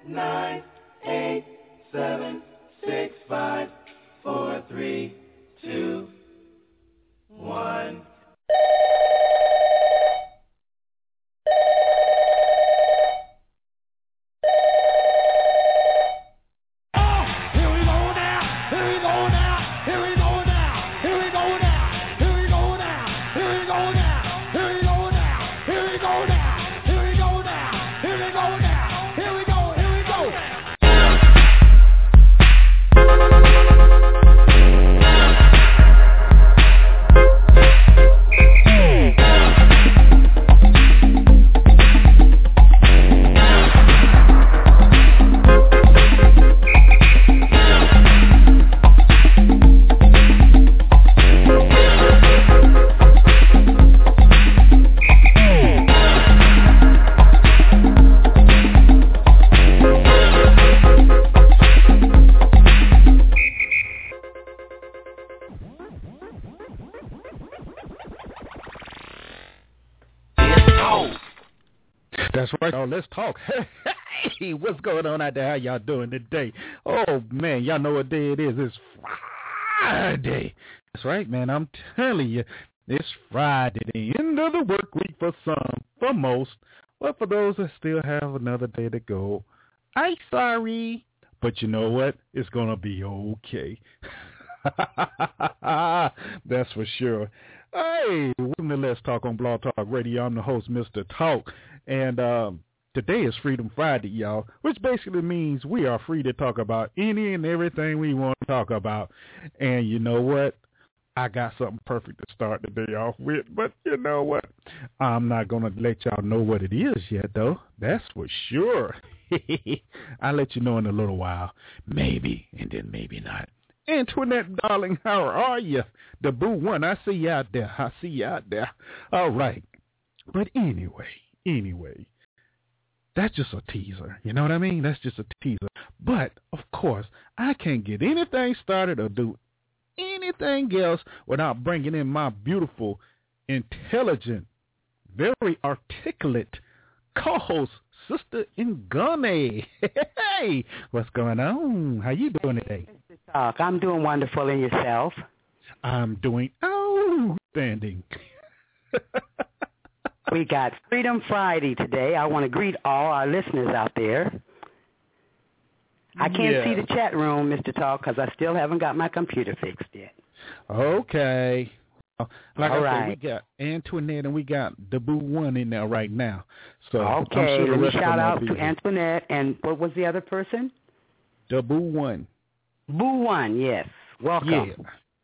9, 8, 7, 6, 5, 4, 3, 2, 1. That's right. Oh, let's talk. Hey, what's going on out there? How y'all doing today? Oh, man, y'all know what day it is. It's Friday. That's right, man. I'm telling you, it's Friday, the end of the work week for some, for most. But for those that still have another day to go, I'm sorry. But you know what? It's going to be okay. That's for sure. Hey, welcome to Let's Talk on Blog Talk Radio. I'm the host, Mr. Talk. And today is Freedom Friday, y'all, which basically means we are free to talk about any and everything we want to talk about. And you know what? I got something perfect to start the day off with. But you know what? I'm not going to let y'all know what it is yet, though. That's for sure. I'll let you know in a little while. Maybe, and then maybe not. Antoinette, darling, how are you? The boo one, I see you out there. I see you out there. All right. But anyway, that's just a teaser. You know what I mean? That's just a teaser. But, of course, I can't get anything started or do anything else without bringing in my beautiful, intelligent, very articulate co-host, Sister Ngane. Hey, what's going on? How you doing today? Mr. Talk, I'm doing wonderful. And yourself? I'm doing outstanding. We got Freedom Friday today. I want to greet all our listeners out there. I can't see the chat room, Mr. Talk, because I still haven't got my computer fixed yet. Okay. Like all I said, we got Antoinette and we got the Boo One in there right now. So okay, I'm sure let me shout out to Antoinette and what was the other person? The Boo One. Boo One, yes. Welcome. Yeah.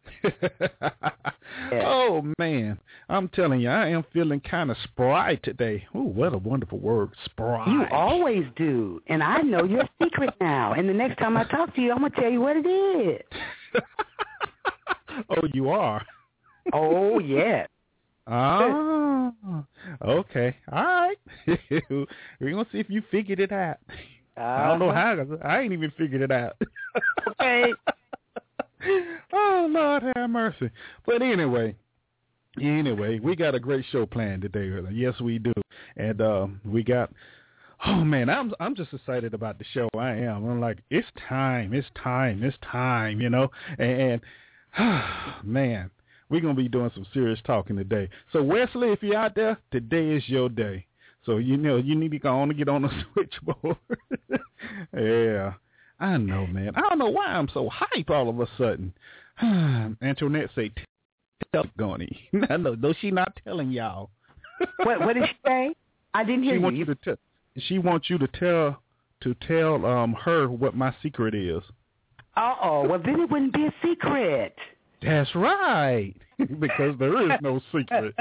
Yes. Oh, man. I'm telling you, I am feeling kind of spry today. Ooh, what a wonderful word, spry. You always do. And I know your secret now. And the next time I talk to you, I'm going to tell you what it is. Oh, you are? Oh, yes. Oh, okay. All right. We're going to see if you figured it out. I don't know how. I ain't even figured it out. Okay. Oh, Lord have mercy. But anyway, we got a great show planned today. Yes, we do. And we got, oh, man, I'm just excited about the show. I am. I'm like, it's time, you know. And man, we're going to be doing some serious talking today. So, Wesley, if you're out there, today is your day. So, you know, you need to go on and get on the switchboard. Yeah. I know, man. I don't know why I'm so hype all of a sudden. Antoinette say, tell Goni. No, she not telling y'all. What did she say? I didn't hear you. She wants you to tell her what my secret is. Uh-oh. Well, then it wouldn't be a secret. That's right. Because there is no secret.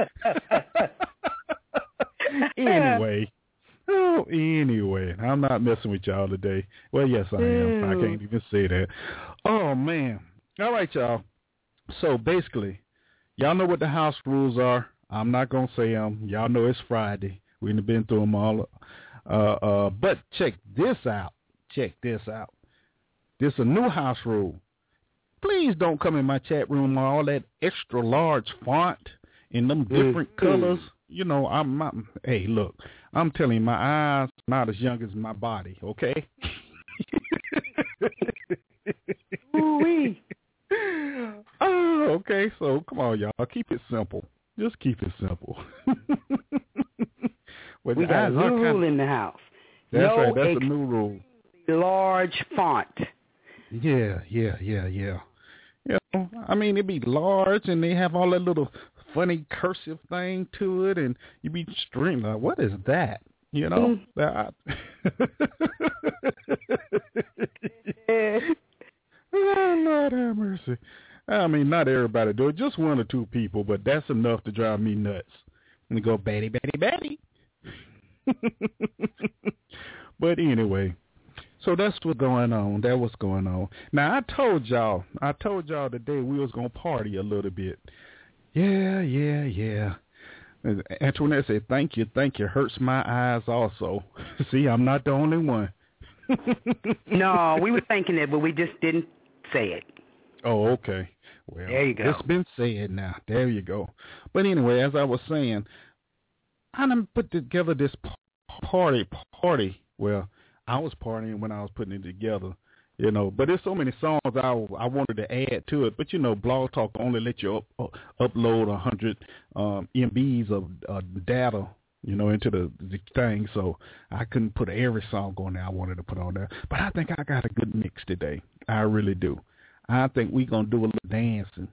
Anyway, I'm not messing with y'all today. Well, yes, I am. I can't even say that. Oh, man. All right, y'all. So, basically, y'all know what the house rules are. I'm not going to say them. Y'all know it's Friday. We've been through them all. But check this out. This is a new house rule. Please don't come in my chat room with all that extra large font in them different colors. You know, hey, look, I'm telling you, my eyes not as young as my body, okay? Ooh-wee. Oh, okay, so come on, y'all. Keep it simple. Just keep it simple. We got a new rule in the house. That's right. That's a new rule. Large font. Yeah. You know, I mean, it be large, and they have all that little funny cursive thing to it, and you be streaming like, what is that? You know? Oh, Lord have mercy. I mean, not everybody do it. Just one or two people, but that's enough to drive me nuts. And go, Betty. But anyway, so that's what's going on. That was going on. Now, I told y'all today we was going to party a little bit. Yeah. Antoinette said, thank you. Hurts my eyes also. See, I'm not the only one. No, we were thinking it, but we just didn't say it. Oh, okay. Well, there you go. It's been said now. There you go. But anyway, as I was saying, I done put together this party. Well, I was partying when I was putting it together, you know. But there's so many songs I wanted to add to it. But, you know, Blog Talk only let you upload 100 MBs of data, you know, into the thing. So I couldn't put every song on there I wanted to put on there. But I think I got a good mix today. I really do. I think we're going to do a little dancing.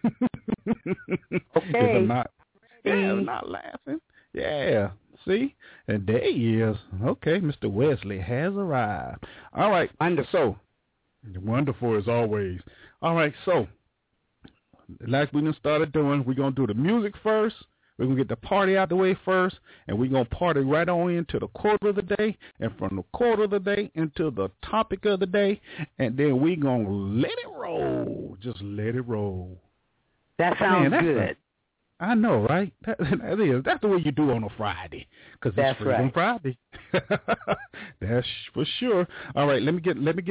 Okay. I'm not laughing. Yeah. See? And there he is. Okay, Mr. Wesley has arrived. All right. Wonderful. Wonderful as always. All right, so like we done started doing, we're going to do the music first. We're going to get the party out the way first, and we're going to party right on into the quote of the day, and from the quote of the day into the topic of the day, and then we're going to let it roll. Just let it roll. That sounds good. I know, right? That's the way you do on a Friday, because it's Freedom Friday. That's for sure. All right, let me get my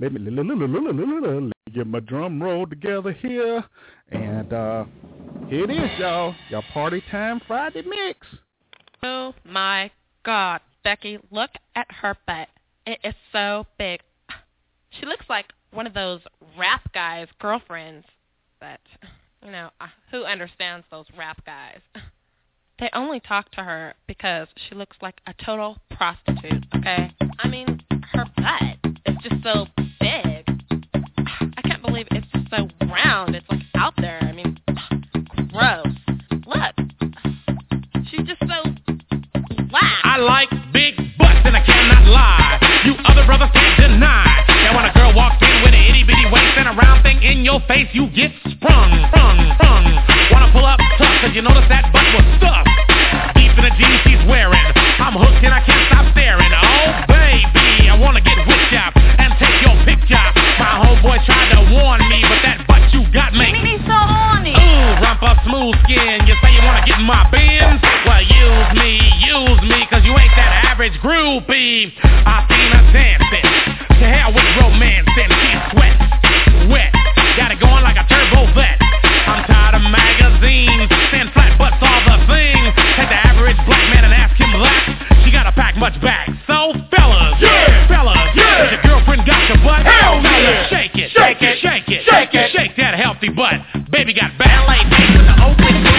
drum roll together here, and here it is, y'all. Y'all party time Friday mix. Oh my God, Becky, look at her butt. It is so big. She looks like one of those rap guys' girlfriends that, you know, who understands those rap guys? They only talk to her because she looks like a total prostitute, okay? I mean, her butt is just so big. I can't believe it's so round. It's like out there. I mean, gross. Look. She's just so wow. I like big butts and I cannot lie. You other brothers can't deny that when a girl walks in with an itty bitty waist and a round thing in your face, you get sprung. Wanna pull up tough, cause you notice that butt was stuffed deep in the jeans she's wearing. I'm hooked and I can't stop staring. Oh baby, I wanna get whipped up and take your picture. My homeboy tried to warn me, but that butt you got makes me so horny. Ooh, rumpa smooth skin. You say you wanna get in my bins? Well, use me, cause you ain't that average groupie. I seen her dancing, to hell with romancing. She's wet, got it going like a turbo vet. I'm tired of magazines, thin flat butts all the thing. Take the average black man and ask him that. She gotta pack much back. So fellas, if your girlfriend got your butt, hell yeah, shake it, shake that healthy butt. Baby got ballet feet with the open boot.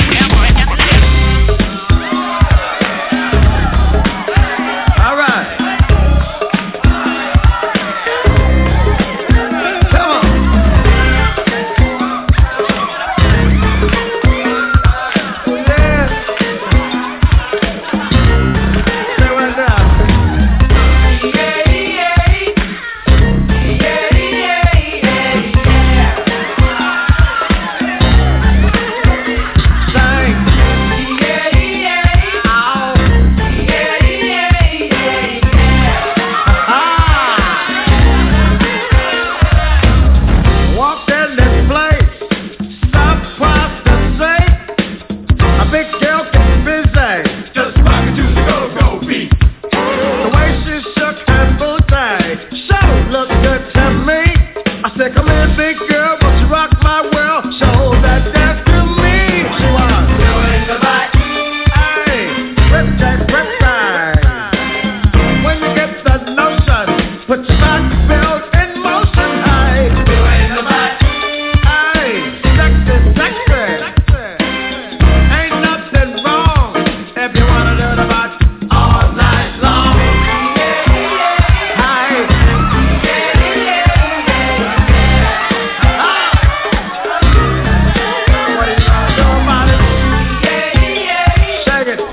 All right. Come on. put your back belt in motion, hey. Feel it in the back. Hey, sexy, sexy. Ain't nothing wrong if you wanna do the back all night long. Hey. What are you gonna do about it? Shake it.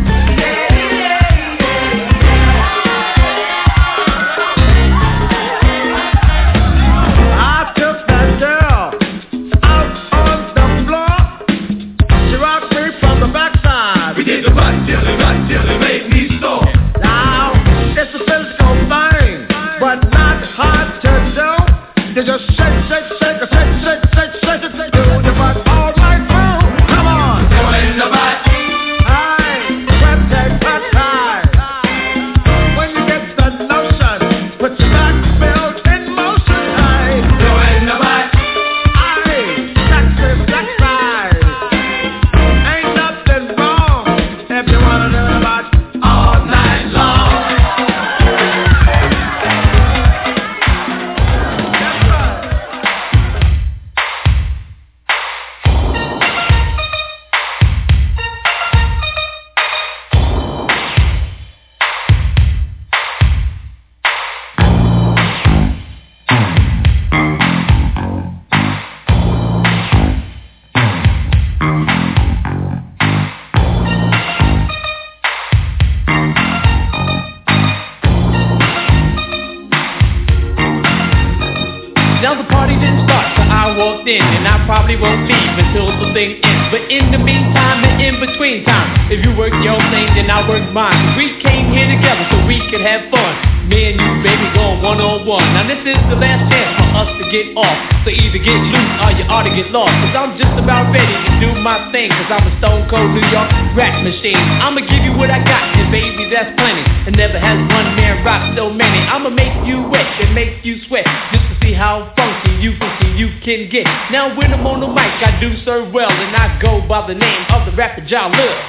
I took that girl out on the floor. She rocked me from the backside. We did the butt till it made me sore. Now, it's a physical thing, but not hard to do. You just shake, shake, shake, shake, shake, shake, shake, shake, shake, do your butt all right through. Come on. Feel it in the butt. Hey, wet take that time. When you get the notion, put your back belt in motion. Hey, Feel it in the butt. hey, sexy, sexy. Ain't nothing wrong if you wanna do the butt All night long. That's right. Now the party didn't start till I walked in, and I probably won't leave until the thing ends. But in the meantime and in between time, if you work your thing, then I work mine. We came here together so we could have fun. Me and you, baby, going one-on-one. Now this is the last chance for us to get off. So either get loose or you ought to get lost. Cause I'm just about ready to do my thing. Cause I'm a stone cold New York rap machine. I'ma give you what I got, and baby, that's plenty. And never has one man rock so many. I'ma make you wet and make you sweat, just to see how funky you can get. Now when I'm on the mic, I do serve well, and I go by the name of the rapper Ja Love.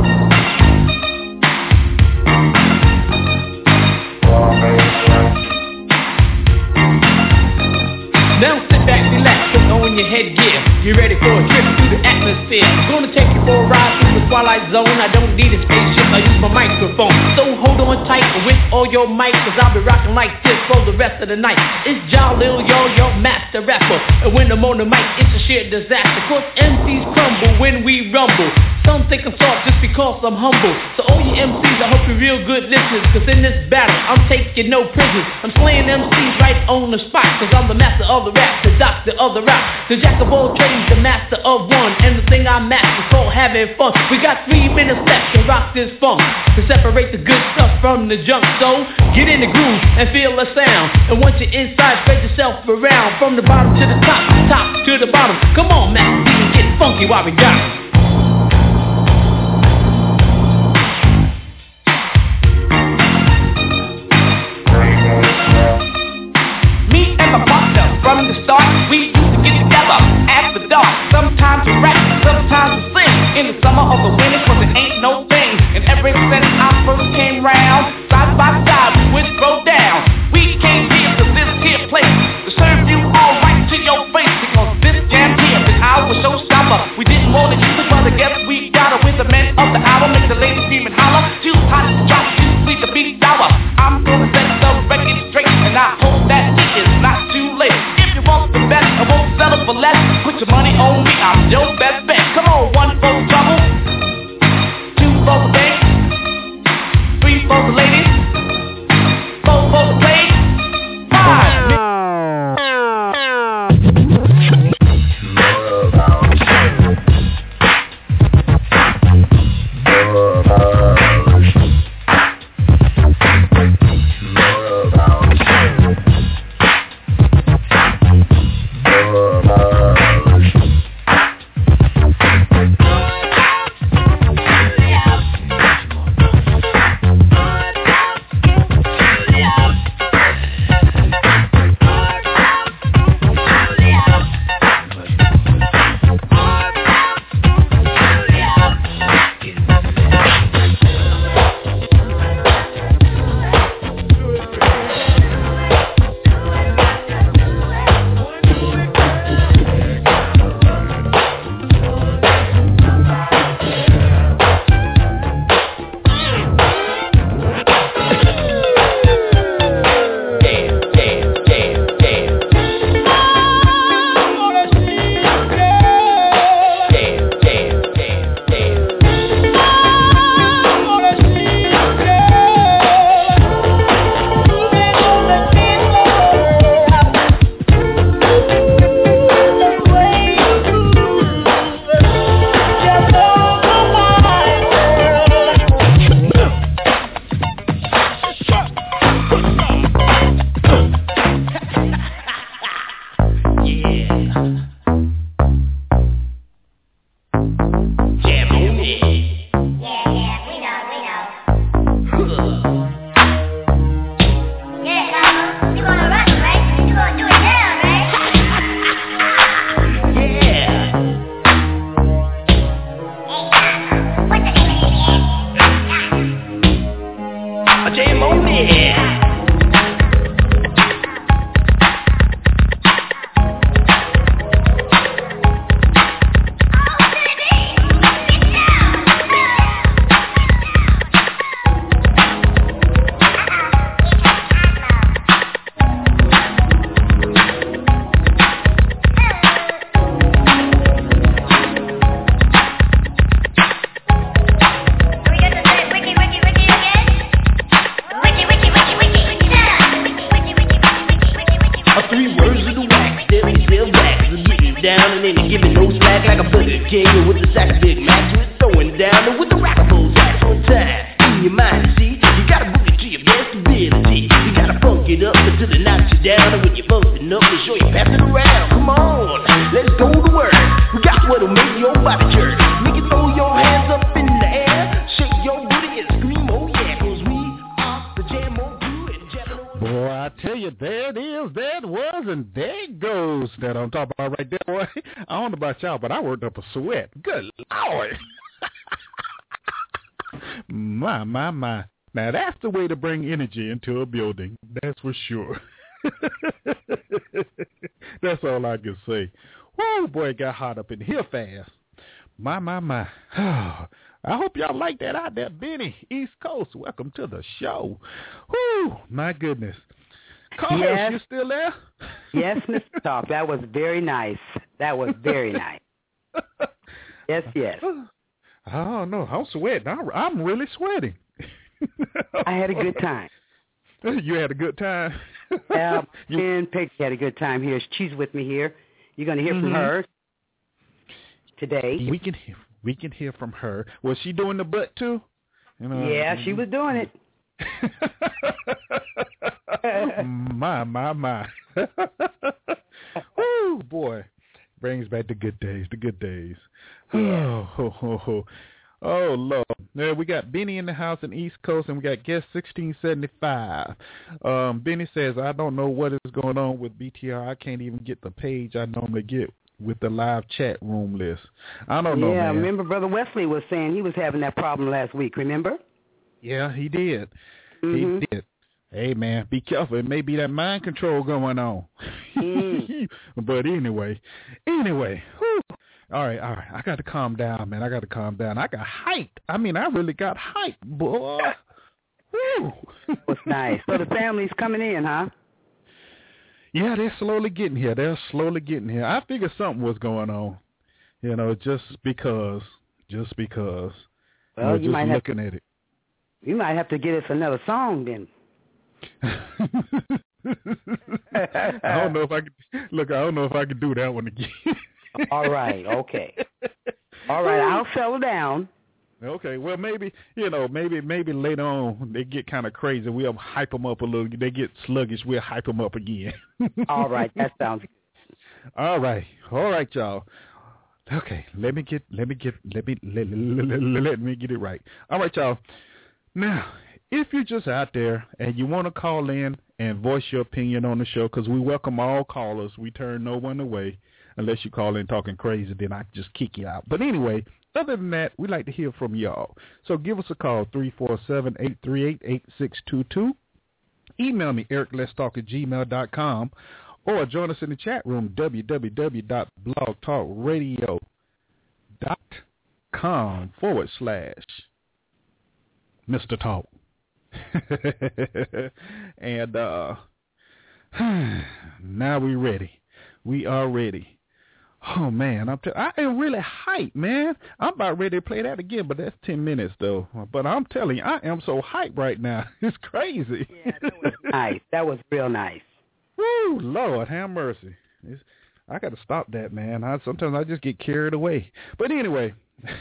Now sit back, relax, put on your headgear. You ready for a trip through the atmosphere? I'm gonna take you for a ride through the twilight zone. I don't need a spaceship, I use my microphone. So hold on tight with all your mic, cause I'll be rocking like this for the rest of the night. It's Ja Lil, your master rapper. And when I'm on the mic, it's a sheer disaster. Cause MCs crumble when we rumble. Some think I'm soft just because I'm humble. So all you MCs, I hope you're real good listeners. Cause in this battle, I'm taking no prisoners. I'm slaying MCs right on the spot. Cause I'm the master of the rap, the doctor of the rap, the jack of all trades, the master of one. And the thing I master is called having fun. We got 3 minutes left to rock this funk, to separate the good stuff from the junk. So get in the groove and feel the sound. And once you're inside, spread yourself around, from the bottom to the top, top to the bottom. Come on, Master D, and get funky while we got it. Me and my partner from the start, we used to get together after dark. Sometimes we rap, sometimes we sing. In the summer or the winter, cause it ain't no thing. And ever since I first came round, side by side we would throw down. We came here to this here place to serve you all right to your face, because this jam here is our showstopper. We didn't want to use baby. Y'all, but I worked up a sweat. Good Lord. My. Now, that's the way to bring energy into a building. That's for sure. That's all I can say. Whoa, boy, it got hot up in here fast. My. I hope y'all like that out there, Benny, East Coast. Welcome to the show. Whoo, my goodness. Carlos, yes. You still there? Yes, Mr. Talk. That was very nice. That was very nice. Yes. Oh, no, I'm sweating. I'm really sweating. I had a good time. You had a good time? And Peggy had a good time here. She's with me here. You're going to hear from her today. We can hear from her. Was she doing the butt, too? Yeah, she was doing it. My. Woo, boy. Brings back the good days. Yeah. Oh, Lord. Yeah, we got Benny in the house in East Coast, and we got guest 1675. Benny says, I don't know what is going on with BTR. I can't even get the page I normally get with the live chat room list. I don't know, man. Remember Brother Wesley was saying he was having that problem last week, remember? Yeah, he did. Mm-hmm. He did. Hey, man, be careful. It may be that mind control going on. But anyway. Whew. All right. I got to calm down, man. I got hyped. I mean, I really got hyped, boy. Whew. That's nice. So the family's coming in, huh? Yeah, they're slowly getting here. I figured something was going on, just because. Well, you might looking at it. You might have to get us another song then. I don't know if I can do that one again. All right, okay. All right, I'll settle down. Okay, well maybe later on they get kind of crazy. We'll hype them up a little. They get sluggish. We'll hype them up again. All right, that sounds good. All right, y'all. Okay, let me get it right. All right, y'all. Now, if you're just out there and you want to call in and voice your opinion on the show, because we welcome all callers, we turn no one away unless you call in talking crazy, then I just kick you out. But anyway, other than that, we like to hear from y'all. So give us a call, 347-838-8622. Email me, ericletstalk@gmail.com, or join us in the chat room, www.blogtalkradio.com/Mr. Talk. And now we ready. We are ready. Oh, man, I am really hyped, man. I'm about ready to play that again, but that's 10 minutes, though. But I'm telling you, I am so hyped right now. It's crazy. Yeah, that was nice. That was real nice. Woo, Lord, have mercy. I got to stop that, man. Sometimes I just get carried away. But anyway,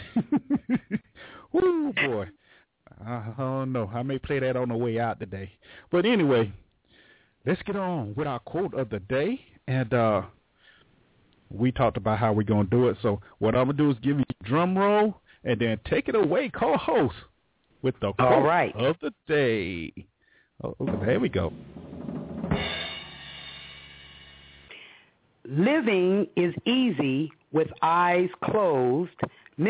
woo, boy. I don't know. I may play that on the way out today. But anyway, let's get on with our quote of the day. And we talked about how we're going to do it. So what I'm going to do is give you a drum roll and then take it away, co-host, with the quote of the day. Oh, there we go. Living is easy with eyes closed,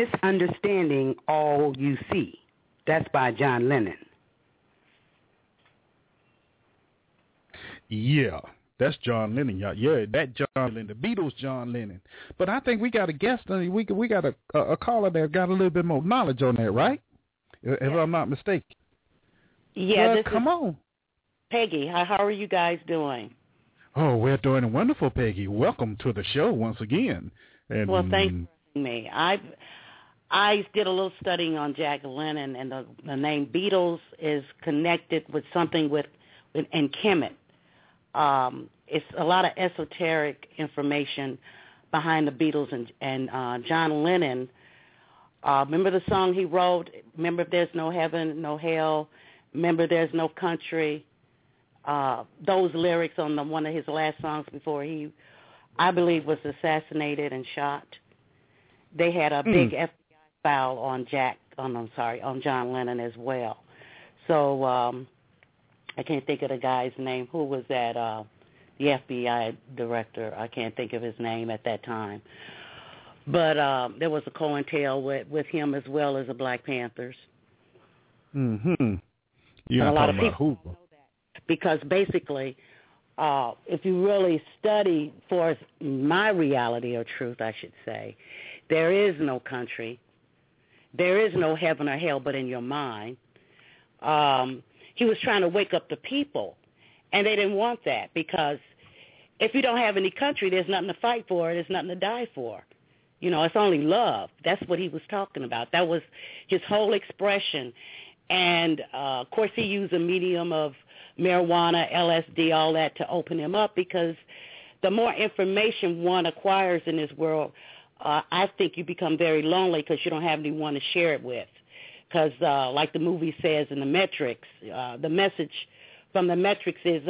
misunderstanding all you see. That's by John Lennon. Yeah, that's John Lennon, y'all. Yeah, that John Lennon, the Beatles, John Lennon. But I think we got a guest, we got a caller that got a little bit more knowledge on that, right? If I'm not mistaken. Yeah, well, come on. Peggy, how are you guys doing? Oh, we're doing wonderful, Peggy. Welcome to the show once again. And, well, thanks for having me. I did a little studying on Jack Lennon, and the name Beatles is connected with something in Kemet. It's a lot of esoteric information behind the Beatles and John Lennon. Remember the song he wrote? Remember, There's No Heaven, No Hell. Remember, There's No Country. Those lyrics on one of his last songs before he, I believe, was assassinated and shot. They had a big FBI file on on John Lennon as well. So I can't think of the guy's name. Who was that? The FBI director. I can't think of his name at that time. But there was a COINTEL with him as well as the Black Panthers. Mm-hmm. You're and a lot of people know that because basically, if you really study for my reality or truth, I should say, there is no country. There is no heaven or hell but in your mind. He was trying to wake up the people, and they didn't want that because if you don't have any country, there's nothing to fight for, there's nothing to die for. You know, it's only love. That's what he was talking about. That was his whole expression. And, of course, he used a medium of marijuana, LSD, all that to open him up because the more information one acquires in this world, I think you become very lonely because you don't have anyone to share it with. Because, like the movie says in The Matrix, the message from The Matrix is,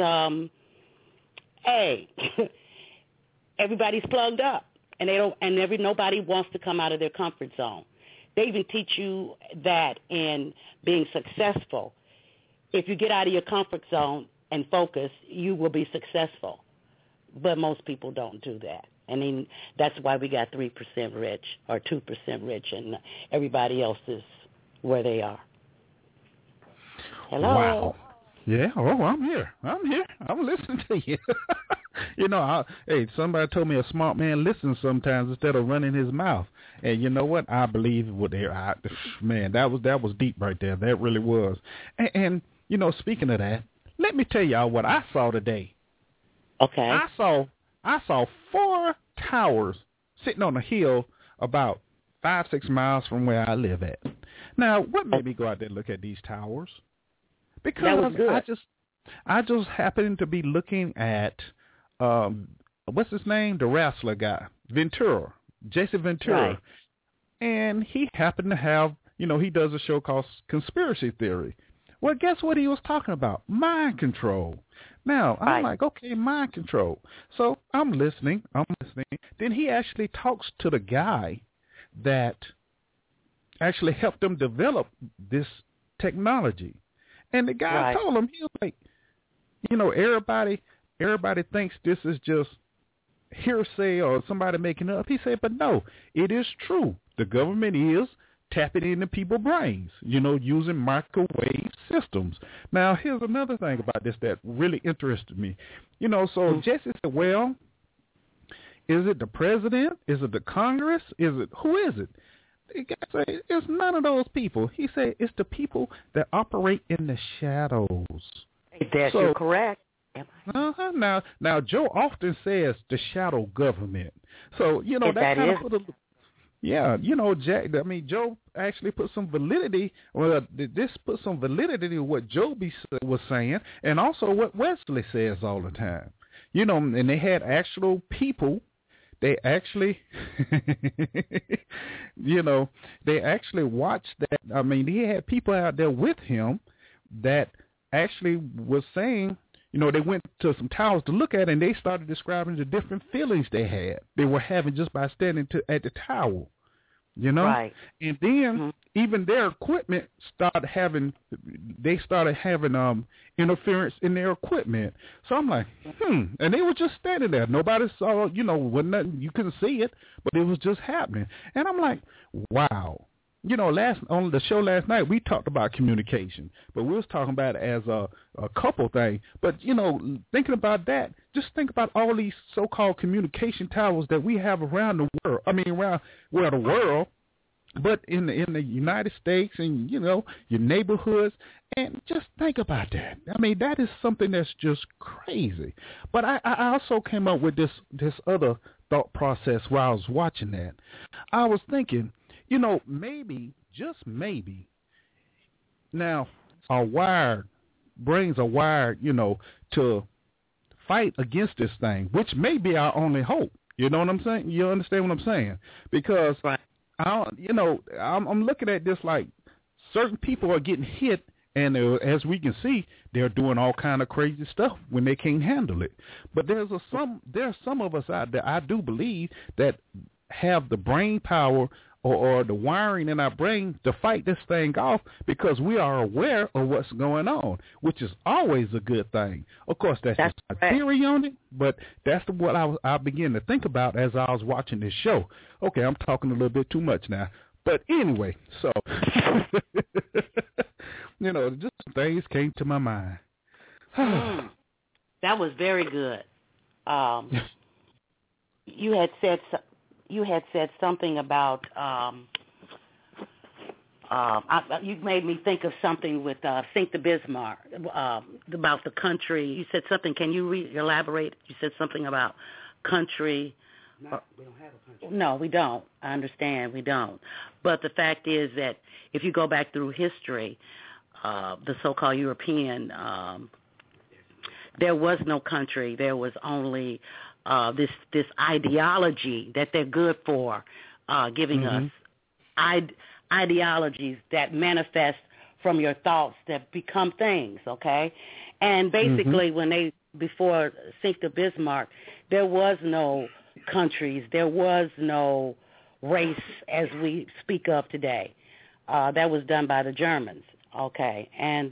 hey, everybody's plugged up, and nobody wants to come out of their comfort zone. They even teach you that in being successful. If you get out of your comfort zone and focus, you will be successful. But most people don't do that. And then that's why we got 3% rich or 2% rich, and everybody else is where they are. Hello. Wow. Yeah. Oh, I'm here. I'm listening to you. You know, hey, somebody told me a smart man listens sometimes instead of running his mouth. And you know what? I believe what man, that was deep right there. That really was. And you know, speaking of that, let me tell y'all what I saw today. Okay. I saw 4 towers sitting on a hill about 5-6 miles from where I live at. Now, what made me go out there and look at these towers? Because that was good. I just happened to be looking at what's his name? The wrestler guy, Ventura, Jason Ventura. Right. And he happened to have, you know, he does a show called Conspiracy Theory. Well, guess what he was talking about? Mind control. Now, I'm like, okay, mind control. So I'm listening. Then he actually talks to the guy that actually helped them develop this technology. And the guy told him, he was like, you know, everybody thinks this is just hearsay or somebody making it up. He said, but no, it is true. The government is tapping into people's brains, you know, using microwave systems. Now, here's another thing about this that really interested me. You know, so Jesse said, well, is it the president? Is it the Congress? Who is it? The guy said, it's none of those people. He said, it's the people that operate in the shadows. You're correct. Now, Joe often says the shadow government. So, you know, that kind of put a... Yeah, you know, Joe actually put some validity, this put some validity to what Joe was saying, and also what Wesley says all the time. You know, and they had actual people, they actually, you know, they actually watched that. I mean, he had people out there with him that actually was saying, you know, they went to some towers to look at it, and they started describing the different feelings they were having just by standing at the tower, you know? Right. And then even their equipment started having interference in their equipment. So I'm like, and they were just standing there. Nobody saw, you know, wasn't nothing, you couldn't see it, but it was just happening. And I'm like, wow. you know, on the show last night, we talked about communication, but we was talking about it as a couple thing. But, you know, thinking about that, just think about all these so-called communication towers that we have around the world. I mean, around the world, but in the United States and, you know, your neighborhoods. And just think about that. I mean, that is something that's just crazy. But I also came up with this other thought process while I was watching that. I was thinking, you know, maybe, just maybe, now our brains are wired, you know, to fight against this thing, which may be our only hope. You know what I'm saying? You understand what I'm saying? Because, I'm looking at this like certain people are getting hit, and as we can see, they're doing all kind of crazy stuff when they can't handle it. But there's some of us out there, I do believe, that have the brain power or the wiring in our brain to fight this thing off because we are aware of what's going on, which is always a good thing. Of course, that's just my theory on it, but that's what I began to think about as I was watching this show. Okay, I'm talking a little bit too much now. But anyway, so, you know, just things came to my mind. That was very good. You had said something about you made me think of something with Think the Bismarck about the country. You said something. Can you elaborate? You said something about country. We don't have a country. No, we don't. I understand we don't. But the fact is that if you go back through history, the so-called European, there was no country. There was only this ideology that they're good for, giving us ideologies that manifest from your thoughts that become things, okay? And basically before Think the Bismarck, there was no countries, there was no race as we speak of today. That was done by the Germans, okay? And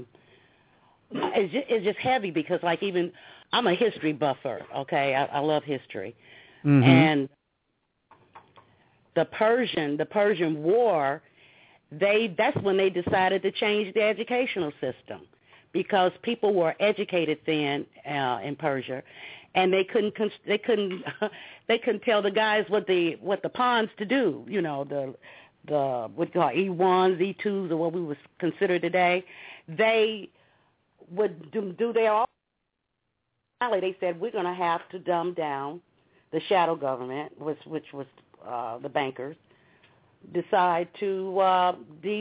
it's just heavy because, like, even I'm a history buffer, okay? I love history. And the Persian War, that's when they decided to change the educational system because people were educated then in Persia, and they couldn't tell the guys what the pawns to do. You know, the what you call E1s, E2s, or what we would consider today. They would do their own. They said, we're going to have to dumb down the shadow government, which was the bankers, decide to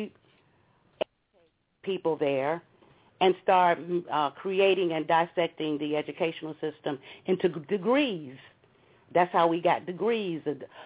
people there and start creating and dissecting the educational system into degrees. That's how we got degrees,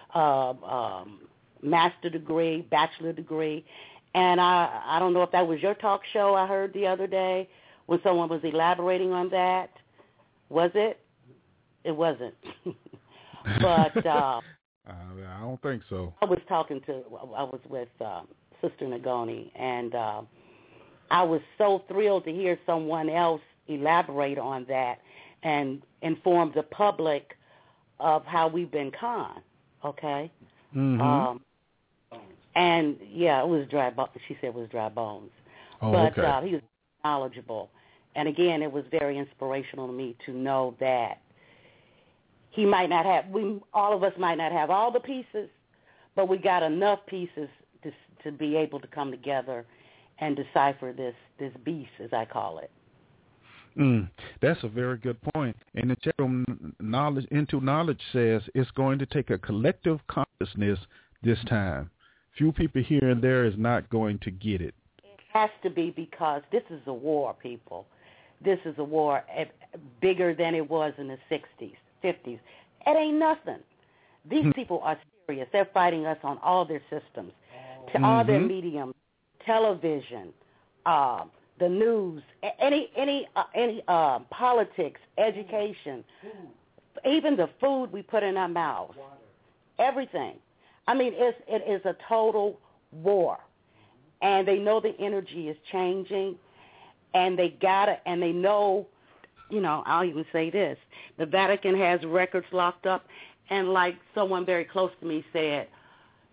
master degree, bachelor degree. And I don't know if that was your talk show I heard the other day when someone was elaborating on that. Was it? It wasn't. But I don't think so. I was with Sister Nagoni, and I was so thrilled to hear someone else elaborate on that and inform the public of how we've been conned, okay? And, yeah, it was dry bones. She said it was dry bones. Oh, but okay. He was knowledgeable. And, again, it was very inspirational to me to know that he might not have, all of us might not have all the pieces, but we got enough pieces to be able to come together and decipher this beast, as I call it. That's a very good point. And the chat room, Into Knowledge says it's going to take a collective consciousness this time. Few people here and there is not going to get it. It has to be, because this is a war, people. This is a war bigger than it was in the 60s, 50s. It ain't nothing. These people are serious. They're fighting us on all their systems, all their mediums, television, the news, any politics, education, even the food we put in our mouths, everything. I mean, it is a total war, and they know the energy is changing, and they know, you know, I'll even say this: the Vatican has records locked up, and like someone very close to me said,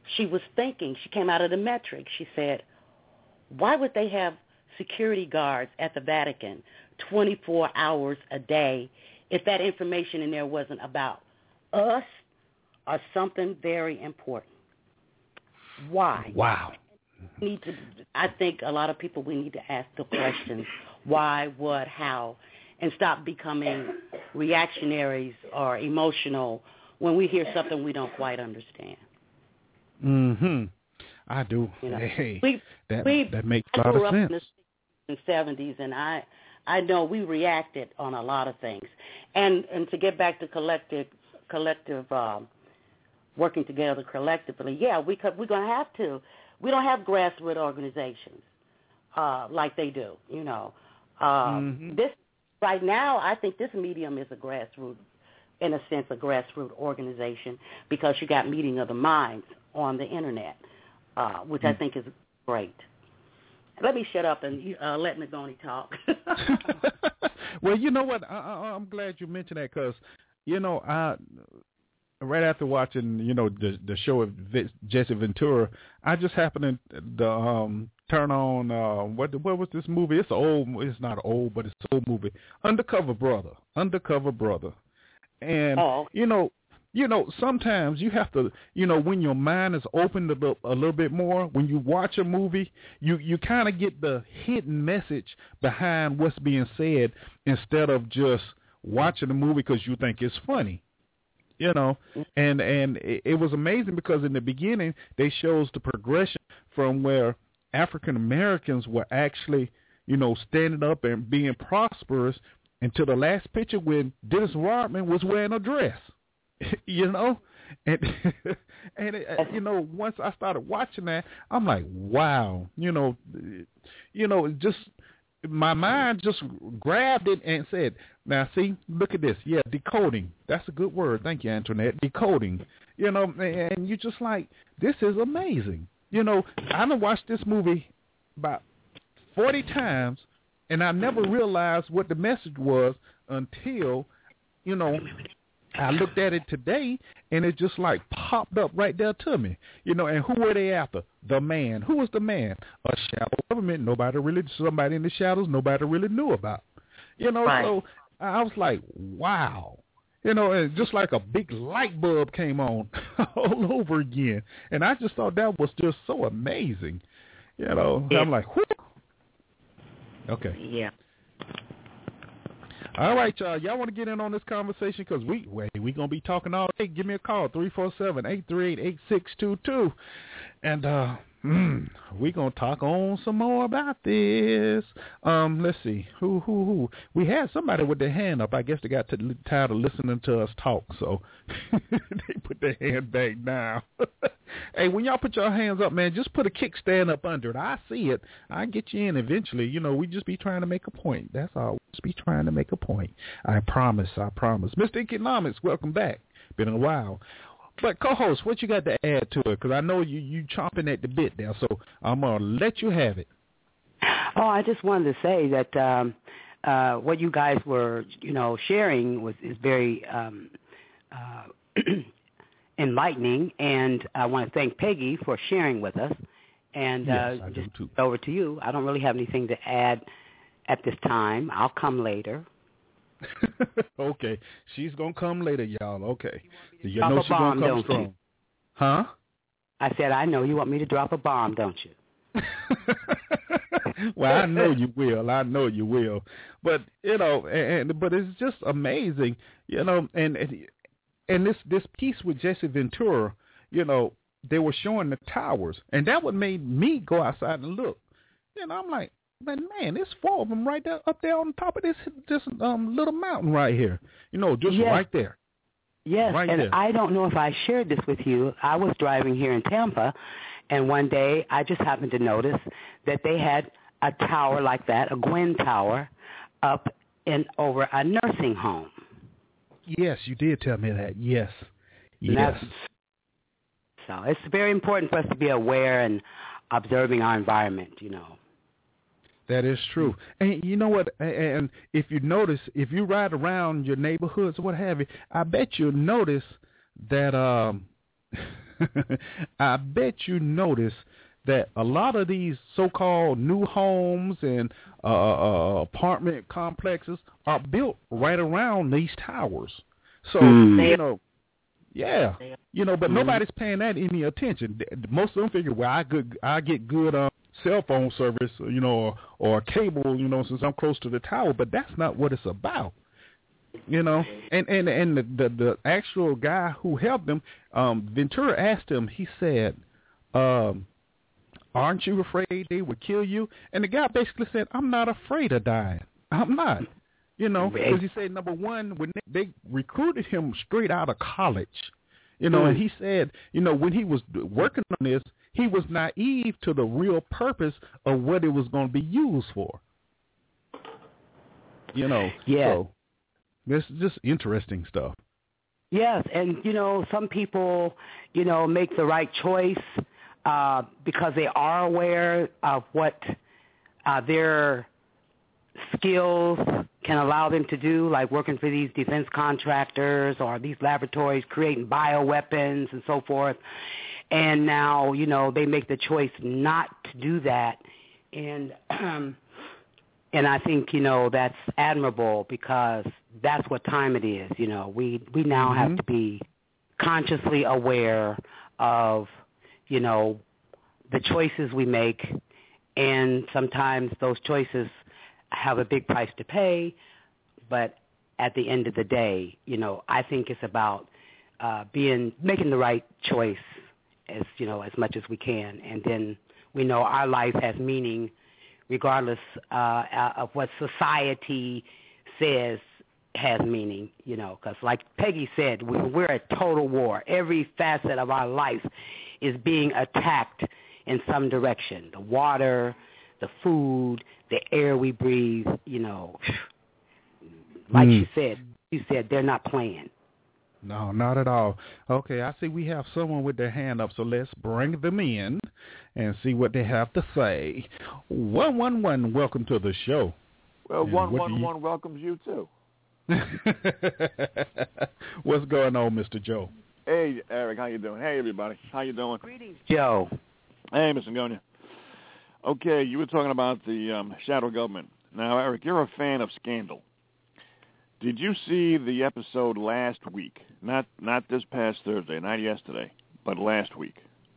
she was thinking, she came out of the metric. She said, why would they have security guards at the Vatican 24 hours a day if that information in there wasn't about us or something very important? Why? Wow. I think a lot of people, we need to ask the questions, why, what, how, and stop becoming reactionaries or emotional when we hear something we don't quite understand. Mm-hmm. I do. You know, hey, that makes a lot of sense. I grew up in the 70s, and I know we reacted on a lot of things. And to get back to collective working together collectively, yeah, we're going to have to. We don't have grassroots organizations like they do, you know. This right now, I think this medium is a grassroots, in a sense, a grassroots organization because you got meeting of the minds on the internet, which I think is great. Let me shut up and let Ngoni talk. Well, you know what? I'm glad you mentioned that because, you know, right after watching, you know, the show of Jesse Ventura, I just happened to turn on what was this movie? It's not old, but it's an old movie, Undercover Brother. And you know, sometimes you have to, you know, when your mind is opened a little bit more, when you watch a movie, you kind of get the hidden message behind what's being said instead of just watching the movie because you think it's funny. You know, and it was amazing because in the beginning they shows the progression from where African Americans were actually, you know, standing up and being prosperous until the last picture when Dennis Rodman was wearing a dress. You know, and you know, once I started watching that, I'm like, wow, you know, just my mind just grabbed it and said, now see, look at this. Yeah, decoding. That's a good word. Thank you, Antoinette. Decoding. You know, and you just like, this is amazing. You know, I done watched this movie about 40 times, and I never realized what the message was until, you know, I looked at it today, and it just like popped up right there to me. You know, and who were they after? The man. Who was the man? A shadow government. Somebody in the shadows nobody really knew about. You know, right. So I was like, wow. You know, and just like a big light bulb came on all over again. And I just thought that was just so amazing. You know, yeah. I'm like, whoo. Okay. Yeah. All right, y'all. Y'all want to get in on this conversation? Because we going to be talking all day. Give me a call, 347-838-8622. And we going to talk on some more about this. Let's see. Who? We had somebody with their hand up. I guess they got tired of listening to us talk, so they put their hand back down. Hey, when y'all put your hands up, man, just put a kickstand up under it. I see it. I get you in eventually. You know, we just be trying to make a point. That's all. Just be trying to make a point. I promise. Mr. Economics, welcome back. Been a while. But co-host, what you got to add to it? Because I know you chomping at the bit there, so I'm going to let you have it. Oh, I just wanted to say that what you guys were, you know, sharing is very enlightening, and I want to thank Peggy for sharing with us. And yes, I just do too. Over to you. I don't really have anything to add at this time. I'll come later. Okay. She's going to come later, y'all. Okay. You know she's going to come strong. You? Huh? I said, I know you want me to drop a bomb, don't you? Well, I know you will. But, you know, but it's just amazing, you know, and this piece with Jesse Ventura, you know, they were showing the towers, and that what made me go outside and look. You know, I'm like, man, there's 4 of them right there, up there on top of this little mountain right here. You know, just right there. Yes, right and there. I don't know if I shared this with you. I was driving here in Tampa, and one day I just happened to notice that they had a tower like that, a Gwen Tower, up over a nursing home. Yes, you did tell me that. Yes. So it's very important for us to be aware and observing our environment, you know. That is true. And you know what? And if you notice, if you ride around your neighborhoods or what have you, I bet you'll notice that I bet you notice that a lot of these so-called new homes and apartment complexes are built right around these towers. So, you know, yeah, you know, but nobody's paying that any attention. Most of them figure, well, I get good cell phone service, you know, or cable, you know, since I'm close to the tower. But that's not what it's about, you know. And the actual guy who helped him, Ventura asked him. He said, "Aren't you afraid they would kill you?" And the guy basically said, "I'm not afraid of dying. I'm not." You know, because he said, number one, when they recruited him straight out of college, you know, and he said, you know, when he was working on this, he was naive to the real purpose of what it was going to be used for. You know, so this is just interesting stuff. Yes, and, you know, some people, you know, make the right choice because they are aware of what their skills can allow them to do, like working for these defense contractors or these laboratories creating bioweapons and so forth. And now, you know, they make the choice not to do that. And I think, you know, that's admirable because that's what time it is. You know, we now have to be consciously aware of, you know, the choices we make, and sometimes those choices have a big price to pay, but at the end of the day, you know, I think it's about making the right choice as, you know, as much as we can, and then we know our life has meaning regardless of what society says has meaning, you know, because like Peggy said, we're at total war. Every facet of our life is being attacked in some direction. The water, the food, the air we breathe, you know. Like you said, they're not playing. No, not at all. Okay, I see we have someone with their hand up, so let's bring them in and see what they have to say. 111, welcome to the show. Well, 111 welcomes you too. What's going on, Mr. Joe? Hey, Eric, how you doing? Hey, everybody, how you doing? Greetings, Joe. Hey, Mr. Ngonia. Okay, you were talking about the shadow government. Now, Eric, you're a fan of Scandal. Did you see the episode last week? Not this past Thursday, not yesterday, but last week.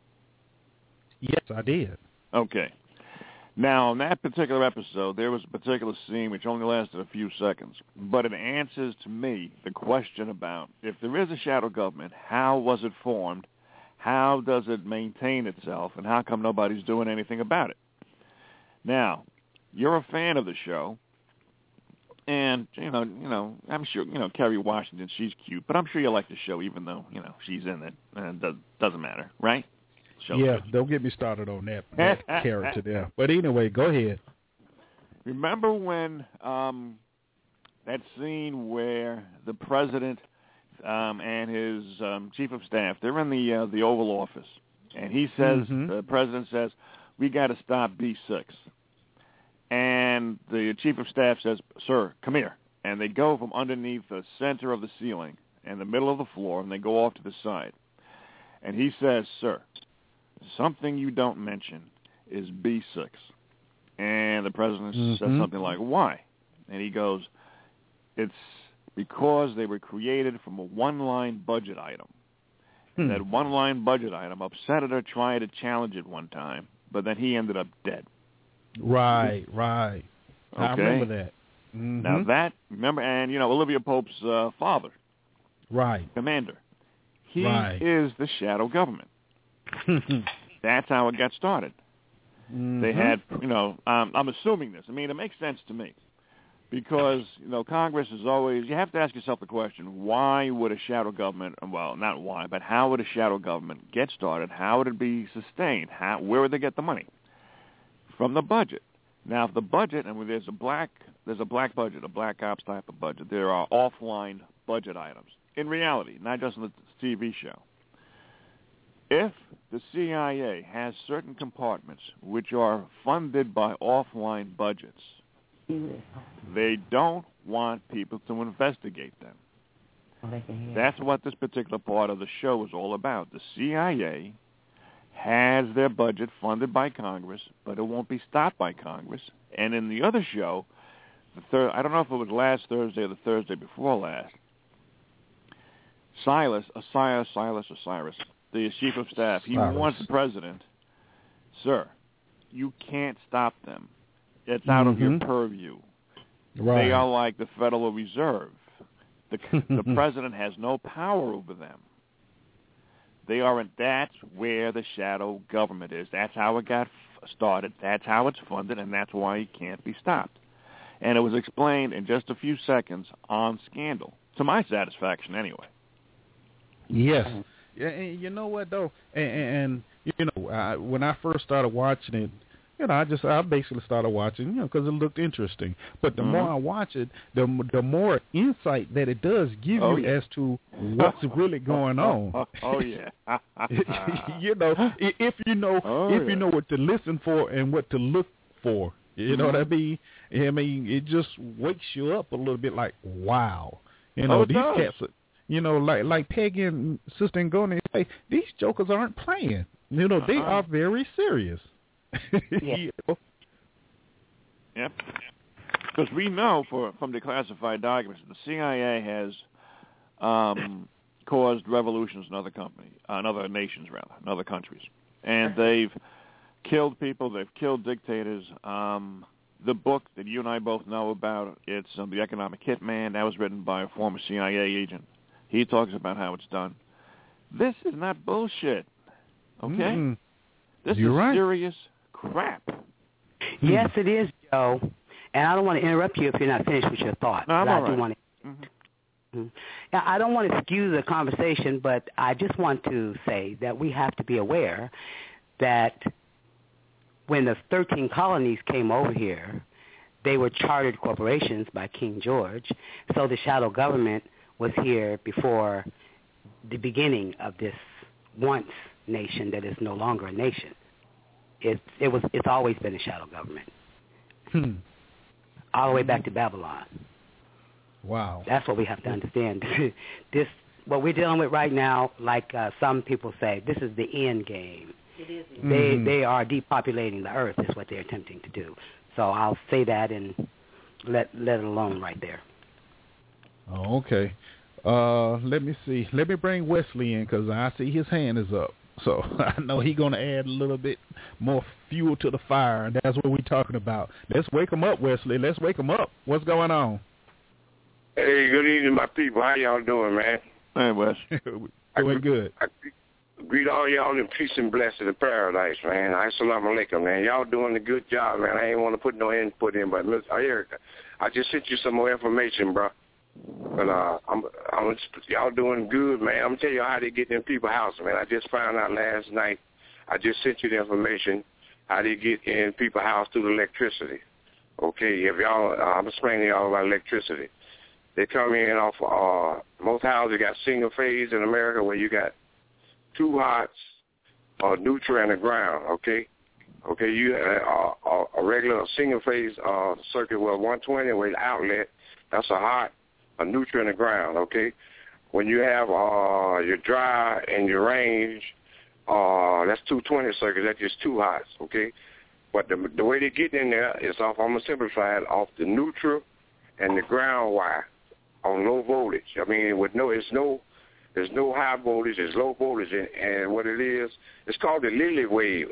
Yes, I did. Okay. Now, in that particular episode, there was a particular scene which only lasted a few seconds, but it answers to me the question about if there is a shadow government, how was it formed, how does it maintain itself, and how come nobody's doing anything about it? Now, you're a fan of the show, and, you know, I'm sure, you know, Kerry Washington, she's cute, but I'm sure you like the show even though, you know, she's in it, and it doesn't matter, right? Yeah, don't get me started on that character there. But anyway, go ahead. Remember when that scene where the president and his chief of staff, they're in the Oval Office, and he says, the president says, we got to stop B6. And the chief of staff says, sir, come here. And they go from underneath the center of the ceiling and the middle of the floor, and they go off to the side. And he says, sir, something you don't mention is B6. And the president says something like, why? And he goes, it's because they were created from a one-line budget item. And that one-line budget item, Senator tried to challenge it one time, but then he ended up dead. Right. Okay. I remember that. Now that, remember, and, you know, Olivia Pope's father. Right. Commander. He is the shadow government. That's how it got started. They had, you know, I'm assuming this. I mean, it makes sense to me because, you know, Congress is always, you have to ask yourself the question, why would a shadow government, well, not why, but how would a shadow government get started? How would it be sustained? Where would they get the money? From the budget. Now, if the budget, and there's a black budget, a black ops type of budget, there are offline budget items. In reality, not just in the TV show. If the CIA has certain compartments which are funded by offline budgets, they don't want people to investigate them. That's what this particular part of the show is all about. The CIA has their budget funded by Congress, but it won't be stopped by Congress. And in the other show, I don't know if it was last Thursday or the Thursday before last, Cyrus, the chief of staff, he warns the president, sir, you can't stop them. It's out of your purview. Right. They are like the Federal Reserve. The president has no power over them. That's where the shadow government is. That's how it got started. That's how it's funded, and that's why it can't be stopped. And it was explained in just a few seconds on Scandal, to my satisfaction anyway. Yes. Yeah, and you know what, though? And you know, when I first started watching it, you know, I basically started watching, you know, because it looked interesting. But the more I watch it, the more insight that it does give you as to what's really going on. You know, if you know what to listen for and what to look for, you know what I mean? I mean, it just wakes you up a little bit. Like, wow, you know, these cats, you know, like Peggy and Sister Ngoni say, these jokers aren't playing. You know, they are very serious. You know? Yep. Because we know from declassified documents that the CIA has caused revolutions in other nations, in other countries, and they've killed people. They've killed dictators. The book that you and I both know about, it's The Economic Hitman. That was written by a former CIA agent. He talks about how it's done. This is not bullshit. Okay? This is serious crap. Yes, it is, Joe. And I don't want to interrupt you if you're not finished with your thought. No, I'm all right. I don't want to skew the conversation, but I just want to say that we have to be aware that when the 13 colonies came over here, they were chartered corporations by King George. So the shadow government was here before the beginning of this once nation that is no longer a nation. It's always been a shadow government. All the way back to Babylon. Wow. That's what we have to understand. This, what we're dealing with right now, like some people say, this is the end game. It is. They are depopulating the earth is what they're attempting to do. So I'll say that and let it alone right there. Oh, okay. Let me see. Let me bring Wesley in because I see his hand is up. So I know he's going to add a little bit more fuel to the fire, and that's what we're talking about. Let's wake him up, Wesley. Let's wake him up. What's going on? Hey, good evening, my people. How y'all doing, man? Hey, Wes. Doing good. I greet all y'all in peace and blessing in paradise, man. Assalamu alaikum, man. Y'all doing a good job, man. I ain't want to put no input in, but Miss Erica, I just sent you some more information, bro. But y'all doing good, man. I'm gonna tell you how they get in people's house, man. I just found out last night. I just sent you the information how they get in people's house through the electricity. Okay, if y'all, I'm explaining to y'all about electricity. They come in off most houses got single phase in America where you got two hots, a neutral, and a ground. Okay, you a regular single phase circuit with 120 with outlet. That's a hot, a neutral, and a ground. Okay, when you have your dry and your range, that's 220 circuits. That's just two hots. Okay, but the way they get in there is off. I'm gonna simplify it off the neutral and the ground wire on low voltage. I mean, there's no high voltage, there's low voltage, and what it is, it's called the Lily Wave,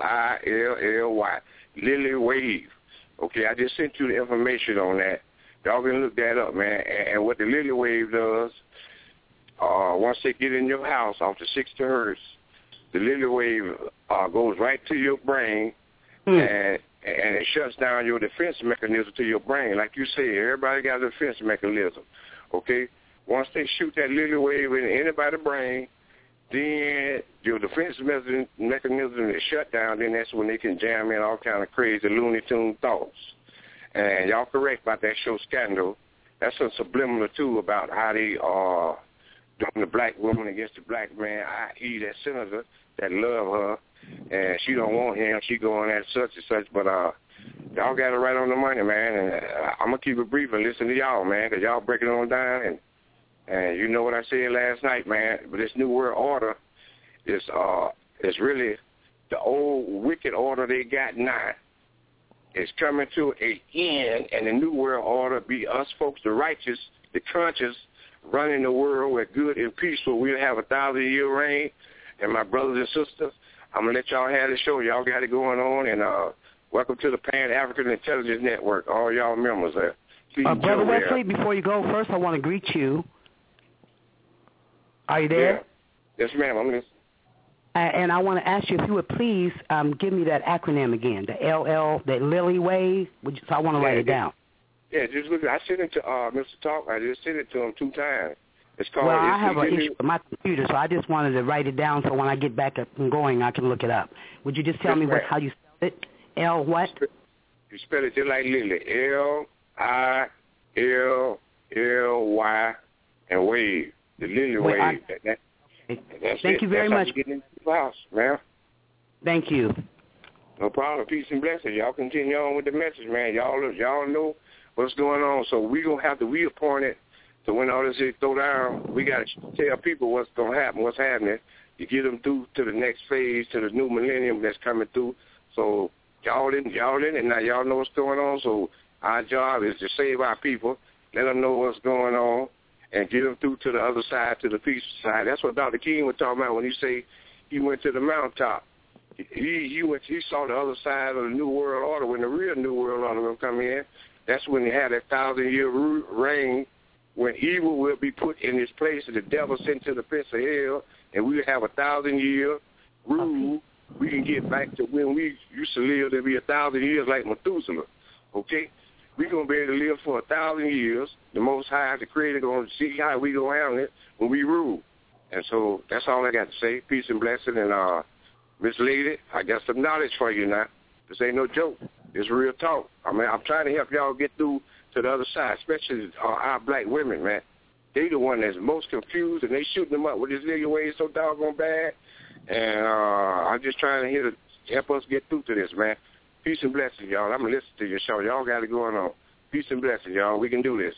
Lilly, Lily Wave. Okay, I just sent you the information on that. Y'all can look that up, man. And what the Lily Wave does, once they get in your house off the 60 hertz, the Lily Wave goes right to your brain, and it shuts down your defense mechanism to your brain. Like you say, everybody got a defense mechanism. Okay? Once they shoot that Lily Wave in anybody's brain, then your defense mechanism is shut down. Then that's when they can jam in all kind of crazy Looney Tune thoughts. And y'all correct about that show Scandal. That's a subliminal, too, about how they are doing the black woman against the black man, i.e. that senator that love her, and she don't want him. She going at such and such. But y'all got it right on the money, man. And I'm going to keep it brief and listen to y'all, man, because y'all breaking it on down. And And you know what I said last night, man. But this New World Order is really the old wicked order they got now. It's coming to an end, and the New World Order be us folks, the righteous, the conscious, running the world with good and peaceful. We'll have 1,000-year reign. And my brothers and sisters, I'm going to let y'all have the show. Y'all got it going on. And welcome to the Pan-African Intelligence Network, all y'all members there. Brother Wesley, before you go, first I want to greet you. Are you there? Yeah. Yes, ma'am. I'm listening. And I want to ask you if you would please give me that acronym again, the LL, the Lily Wave. So I want to write it down. Yeah, just look. I sent it to Mr. Talk. I just sent it to him 2 times. It's called. Well, I have an issue with my computer, so I just wanted to write it down so when I get back up and going, I can look it up. Would you just tell me how you spell it? L what? You spell it just like Lily. Lily and Wave. The Lily Wave. Thank you very much. House, man. Thank you. No problem. Peace and blessings. Y'all continue on with the message, man. Y'all know what's going on. So we gonna have to reappoint it. So when all this is throw down, we gotta tell people what's gonna happen, what's happening, to get them through to the next phase, to the new millennium that's coming through. So y'all in it now. Y'all know what's going on. So our job is to save our people, let them know what's going on, and get them through to the other side, to the peaceful side. That's what Dr. King was talking about when he say he went to the mountaintop. He saw the other side of the New World Order. When the real New World Order will come in, that's when they had that 1,000-year reign, when evil will be put in its place and the devil sent to the pits of hell, and we will have 1,000-year rule. We can get back to when we used to live to be 1,000 years like Methuselah. Okay? We're going to be able to live for 1,000 years. The Most High, the Creator, going to see how we going to handle it when we rule. And so that's all I got to say. Peace and blessing. And Miss Lady, I got some knowledge for you now. This ain't no joke. It's real talk. I mean, I'm trying to help y'all get through to the other side, especially our black women, man. They the one that's most confused, and they shooting them up with this nigga way so doggone bad. And I'm just trying to help us get through to this, man. Peace and blessings, y'all. I'm going to listen to your show. Y'all got it going on. Peace and blessings, y'all. We can do this.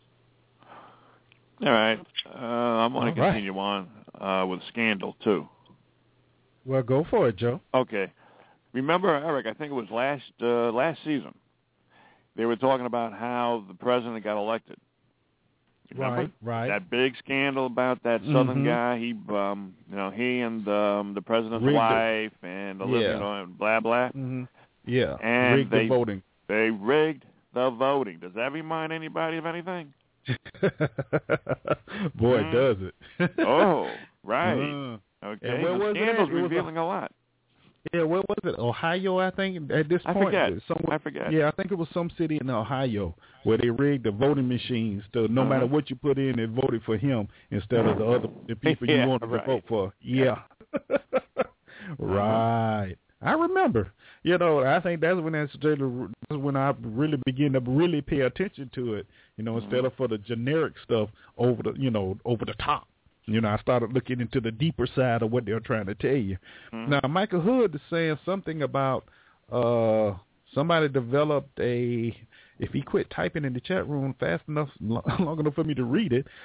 All right. I'm going to continue on with Scandal, too. Well, go for it, Joe. Okay. Remember, Eric, I think it was last season, they were talking about how the president got elected. Remember? Right. That big scandal about that Southern guy. He, he and the president's wife and blah blah. Mm-hmm. Yeah. And rigged the voting. They rigged the voting. Does that remind anybody of anything? Boy, does it. Oh, right. Okay. And where was scandal's revealing a lot. Yeah, where was it? Ohio, I think, at this point. I forget. Yeah, I think it was some city in Ohio where they rigged the voting machines to no matter what you put in, it voted for him instead of the people you wanted to vote for. Yeah. Right. I remember. I think that's when I really begin to really pay attention to it. Instead of for the generic stuff over the top. I started looking into the deeper side of what they're trying to tell you. Mm-hmm. Now, Michael Hood is saying something about somebody developed if he quit typing in the chat room fast enough, long enough for me to read it,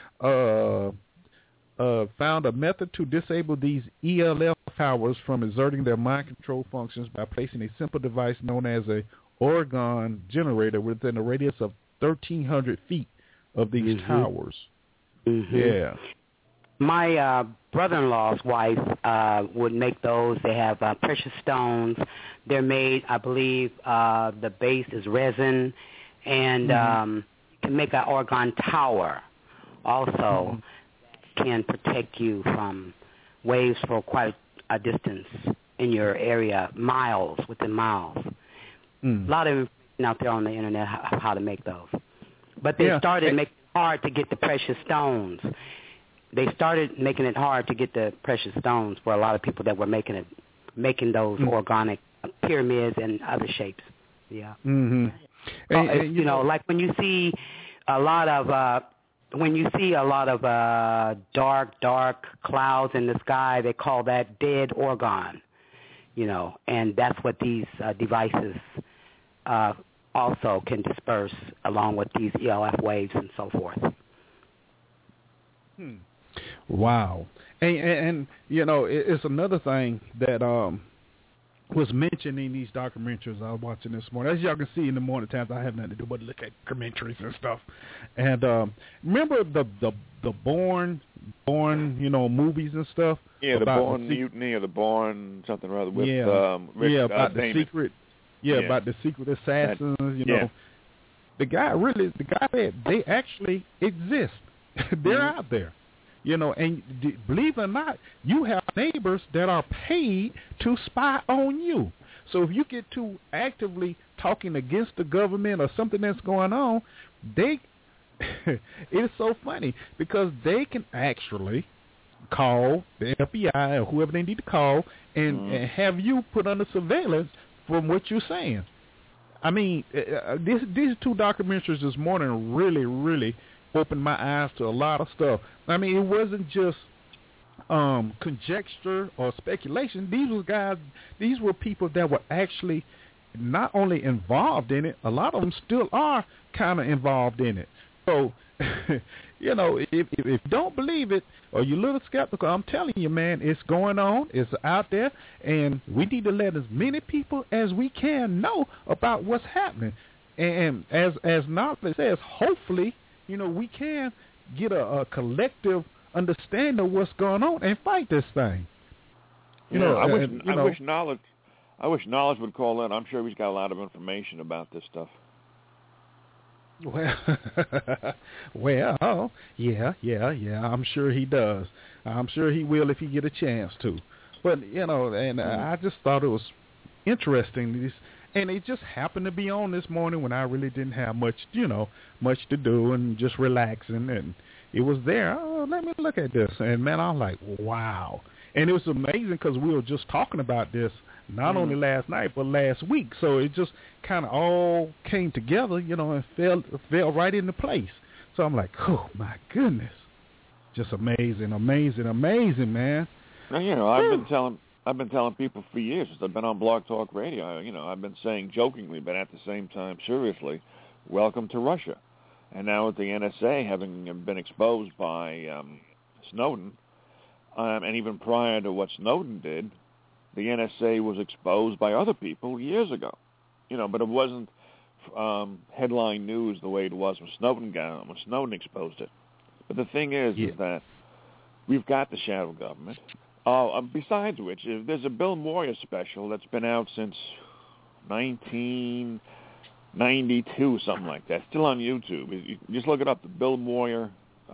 found a method to disable these ELF powers from exerting their mind control functions by placing a simple device known as a Oregon generator within a radius of 1,300 feet of these towers. Mm-hmm. Yeah. My brother-in-law's wife would make those. They have precious stones. They're made, I believe, the base is resin, and you can make an Oregon tower also can protect you from waves for quite a distance in your area, within miles. A lot of information out there on the Internet how to make those. But they started making it hard to get the precious stones. They started making it hard to get the precious stones for a lot of people that were making those organic pyramids and other shapes. Yeah. Mm-hmm. And, like when you see a lot of dark clouds in the sky, they call that dead Oregon. And that's what these devices also can disperse along with these ELF waves and so forth. Wow. And you know, it's another thing that was mentioned in these documentaries I was watching this morning. As y'all can see in the morning times, I have nothing to do but look at documentaries and stuff. And remember the Bourne, you know, movies and stuff? Yeah, the Bourne Mutiny or the Bourne something or other with Rick, about the Damon. secret. Yeah, about the secret assassins, you know. The guy said they actually exist. They're out there. You know, and believe it or not, you have neighbors that are paid to spy on you. So if you get to actively talking against the government or something that's going on, it is so funny because they can actually call the FBI or whoever they need to call and have you put under surveillance from what you're saying. I mean, these two documentaries this morning really opened my eyes to a lot of stuff. I mean, it wasn't just conjecture or speculation. These were people that were actually not only involved in it, a lot of them still are kind of involved in it. So, you know, if you don't believe it or you're a little skeptical, I'm telling you, man, it's going on. It's out there, and we need to let as many people as we can know about what's happening. And as Nolford says, hopefully, you know, we can get a collective understanding of what's going on and fight this thing. I wish Knowledge would call in. I'm sure he's got a lot of information about this stuff. Well, yeah. I'm sure he does. I'm sure he will if he get a chance to. But you know, and I just thought it was interesting. And it just happened to be on this morning when I really didn't have much to do and just relaxing. And it was there. Oh, let me look at this. And, man, I was like, wow. And it was amazing because we were just talking about this not only last night but last week. So it just kind of all came together, you know, and fell right into place. So I'm like, oh, my goodness. Just amazing, man. Now, you know, I've been telling people for years, since I've been on Blog Talk Radio, you know, I've been saying jokingly, but at the same time seriously, welcome to Russia. And now with the NSA having been exposed by Snowden, and even prior to what Snowden did, the NSA was exposed by other people years ago. You know, but it wasn't headline news the way it was when Snowden exposed it. But the thing is that we've got the shadow government. Besides which, there's a Bill Moyer special that's been out since 1992, something like that. Still on YouTube. You just look it up, the Bill Moyer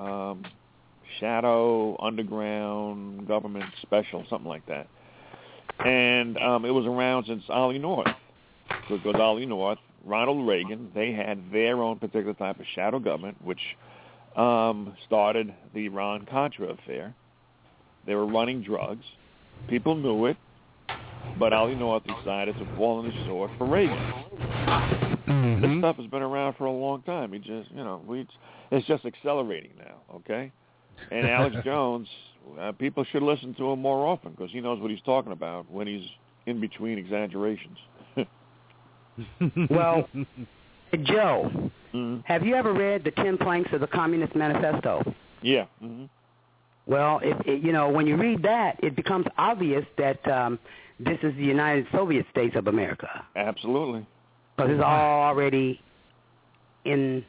Shadow Underground Government Special, something like that. And it was around since Ollie North. Because Ollie North, Ronald Reagan, they had their own particular type of shadow government, which started the Iran-Contra affair. They were running drugs. People knew it, but Ollie North decided to fall on his sword for Reagan. This stuff has been around for a long time. It's just accelerating now, okay? And Alex Jones, people should listen to him more often because he knows what he's talking about when he's in between exaggerations. Well, Joe, have you ever read the 10 Planks of the Communist Manifesto? Yeah. Well, when you read that, it becomes obvious that this is the United Soviet States of America. Absolutely. Because it's all already in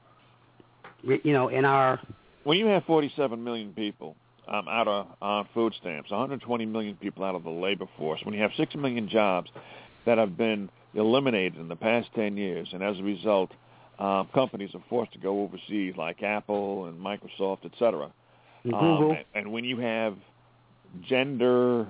our... When you have 47 million people out on food stamps, 120 million people out of the labor force, when you have 6 million jobs that have been eliminated in the past 10 years, and as a result, companies are forced to go overseas like Apple and Microsoft, et cetera. And when you have I'm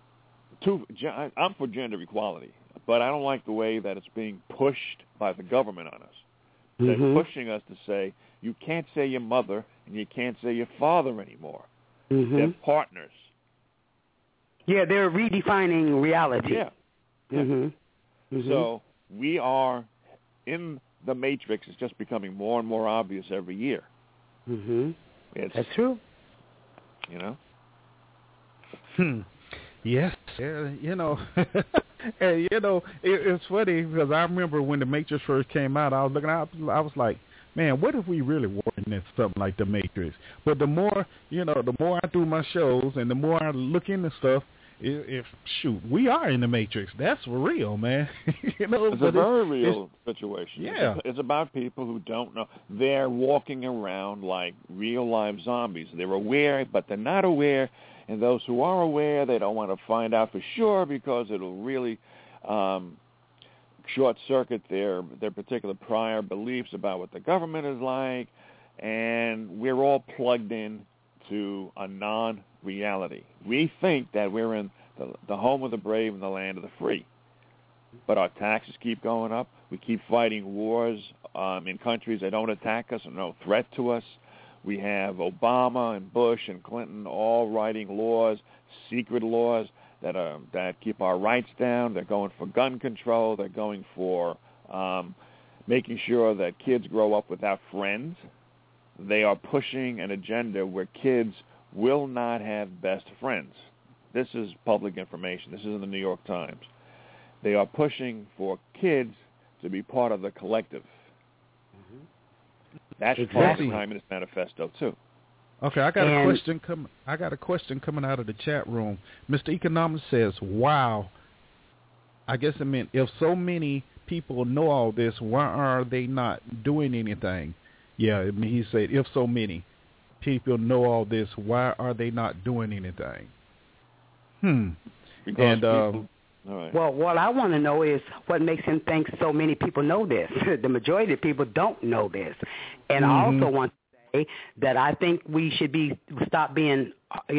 for gender equality, but I don't like the way that it's being pushed by the government on us. They're pushing us to say, you can't say your mother and you can't say your father anymore. They're partners. Yeah, they're redefining reality. Yeah. So we are in the matrix. It's just becoming more and more obvious every year. That's true. You know? Yes. And, it's funny because I remember when the Matrix first came out, I was looking out, I was like, man, what if we really were in something like The Matrix? But the more, the more I do my shows and the more I look into stuff, we are in The Matrix. That's for real, man. It's a very real situation. Yeah. It's about people who don't know. They're walking around like real live zombies. They're aware, but they're not aware. And those who are aware, they don't want to find out for sure because it'll really short-circuit their particular prior beliefs about what the government is like. And we're all plugged in to a non-reality. We think that we're in the home of the brave and the land of the free. But our taxes keep going up. We keep fighting wars in countries that don't attack us or no threat to us. We have Obama and Bush and Clinton all writing laws, secret laws that keep our rights down. They're going for gun control. They're going for making sure that kids grow up without friends. They are pushing an agenda where kids will not have best friends. This is public information. This is in the New York Times. They are pushing for kids to be part of the collective. That's part of the Communist Manifesto too. Okay, I got a question coming out of the chat room. Mr. Economics says, "Wow." I guess it meant if so many people know all this, why are they not doing anything? Yeah, he said if so many people know all this, why are they not doing anything? Because people, all right. Well, what I want to know is what makes him think so many people know this. The majority of people don't know this. And I also want to say that I think we should stop being,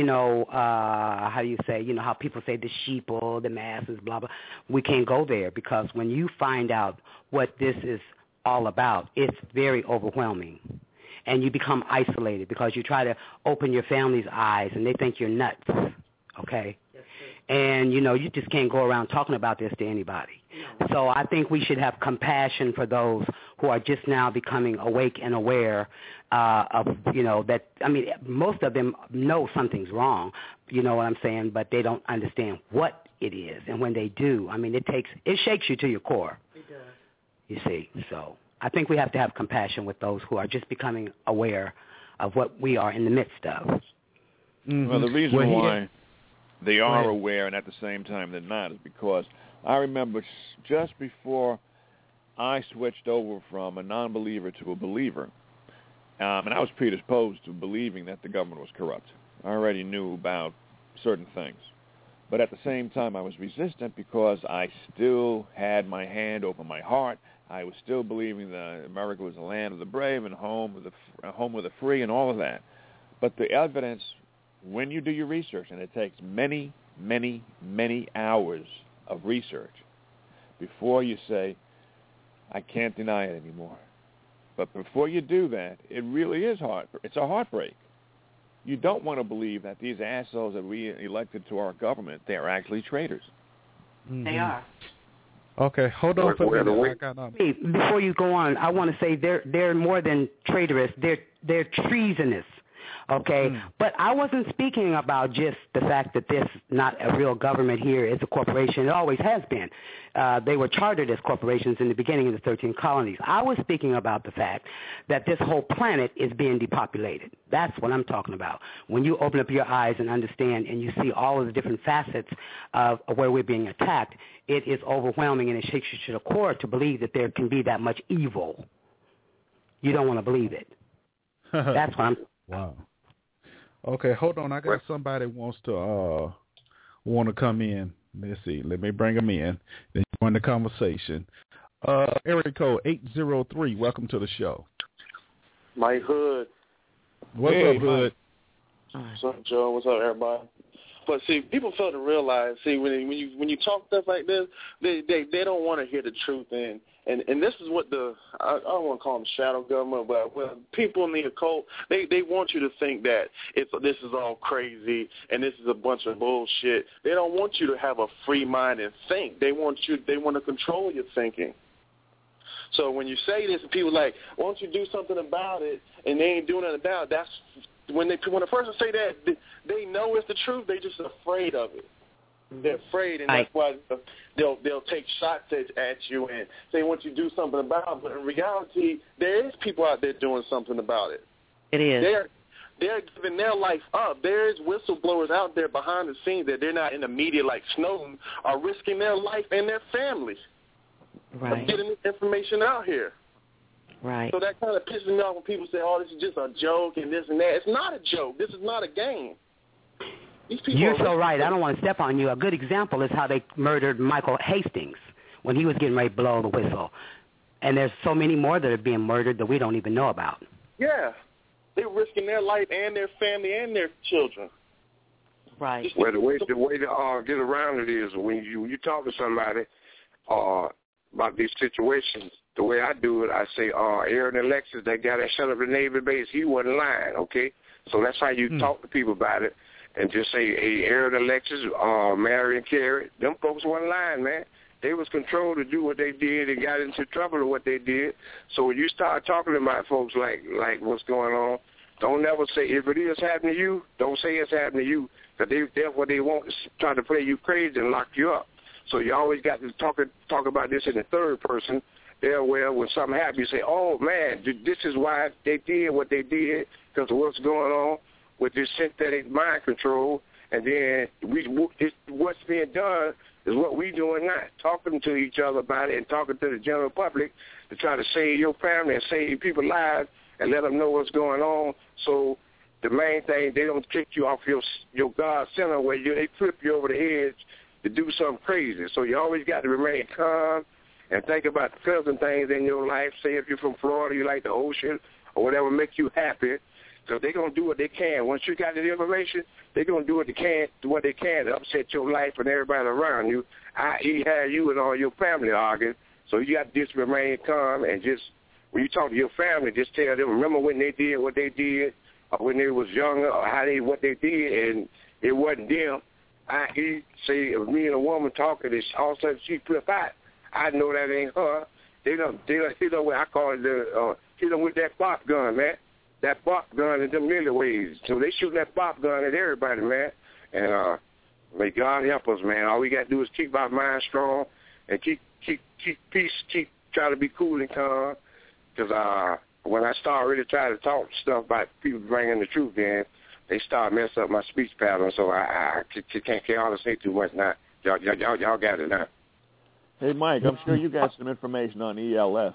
how do you say, how people say the sheeple, the masses, blah, blah. We can't go there because when you find out what this is all about, it's very overwhelming. And you become isolated because you try to open your family's eyes and they think you're nuts, okay? And, you just can't go around talking about this to anybody. So I think we should have compassion for those who are just now becoming awake and aware of, that, most of them know something's wrong, you know what I'm saying, but they don't understand what it is. And when they do, it shakes you to your core. It does. You see, so I think we have to have compassion with those who are just becoming aware of what we are in the midst of. Well, the reason why they are aware and at the same time they're not is because I remember just before I switched over from a non-believer to a believer, and I was predisposed to believing that the government was corrupt. I already knew about certain things. But at the same time, I was resistant because I still had my hand over my heart. I was still believing that America was the land of the brave and home of the free and all of that. But the evidence, when you do your research, and it takes many, many, many hours of research before you say, I can't deny it anymore. But before you do that, it really is hard. It's a heartbreak. You don't want to believe that these assholes that we elected to our government, they're actually traitors. They are. Okay, hold on for a minute. Before you go on, I want to say they're more than traitorous. They're treasonous. Okay, but I wasn't speaking about just the fact that this is not a real government here. It's a corporation. It always has been. They were chartered as corporations in the beginning of the 13 colonies. I was speaking about the fact that this whole planet is being depopulated. That's what I'm talking about. When you open up your eyes and understand and you see all of the different facets of where we're being attacked, it is overwhelming and it shakes you to the core to believe that there can be that much evil. You don't want to believe it. That's what I'm Wow. Okay, hold on. I got somebody wants to come in. Let's see. Let me bring them in. Then join the conversation. Area code 803. Welcome to the show. Mike Hood. What's up, Hood? What's up, Joe? What's up, everybody? But see, people fail to realize. See, when you talk stuff like this, they don't want to hear the truth. And this is what I don't want to call them shadow government, but people in the occult, they want you to think that this is all crazy and this is a bunch of bullshit. They don't want you to have a free mind and think. They want to control your thinking. So when you say this, and people are like, why don't you do something about it? And they ain't doing nothing about it. That's when a person say that, they know it's the truth. They just afraid of it. They're afraid, and that's why they'll take shots at you and they want you to do something about it. But in reality, there is people out there doing something about it. It is. They're giving their life up. There is whistleblowers out there behind the scenes that they're not in the media like Snowden, are risking their life and their families of getting this information out here. Right. So that kind of pisses me off when people say, oh, this is just a joke and this and that. It's not a joke. This is not a game. You're so right. I don't want to step on you. A good example is how they murdered Michael Hastings when he was getting ready to blow the whistle. And there's so many more that are being murdered that we don't even know about. Yeah. They're risking their life and their family and their children. Right. Well, the way to get around it is when you talk to somebody about these situations, the way I do it, I say, Aaron Alexis, that guy that shut up the Navy base, he wasn't lying, okay? So that's how you talk to people about it. And just say, hey, Aaron Alexis, Marion Carey, them folks weren't lying, man. They was controlled to do what they did and got into trouble with what they did. So when you start talking about folks like what's going on, don't never say, if it is happening to you, don't say it's happening to you. Because that's what they want, is try to play you crazy and lock you up. So you always got to talk about this in the third person. There where when something happens, you say, oh, man, this is why they did what they did because of what's going on with this synthetic mind control, and then what's being done is what we're doing now, talking to each other about it and talking to the general public to try to save your family and save people's lives and let them know what's going on. So the main thing, they don't kick you off your God center where they flip you over the edge to do something crazy. So you always got to remain calm and think about the pleasant things in your life. Say if you're from Florida, you like the ocean or whatever make you happy. So they're going to do what they can. Once you got the information, they're going to do what they can to upset your life and everybody around you, i.e. have you and all your family arguing. So you got to just remain calm and just, when you talk to your family, just tell them, remember when they did what they did or when they was younger or what they did and it wasn't them. I.e. say if me and a woman talking, all of a sudden she flip out. I know that ain't her. They hit her with, I call it hit them with that pop gun, man. That pop gun in them milliways. So they shooting that pop gun at everybody, man. And may God help us, man. All we got to do is keep our mind strong and keep peace, try to be cool and calm. Because when I start really trying to talk stuff about people bringing the truth in, they start messing up my speech pattern. So I can't hardly say too much now. Y'all got it now. Hey, Mike, I'm sure you got some information on ELFs.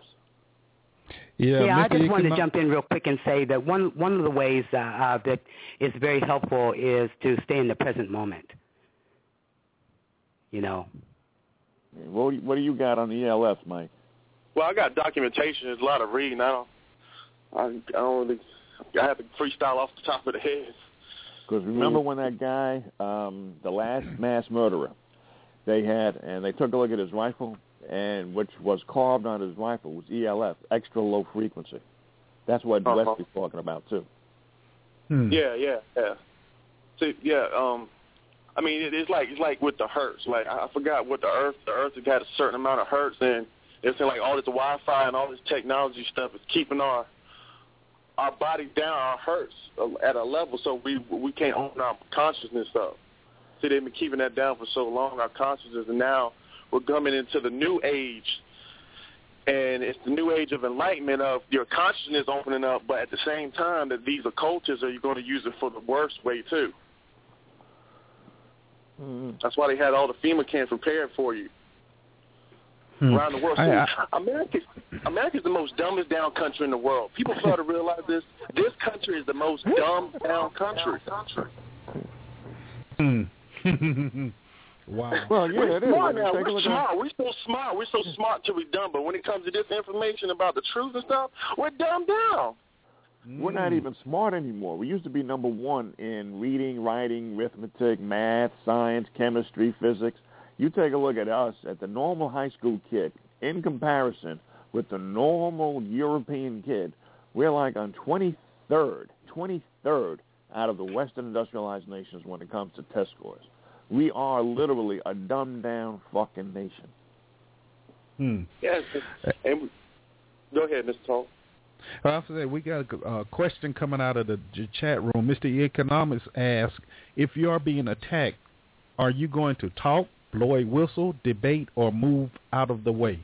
Yeah, I just wanted to jump in real quick and say that one of the ways that is very helpful is to stay in the present moment. You know. What do you got on ELFs, Mike? Well, I got documentation. There's a lot of reading. I have to freestyle off the top of the head. Because remember when that guy, the last mass murderer, they took a look at his rifle, and which was carved on his rifle was ELF, extra low frequency. That's what Wesley's talking about too. Yeah. See, I mean, it's like with the hertz. Like I forgot what the Earth has got a certain amount of hertz, and it's like all this Wi-Fi and all this technology stuff is keeping our body down, our hertz at a level, so we can't own our consciousness up. See, they've been keeping that down for so long, our consciousness, and now we're coming into the new age, and it's the new age of enlightenment of your consciousness opening up, but at the same time that these occultists are going to use it for the worst way too. That's why they had all the FEMA camps prepared for you around the world. America's the most dumbest down country in the world. People fail to realize this. This country is the most dumbed down country. Wow. Well, yeah, it is. We're smart. We're so smart. We're so smart to be dumb. But when it comes to this information about the truth and stuff, we're dumbed down. We're not even smart anymore. We used to be number one in reading, writing, arithmetic, math, science, chemistry, physics. You take a look at us, at the normal high school kid, in comparison with the normal European kid, we're like on 23rd out of the Western industrialized nations when it comes to test scores. We are literally a dumbed-down fucking nation. Yes. And go ahead, Mr. Tall. I have to say, we got a question coming out of the chat room. Mr. Economics asks, if you are being attacked Are you going to talk, blow a whistle, debate, or move out of the way?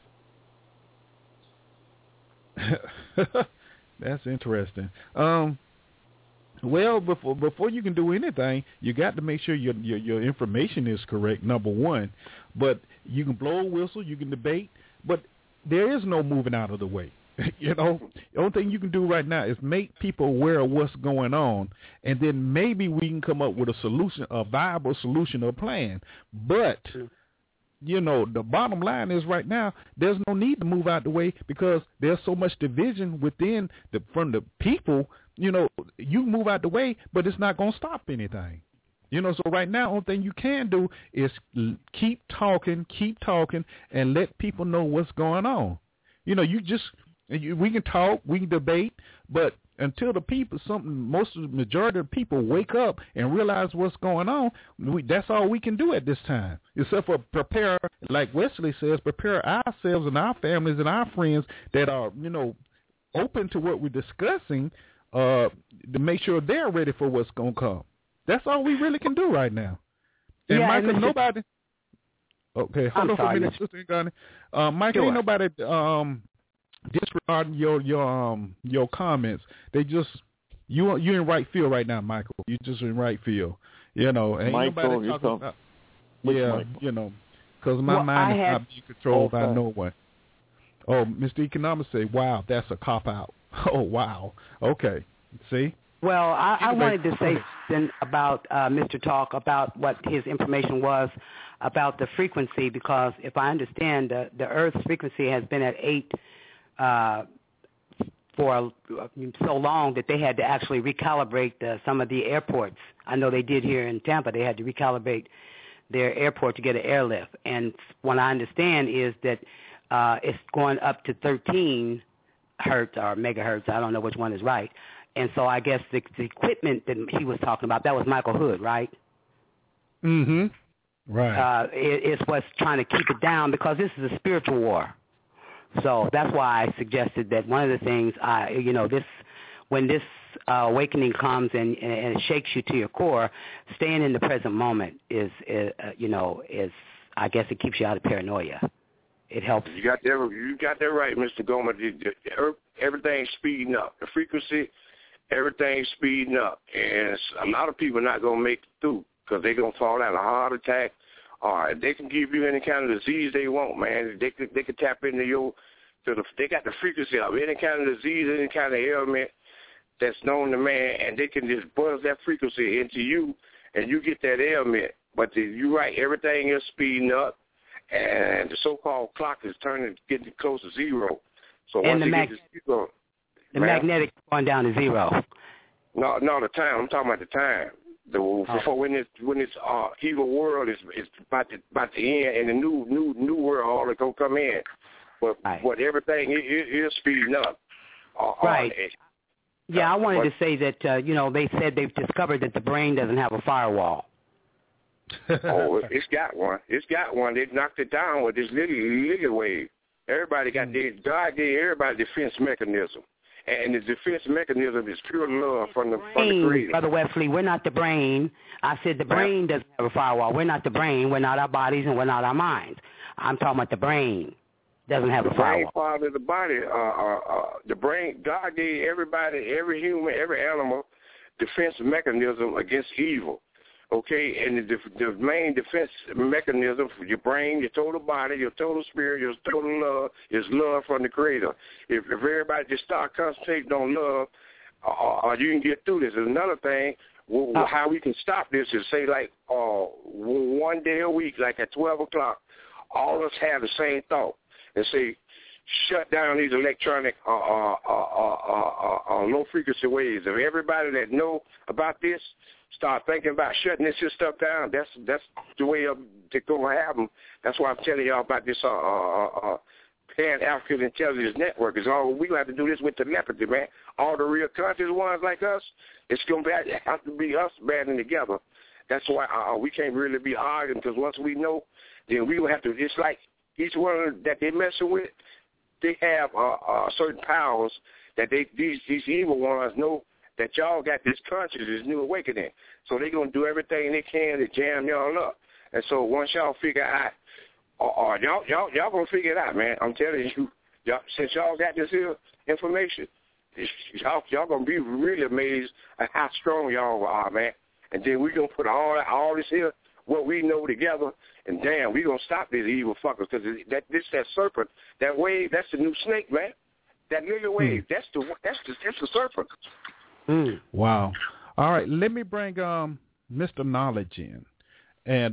That's interesting. Well, before you can do anything, you got to make sure your information is correct, number one. But you can blow a whistle, you can debate, but there is no moving out of the way. You know, the only thing you can do right now is make people aware of what's going on, and then maybe we can come up with a solution, a viable solution or plan. But, you know, the bottom line is right now there's no need to move out the way because there's so much division from the people. You know, you move out the way, but it's not going to stop anything. You know, so right now, the only thing you can do is keep talking, and let people know what's going on. You know, we can talk, we can debate, but until the majority of the people wake up and realize what's going on, that's all we can do at this time, except for prepare, like Wesley says, prepare ourselves and our families and our friends that are, you know, open to what we're discussing, to make sure they're ready for what's going to come. That's all we really can do right now. And yeah, Michael, and nobody. Okay, hold on for a minute, Sister Ngani. Michael, ain't nobody disregarding your comments. They just you're in right field right now, Michael. You're just in right field. You know, ain't Michael, nobody talking about. Yeah, Michael? You know, because my mind is not being controlled by no one. Oh, Mr. Economics say, "Wow, that's a cop out." Oh, wow. Okay, see. Well, I wanted to say something about Mr. Talk, about what his information was about the frequency, because if I understand, the Earth's frequency has been at 8 for so long that they had to actually recalibrate some of the airports. I know they did here in Tampa. They had to recalibrate their airport to get an airlift. And what I understand is that it's going up to 13 hertz or megahertz. I don't know which one is right. And so I guess the equipment that he was talking about, that was Michael Hood, right? Mm-hmm. Right. It's what's trying to keep it down, because this is a spiritual war. So that's why I suggested that one of the things, when this awakening comes and it shakes you to your core, staying in the present moment is I guess it keeps you out of paranoia. It helps. You got that right, Mr. Gomer. Everything's speeding up. The frequency, everything's speeding up. And a lot of people are not going to make it through because they're going to fall out of a heart attack. Or they can give you any kind of disease they want, man. They could tap into they got the frequency of any kind of disease, any kind of ailment that's known to man, and they can just buzz that frequency into you, and you get that ailment. But you're right, everything is speeding up. And the so-called clock is getting close to zero. So once it gets to zero, the magnetic going down to zero. No, the time. I'm talking about the time. Before when this evil world is about to end, and the new world all is gonna come in. But everything is speeding up. Right. I wanted to say that they said they've discovered that the brain doesn't have a firewall. Oh, it's got one. They knocked it down with this little wave. Everybody got God gave everybody a defense mechanism. And the defense mechanism is pure love from the Creator. Brother Wesley, we're not the brain. I said the brain doesn't have a firewall. We're not the brain. We're not our bodies, and we're not our minds. I'm talking about the brain doesn't have a firewall. The brain part of the body, the brain, God gave everybody, every human, every animal, defense mechanism against evil. Okay, and the main defense mechanism for your brain, your total body, your total spirit, your total love is love from the Creator. If everybody just start concentrating on love, you can get through this. There's another thing, how we can stop this is say like one day a week, like at 12 o'clock, all of us have the same thought and say, shut down these electronic low frequency waves. If everybody that know about this start thinking about shutting this stuff down, that's the way they're going to have them. That's why I'm telling y'all about this Pan-African Intelligence Network. Is all we have to do this with telepathy, man. All the real conscious ones like us, it's going to have to be us banding together. That's why we can't really be arguing, because once we know, then we will have to, it's like each one that they're messing with, they have certain powers that these evil ones know that y'all got this conscious, this new awakening. So they're going to do everything they can to jam y'all up. And so once y'all figure out, or y'all going to figure it out, man. I'm telling you, since y'all got this here information, y'all going to be really amazed at how strong y'all are, man. And then we're going to put all this here, what we know together, and damn, we're going to stop these evil fuckers, because that serpent, that wave, that's the new snake, man. That little wave, that's the serpent. Wow. All right, let me bring Mr. Knowledge in. And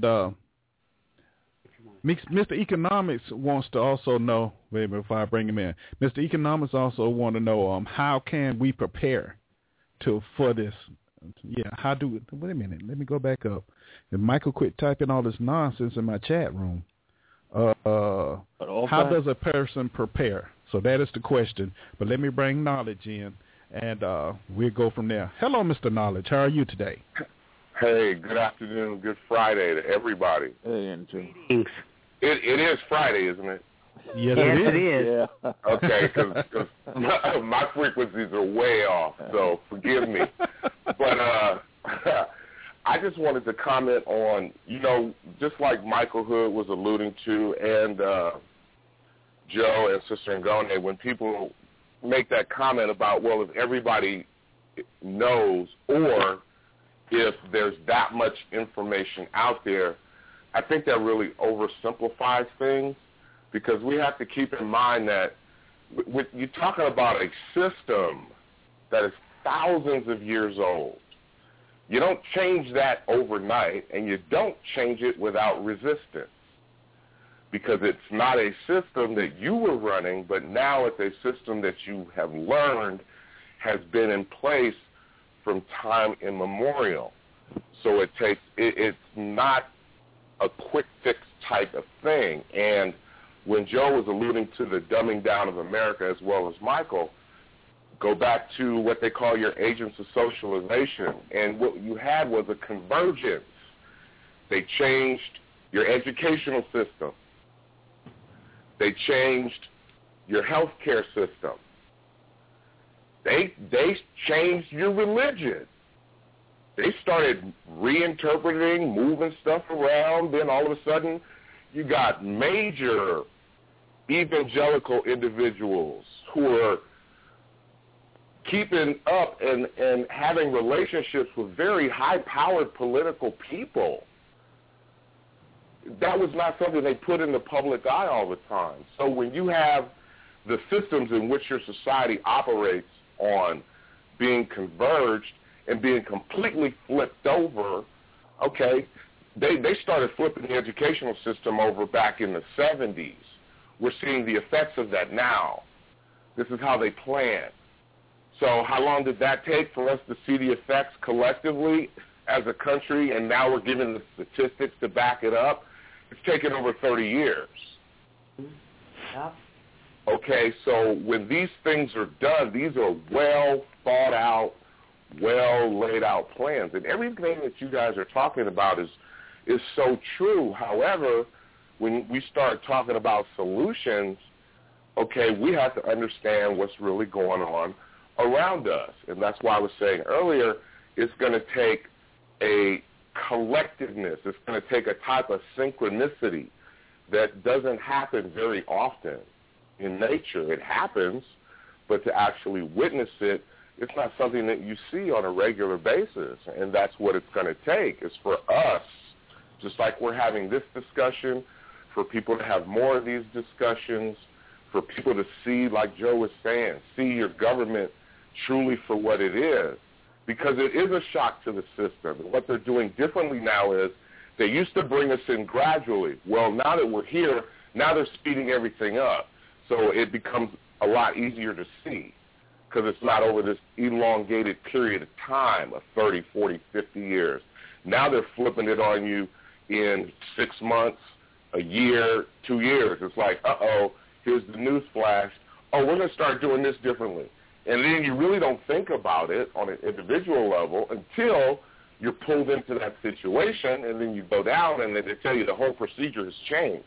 Mr. Economics wants to also know, wait before I bring him in, Mr. Economics also want to know how can we prepare for this? Yeah, wait a minute, let me go back up. If Michael quit typing all this nonsense in my chat room, how does a person prepare? So that is the question. But let me bring Knowledge in, and we'll go from there. Hello, Mr. Knowledge. How are you today? Hey, good afternoon, good Friday to everybody. Hey, NJ. It is Friday, isn't it? Yes, it is. Yeah. Okay, because my frequencies are way off, so forgive me. But I just wanted to comment on, just like Michael Hood was alluding to, and Joe and Sister Ngone, when people make that comment about, well, if everybody knows or if there's that much information out there, I think that really oversimplifies things, because we have to keep in mind that you're talking about a system that is thousands of years old. You don't change that overnight, and you don't change it without resistance, because it's not a system that you were running, but now it's a system that you have learned has been in place from time immemorial. So it's not a quick fix type of thing. And when Joe was alluding to the dumbing down of America, as well as Michael, go back to what they call your agents of socialization. And what you had was a convergence. They changed your educational system. They changed your healthcare system. They changed your religion. They started reinterpreting, moving stuff around. Then all of a sudden, you got major evangelical individuals who are keeping up and having relationships with very high-powered political people. That was not something they put in the public eye all the time. So when you have the systems in which your society operates on being converged and being completely flipped over, okay, they started flipping the educational system over back in the 70s. We're seeing the effects of that now. This is how they plan. So how long did that take for us to see the effects collectively as a country, and now we're given the statistics to back it up? It's taken over 30 years. Yeah. Okay, so when these things are done, these are well thought out, well laid out plans. And everything that you guys are talking about is so true. However, when we start talking about solutions, okay, we have to understand what's really going on around us. And that's why I was saying earlier, it's going to take a collectiveness. It's going to take a type of synchronicity that doesn't happen very often in nature. It happens, but to actually witness it, it's not something that you see on a regular basis. And that's what it's going to take, is for us, just like we're having this discussion, for people to have more of these discussions, for people to see, like Joe was saying, see your government truly for what it is. Because it is a shock to the system. And what they're doing differently now is they used to bring us in gradually. Well, now that we're here, now they're speeding everything up. So it becomes a lot easier to see, because it's not over this elongated period of time of 30, 40, 50 years. Now they're flipping it on you in 6 months, a year, 2 years. It's like, here's the news flash. Oh, we're going to start doing this differently. And then you really don't think about it on an individual level until you're pulled into that situation, and then you go down, and then they tell you the whole procedure has changed.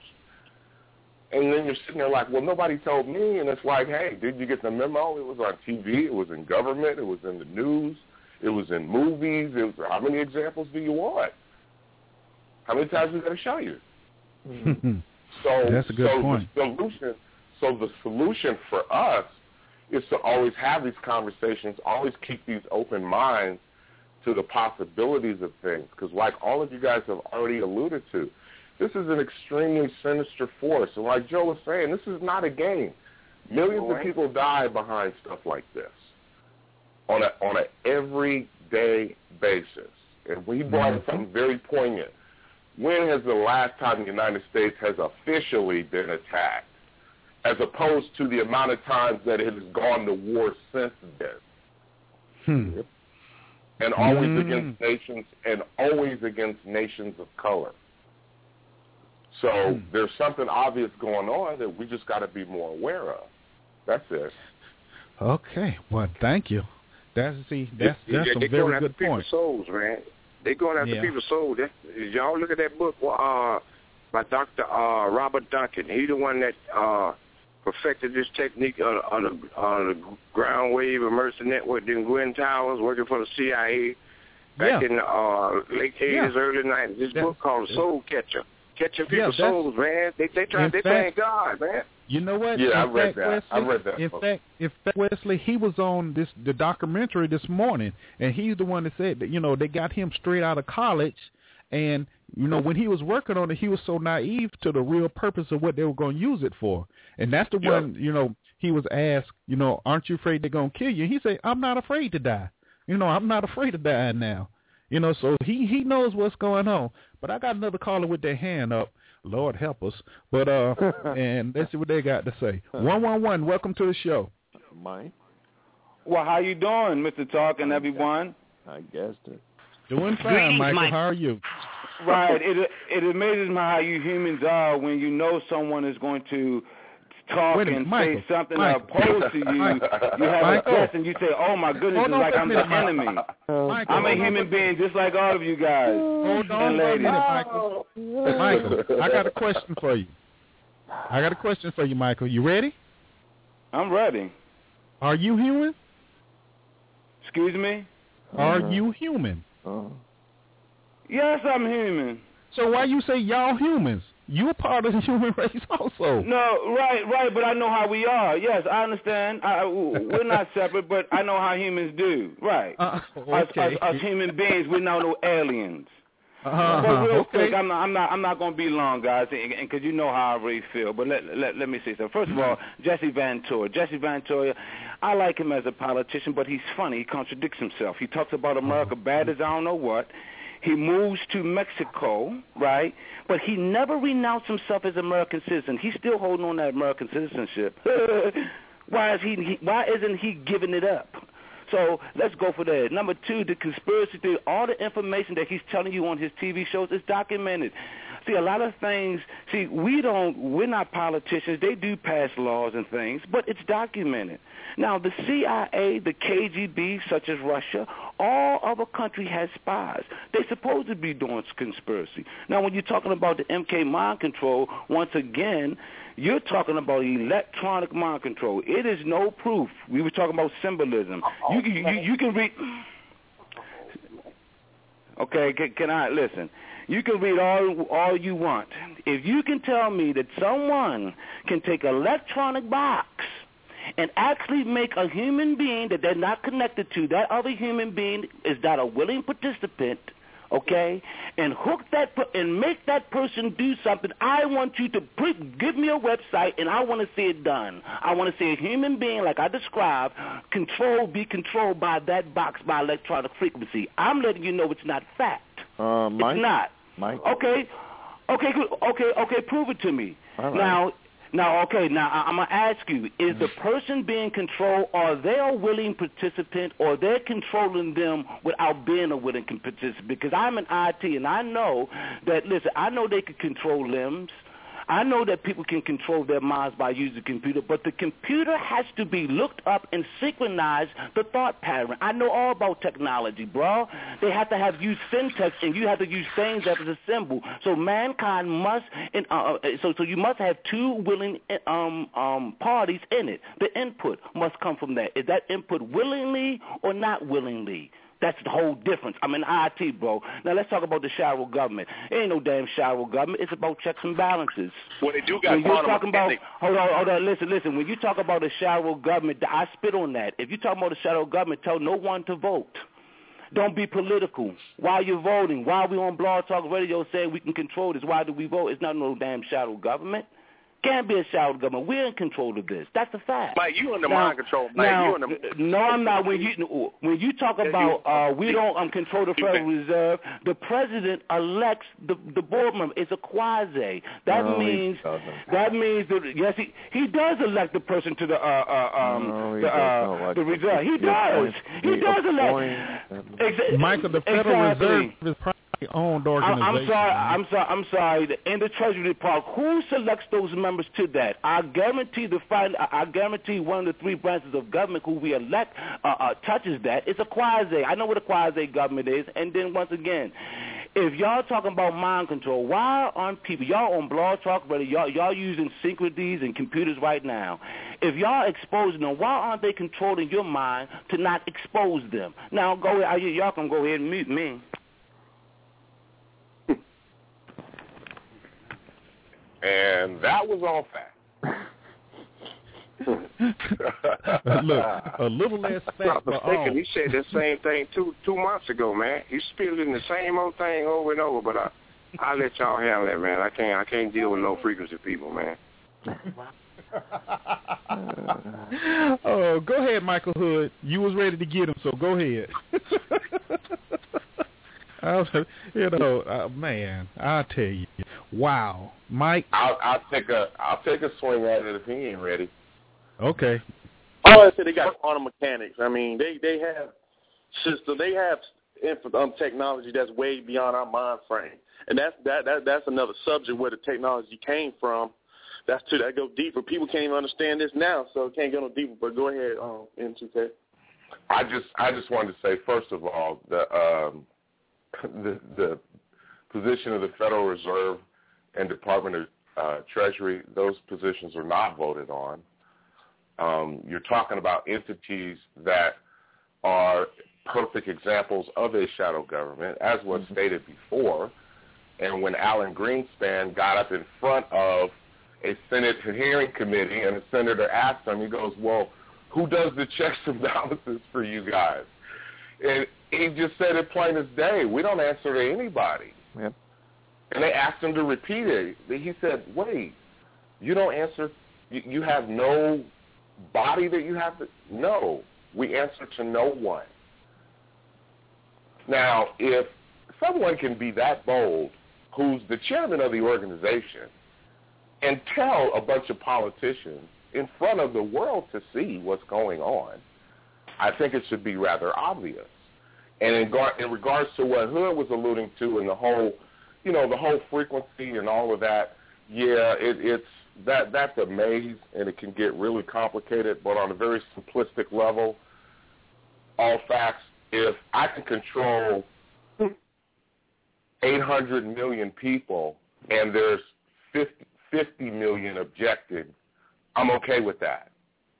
And then you're sitting there like, well, nobody told me. And it's like, hey, did you get the memo? It was on TV. It was in government. It was in the news. It was in movies. How many examples do you want? How many times we got to show you? So that's a good point. The solution for us is to always have these conversations, always keep these open minds to the possibilities of things. Because like all of you guys have already alluded to, this is an extremely sinister force. And like Joe was saying, this is not a game. Millions of people die behind stuff like this on a everyday basis. And we brought up something very poignant. When has the last time the United States has officially been attacked, as opposed to the amount of times that it has gone to war since then? And always against nations, and always against nations of color. So there's something obvious going on that we just got to be more aware of. That's it. Okay. Well, thank you. That's some very good points. Souls, man. They're going after people's souls. Y'all look at that book by Dr. Robert Duncan. He's the one that perfected this technique on the ground wave immersive network in Gwynn Towers, working for the CIA back in the late 80s, early 90s. This book called Soul Catcher. Catching people's souls, man. They playing God, man. You know what? Yeah, I read that. In fact, Wesley, he was on the documentary this morning, and he's the one that said that, they got him straight out of college, and, when he was working on it, he was so naive to the real purpose of what they were going to use it for. And that's the one, he was asked, aren't you afraid they're going to kill you? And he said, I'm not afraid to die. I'm not afraid of dying now. So he knows what's going on. But I got another caller with their hand up. Lord help us. But and let's see what they got to say. 111, welcome to the show. Mike. Well, how you doing, Mr. Talk and everyone? I guessed it. Doing fine, Michael. How are you? Right. It amazes me how you humans are when you know someone is going to talk and say something opposed to you. You have a guess and you say, "Oh my goodness, it's like I'm the enemy." I'm a human being just like all of you guys. Hold on, ladies. Michael, I got a question for you. Michael. You ready? I'm ready. Are you human? Excuse me? Are you human? Yes, I'm human. So why you say y'all humans? You're part of the human race also. No, right, but I know how we are. Yes, I understand. We're not separate, but I know how humans do. Right. Okay. Us human beings, we're not no aliens. But real quick, I'm not going to be long, guys, because you know how I really feel. But let me say something. First of all, Jesse Ventura, I like him as a politician, but he's funny. He contradicts himself. He talks about America bad as I don't know what. He moves to Mexico, right? But he never renounced himself as an American citizen. He's still holding on to that American citizenship. Why isn't he giving it up? So let's go for that. Number two, the conspiracy theory, all the information that he's telling you on his TV shows is documented. See, a lot of things, we're not politicians. They do pass laws and things, but it's documented. Now, the CIA, the KGB, such as Russia, all other countries has spies. They're supposed to be doing conspiracy. Now, when you're talking about the MK mind control, once again, you're talking about electronic mind control. It is no proof. We were talking about symbolism. You can read. Okay, can I listen? You can read all you want. If you can tell me that someone can take an electronic box and actually make a human being that they're not connected to, that other human being is not a willing participant, okay, and hook that and make that person do something, I want you to give me a website and I want to see it done. I want to see a human being like I described be controlled by that box by electronic frequency. I'm letting you know it's not fact. Mike? It's not. Mike? Okay, good. Prove it to me. All right. Now, I'm going to ask you, is the person being controlled, are they a willing participant, or they're controlling them without being a willing participant? Because I'm an IT, and I know that, I know they can control limbs. I know that people can control their minds by using the computer, but the computer has to be looked up and synchronize the thought pattern. I know all about technology, bro. They have to have used syntax, and you have to use things as a symbol. So mankind must, so you must have two willing parties in it. The input must come from that. Is that input willingly or not willingly? That's the whole difference. I'm in IT, bro. Now let's talk about the shadow government. It ain't no damn shadow government. It's about checks and balances. Well, they do got when you're talking about, hold on, listen. When you talk about the shadow government, I spit on that. If you talk about the shadow government, tell no one to vote. Don't be political. While you're voting, while we on Blog Talk Radio saying we can control this, why do we vote? It's not no damn shadow government. Can't be a shadow government. We're in control of this. That's a fact. Mike, you under mind control. Mike, now, you under. No, I'm not. When you talk about we don't control the Federal Reserve, the president elects the board member. It's a quasi. That means that yes, he does elect the person to the reserve. He does. He does elect. Michael, the Federal Reserve is probably owned organization. I'm sorry. In the Treasury Department, who selects those members to that? I guarantee one of the three branches of government who we elect touches that. It's a quasi. I know what a quasi government is. And then once again, if y'all talking about mind control, why aren't people, y'all on Blog Talk Radio, y'all using synchronies and computers right now. If y'all exposing them, why aren't they controlling your mind to not expose them? Now, y'all can go ahead and mute me. And that was all fact. Look, a little less fact for all. He said the same thing two months ago, man. He's spilling the same old thing over and over, but I'll let y'all handle that, man. I can't deal with low frequency people, man. Oh, go ahead, Michael Hood. You was ready to get him, so go ahead. Man, I'll tell you. Wow, Mike. I'll take a swing at it if he ain't ready. Okay. Oh, I said they got quantum mechanics. I mean, they have system. They have technology that's way beyond our mind frame, and that's another subject where the technology came from. That goes deeper. People can't even understand this now, so it can't go no deeper. But go ahead, M2K. I just wanted to say, first of all, the position of the Federal Reserve and Department of Treasury, those positions are not voted on. You're talking about entities that are perfect examples of a shadow government, as was stated before. And when Alan Greenspan got up in front of a Senate hearing committee and a senator asked him, he goes, well, who does the checks and balances for you guys? And he just said it plain as day. We don't answer to anybody. Yep. And they asked him to repeat it. He said, wait, you don't answer, you have no body that you have to, no, we answer to no one. Now, if someone can be that bold, who's the chairman of the organization, and tell a bunch of politicians in front of the world to see what's going on, I think it should be rather obvious. And in regards to what Hood was alluding to and the whole, the whole frequency and all of that, yeah, that's a maze and it can get really complicated. But on a very simplistic level, all facts. If I can control 800 million people and there's 50 million objected, I'm okay with that.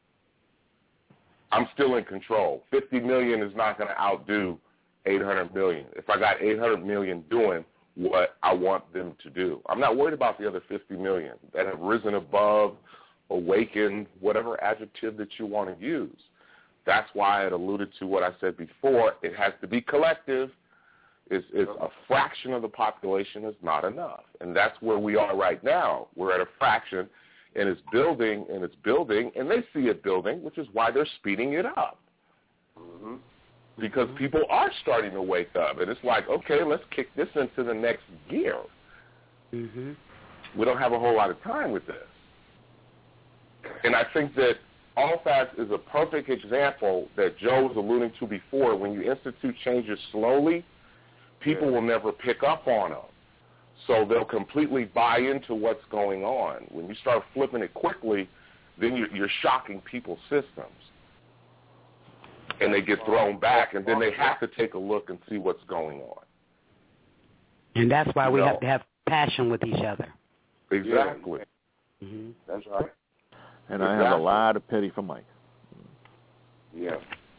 I'm still in control. 50 million is not going to outdo 800 million. If I got 800 million doing what I want them to do, I'm not worried about the other 50 million that have risen above, awakened, whatever adjective that you want to use. That's why it alluded to what I said before. It has to be collective. It's a fraction of the population is not enough. And that's where we are right now. We're at a fraction, and it's building, and they see it building, which is why they're speeding it up. Mm-hmm. Because people are starting to wake up. And it's like, okay, let's kick this into the next gear. Mm-hmm. We don't have a whole lot of time with this. And I think that All Facts is a perfect example that Joe was alluding to before. When you institute changes slowly, people will never pick up on them. So they'll completely buy into what's going on. When you start flipping it quickly, then you're shocking people's systems. And they get thrown back, and then they have to take a look and see what's going on. And that's why we have to have passion with each other. Exactly. Mm-hmm. That's right. And I have a lot of pity for Mike. Yeah.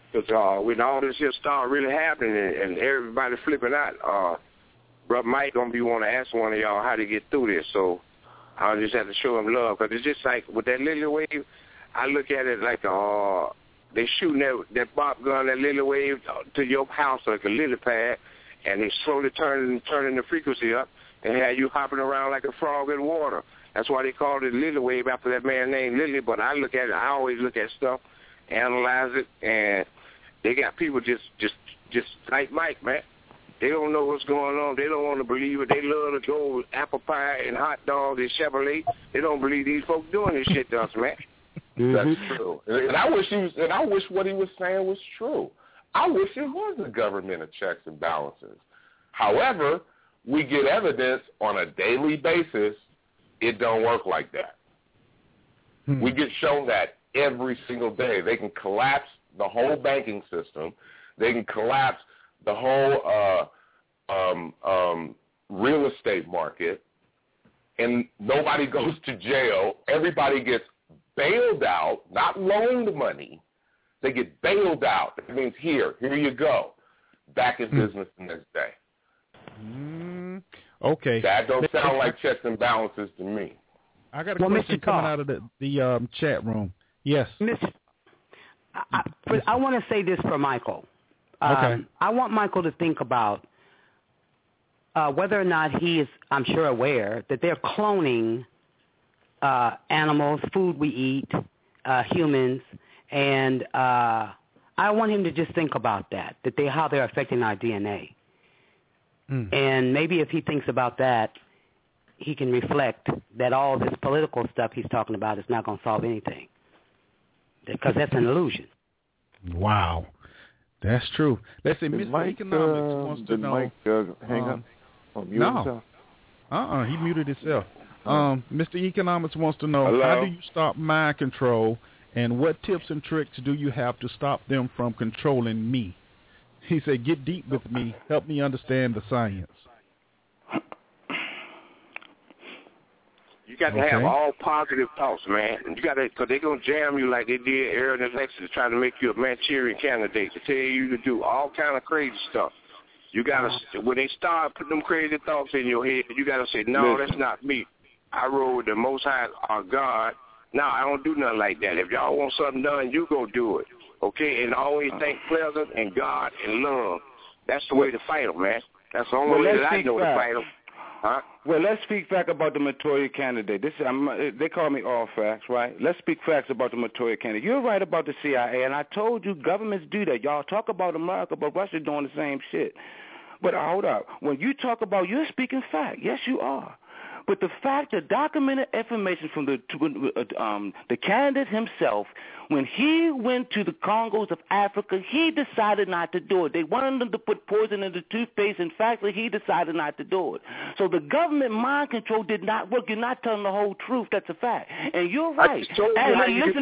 Because when all this here start really happening and everybody flipping out, Brother Mike going to be want to ask one of y'all how to get through this. So I'll just have to show him love. Because it's just like with that Lily Wave, I look at it like they shooting that Bob gun, that Lily Wave to your house like a lily pad, and they slowly turning the frequency up and have you hopping around like a frog in water. That's why they called it Lily Wave after that man named Lily. But I look at it, I always look at stuff, analyze it, and they got people just like Mike, man. They don't know what's going on. They don't want to believe it. They love to go with apple pie and hot dogs and Chevrolet. They don't believe these folks doing this shit to us, man. That's true. And I wish what he was saying was true. I wish it was a government of checks and balances. However, we get evidence on a daily basis it don't work like that. We get shown that every single day. They can collapse the whole banking system. They can collapse the whole real estate market, and nobody goes to jail. Everybody gets bailed out, not loaned money. They get bailed out. It means here you go, back in business the next day. Okay. That don't sound like checks and balances to me. I got a question coming out of the chat room. Yes. I want to say this for Michael. Okay. I want Michael to think about whether or not he is, I'm sure, aware that they're cloning animals, food we eat, humans, and I want him to just think about that how they're affecting our DNA. And maybe if he thinks about that, he can reflect that all this political stuff he's talking about is not going to solve anything, because that's an illusion. Wow. That's true. Let's see, Mr. Economics wants to know. Mike hang up? No. He muted himself. Mr. Economics wants to know, Hello? How do you stop mind control, and what tips and tricks do you have to stop them from controlling me? He said, get deep with me. Help me understand the science. You got to have all positive thoughts, man. You got to, because they're going to jam you like they did Aaron and Alexis to try to make you a Manchurian candidate, to tell you to do all kind of crazy stuff. You got to, when they start putting them crazy thoughts in your head, you got to say, no, that's not me. I roll with the Most High, our God. No, I don't do nothing like that. If y'all want something done, you go do it. Okay? And always think pleasant and God and love. That's the way to fight them, man. That's the only way that I know to fight them. Huh? Well, let's speak back about the Matoya candidate. They call me all facts, right? Let's speak facts about the Matoya candidate. You're right about the CIA, and I told you governments do that. Y'all talk about America, but Russia doing the same shit. But hold up. When you talk about, you're speaking fact. Yes, you are. But the fact that documented information from the candidate himself, when he went to the Congos of Africa, he decided not to do it. They wanted him to put poison in the toothpaste. In fact, he decided not to do it. So the government mind control did not work. You're not telling the whole truth. That's a fact. And you're right. Listen.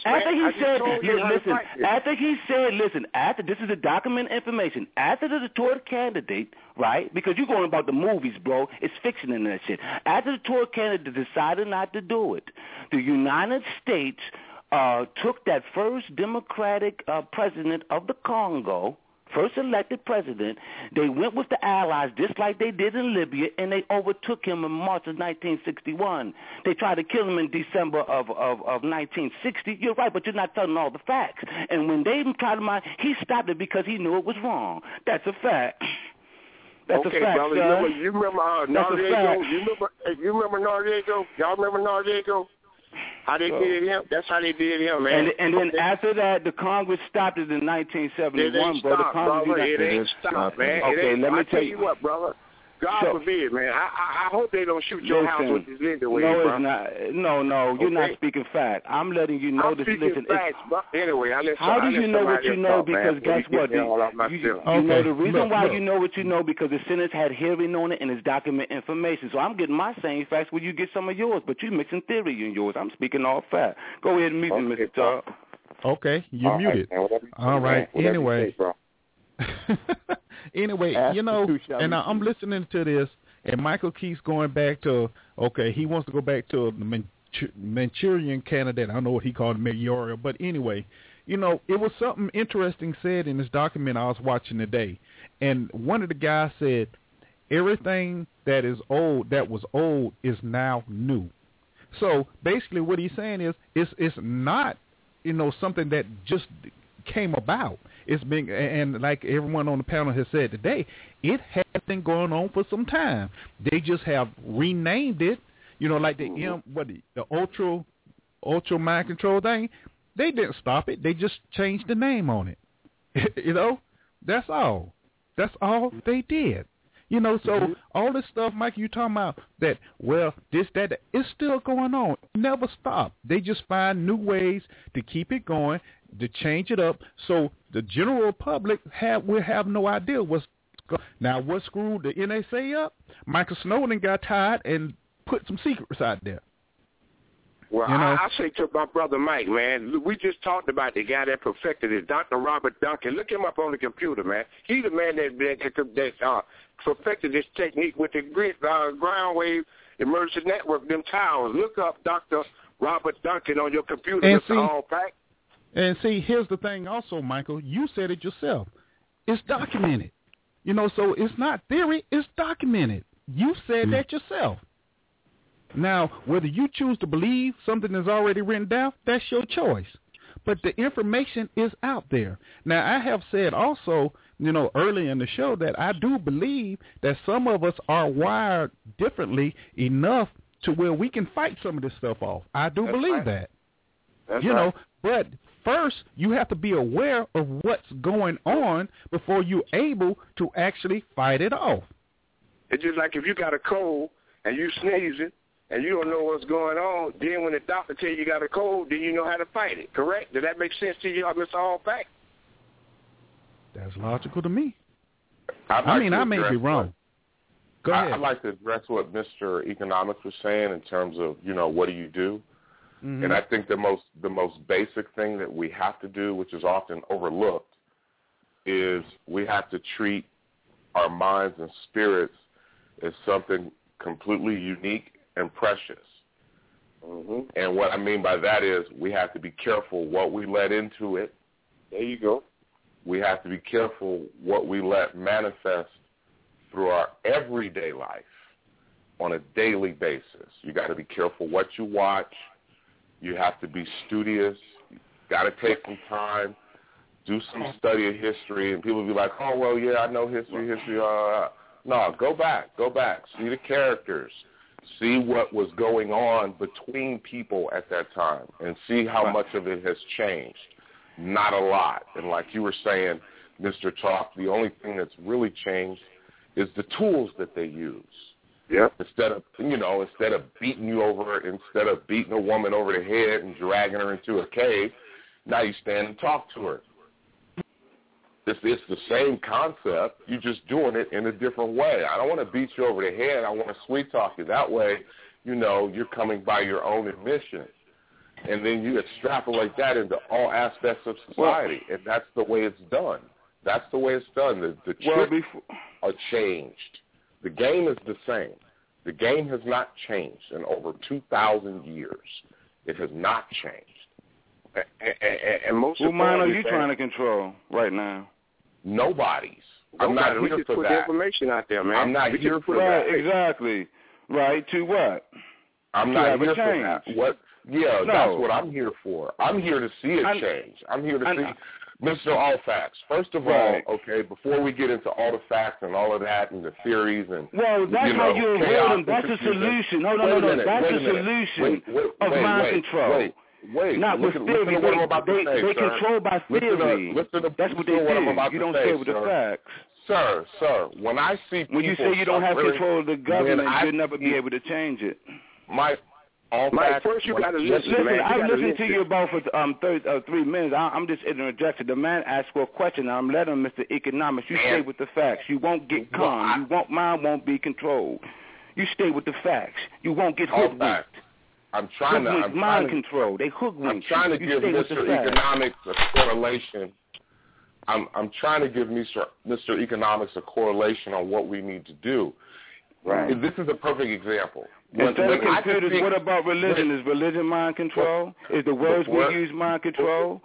After this is the documented information. After the Torah candidate, right? Because you're going about the movies, bro. It's fiction in that shit. After the Torah candidate decided not to do it, the United States took that first democratic president of the Congo, first elected president. They went with the allies just like they did in Libya, and they overtook him in March of 1961. They tried to kill him in December of 1960. You're right, but you're not telling all the facts. And when they tried to he stopped it because he knew it was wrong. That's a fact. That's okay, a fact, brother. You remember Noriega? You remember Noriega? Y'all remember Noriega? How they did him? That's how they did him, man. And then after that, the Congress stopped it in 1971, brother. It ain't stopped, man. Okay, let me tell you what, brother. God forbid, man. I hope they don't shoot your house with this Linda wave, no, bro. It's not. No, you're not speaking fact. I'm letting you know this. Listen, facts, anyway, how do you know what you know? Because guess what? You know the reason why you know what you know because the Senate had hearing on it and it's documented information. So I'm getting my same facts where you get some of yours, but you're mixing theory in yours. I'm speaking all fact. Go ahead and mute me, Mr. Talk. Okay, you're muted. All right. Anyway. Anyway, and I'm listening to this, and Michael keeps going back to, he wants to go back to the Manchurian candidate. I don't know what he called mayoral, but anyway, you know, it was something interesting said in this document I was watching today. And one of the guys said, everything that was old is now new. So basically what he's saying is it's not, you know, something that just came about. It's been, and like everyone on the panel has said today, it has been going on for some time. They just have renamed it, you know, like the ultra mind control thing. They didn't stop it. They just changed the name on it. You know, that's all. That's all they did. You know, so all this stuff, Mike, you talking about that, well, this, that, it's still going on. Never stop. They just find new ways to keep it going, to change it up, so the general public will have no idea what's going on. Now, what screwed the NSA up? Michael Snowden got tired and put some secrets out there. Well, you know? I say to my brother Mike, man, we just talked about the guy that perfected it, Dr. Robert Duncan. Look him up on the computer, man. He's the man that perfected this technique with the ground wave emergency network, them towers. Look up Dr. Robert Duncan on your computer, and Mr. Allpack. And see, here's the thing also, Michael. You said it yourself. It's documented. You know, so it's not theory. It's documented. You said that yourself. Now, whether you choose to believe something is already written down, that's your choice. But the information is out there. Now, I have said also, you know, early in the show that I do believe that some of us are wired differently enough to where we can fight some of this stuff off. I do believe that. That's you know, but first you have to be aware of what's going on before you're able to actually fight it off. It's just like if you got a cold and you sneezing, and you don't know what's going on, then when the doctor tell you got a cold, then you know how to fight it, correct? Does that make sense to you, Mr. Allpack? That's logical to me. I mean, I may be wrong. Go ahead. I'd like to address what Mr. Economics was saying in terms of, you know, what do you do? Mm-hmm. And I think the most basic thing that we have to do, which is often overlooked, is we have to treat our minds and spirits as something completely unique and precious. Mm-hmm. And what I mean by that is we have to be careful what we let into it. There you go. We have to be careful what we let manifest through our everyday life on a daily basis. You got to be careful what you watch. You have to be studious. You got to take some time, do some study of history, and people will be like, oh, well, yeah, I know history. No, go back, see the characters. See what was going on between people at that time and see how much of it has changed. Not a lot. And like you were saying, Mr. Talk, the only thing that's really changed is the tools that they use. Yeah. Instead of beating you over, instead of beating a woman over the head and dragging her into a cave, now you stand and talk to her. It's the same concept. You're just doing it in a different way. I don't want to beat you over the head. I want to sweet talk you. That way, you know, you're coming by your own admission. And then you extrapolate that into all aspects of society. And that's the way it's done. That's the way it's done. The tricks are changed. The game is the same. The game has not changed in over 2,000 years. It has not changed. And most who mind are you trying to control right now? Nobody's. I'm not here for that. We just put the information out there, man. I'm not here for that. Exactly. Right. To what? I'm not here for that. What? Yeah, that's what I'm here for. I'm here to see it change. I'm here to see Mr. Allfax. First of all, okay, before we get into all the facts and all of that and the theories and that's how you avoid them. That's a solution. No. That's a solution of mind control. Wait, not with theory. They control by theory. That's what they do. You don't stay with the facts. Sir, when I see people... When you say you don't have control of the government, you'll never be able to change it. Mike, first you got to listen, man. I've listened to you about for 3 minutes. I'm just interjecting. The man asked for a question, and I'm letting him, Mr. Economics. You stay with the facts. You won't get calm. Mine won't be controlled. You stay with the facts. You won't get hoodwinked. I'm trying to mind control. They hoodwink. I'm trying to give Mr. Economics a correlation. I'm trying to give Mr. Economics a correlation on what we need to do. Right. This is a perfect example. What about religion? Is religion mind control? Is the words we use mind control?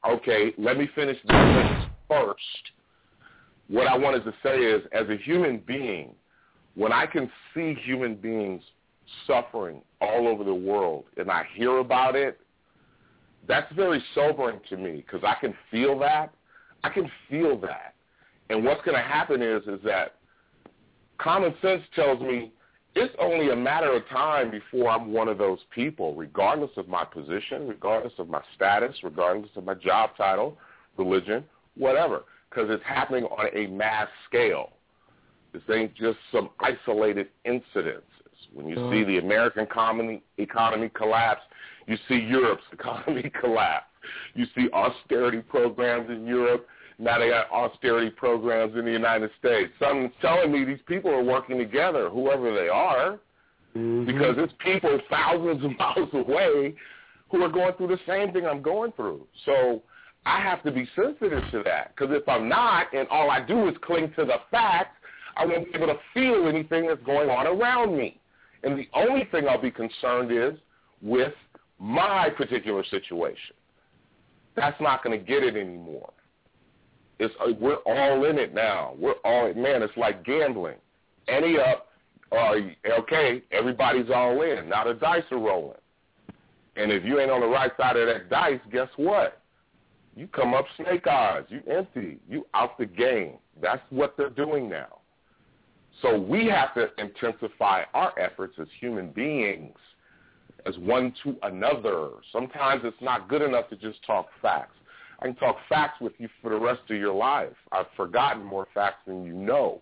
Okay, let me finish this first. What I wanted to say is, as a human being, when I can see human beings suffering all over the world and I hear about it, that's very sobering to me because I can feel that. I can feel that. And what's going to happen is that common sense tells me it's only a matter of time before I'm one of those people, regardless of my position, regardless of my status, regardless of my job title, religion, whatever, because it's happening on a mass scale. This ain't just some isolated incidences. When you see the American economy collapse, you see Europe's economy collapse. You see austerity programs in Europe. Now they got austerity programs in the United States. Someone's telling me these people are working together, whoever they are, because it's people thousands of miles away who are going through the same thing I'm going through. So I have to be sensitive to that, because if I'm not and all I do is cling to the facts, I won't be able to feel anything that's going on around me. And the only thing I'll be concerned is with my particular situation. That's not going to get it anymore. We're all in it now. It's like gambling. Ante up, okay, everybody's all in. Now the dice are rolling. And if you ain't on the right side of that dice, guess what? You come up snake eyes. You empty. You out the game. That's what they're doing now. So we have to intensify our efforts as human beings, as one to another. Sometimes it's not good enough to just talk facts. I can talk facts with you for the rest of your life. I've forgotten more facts than you know.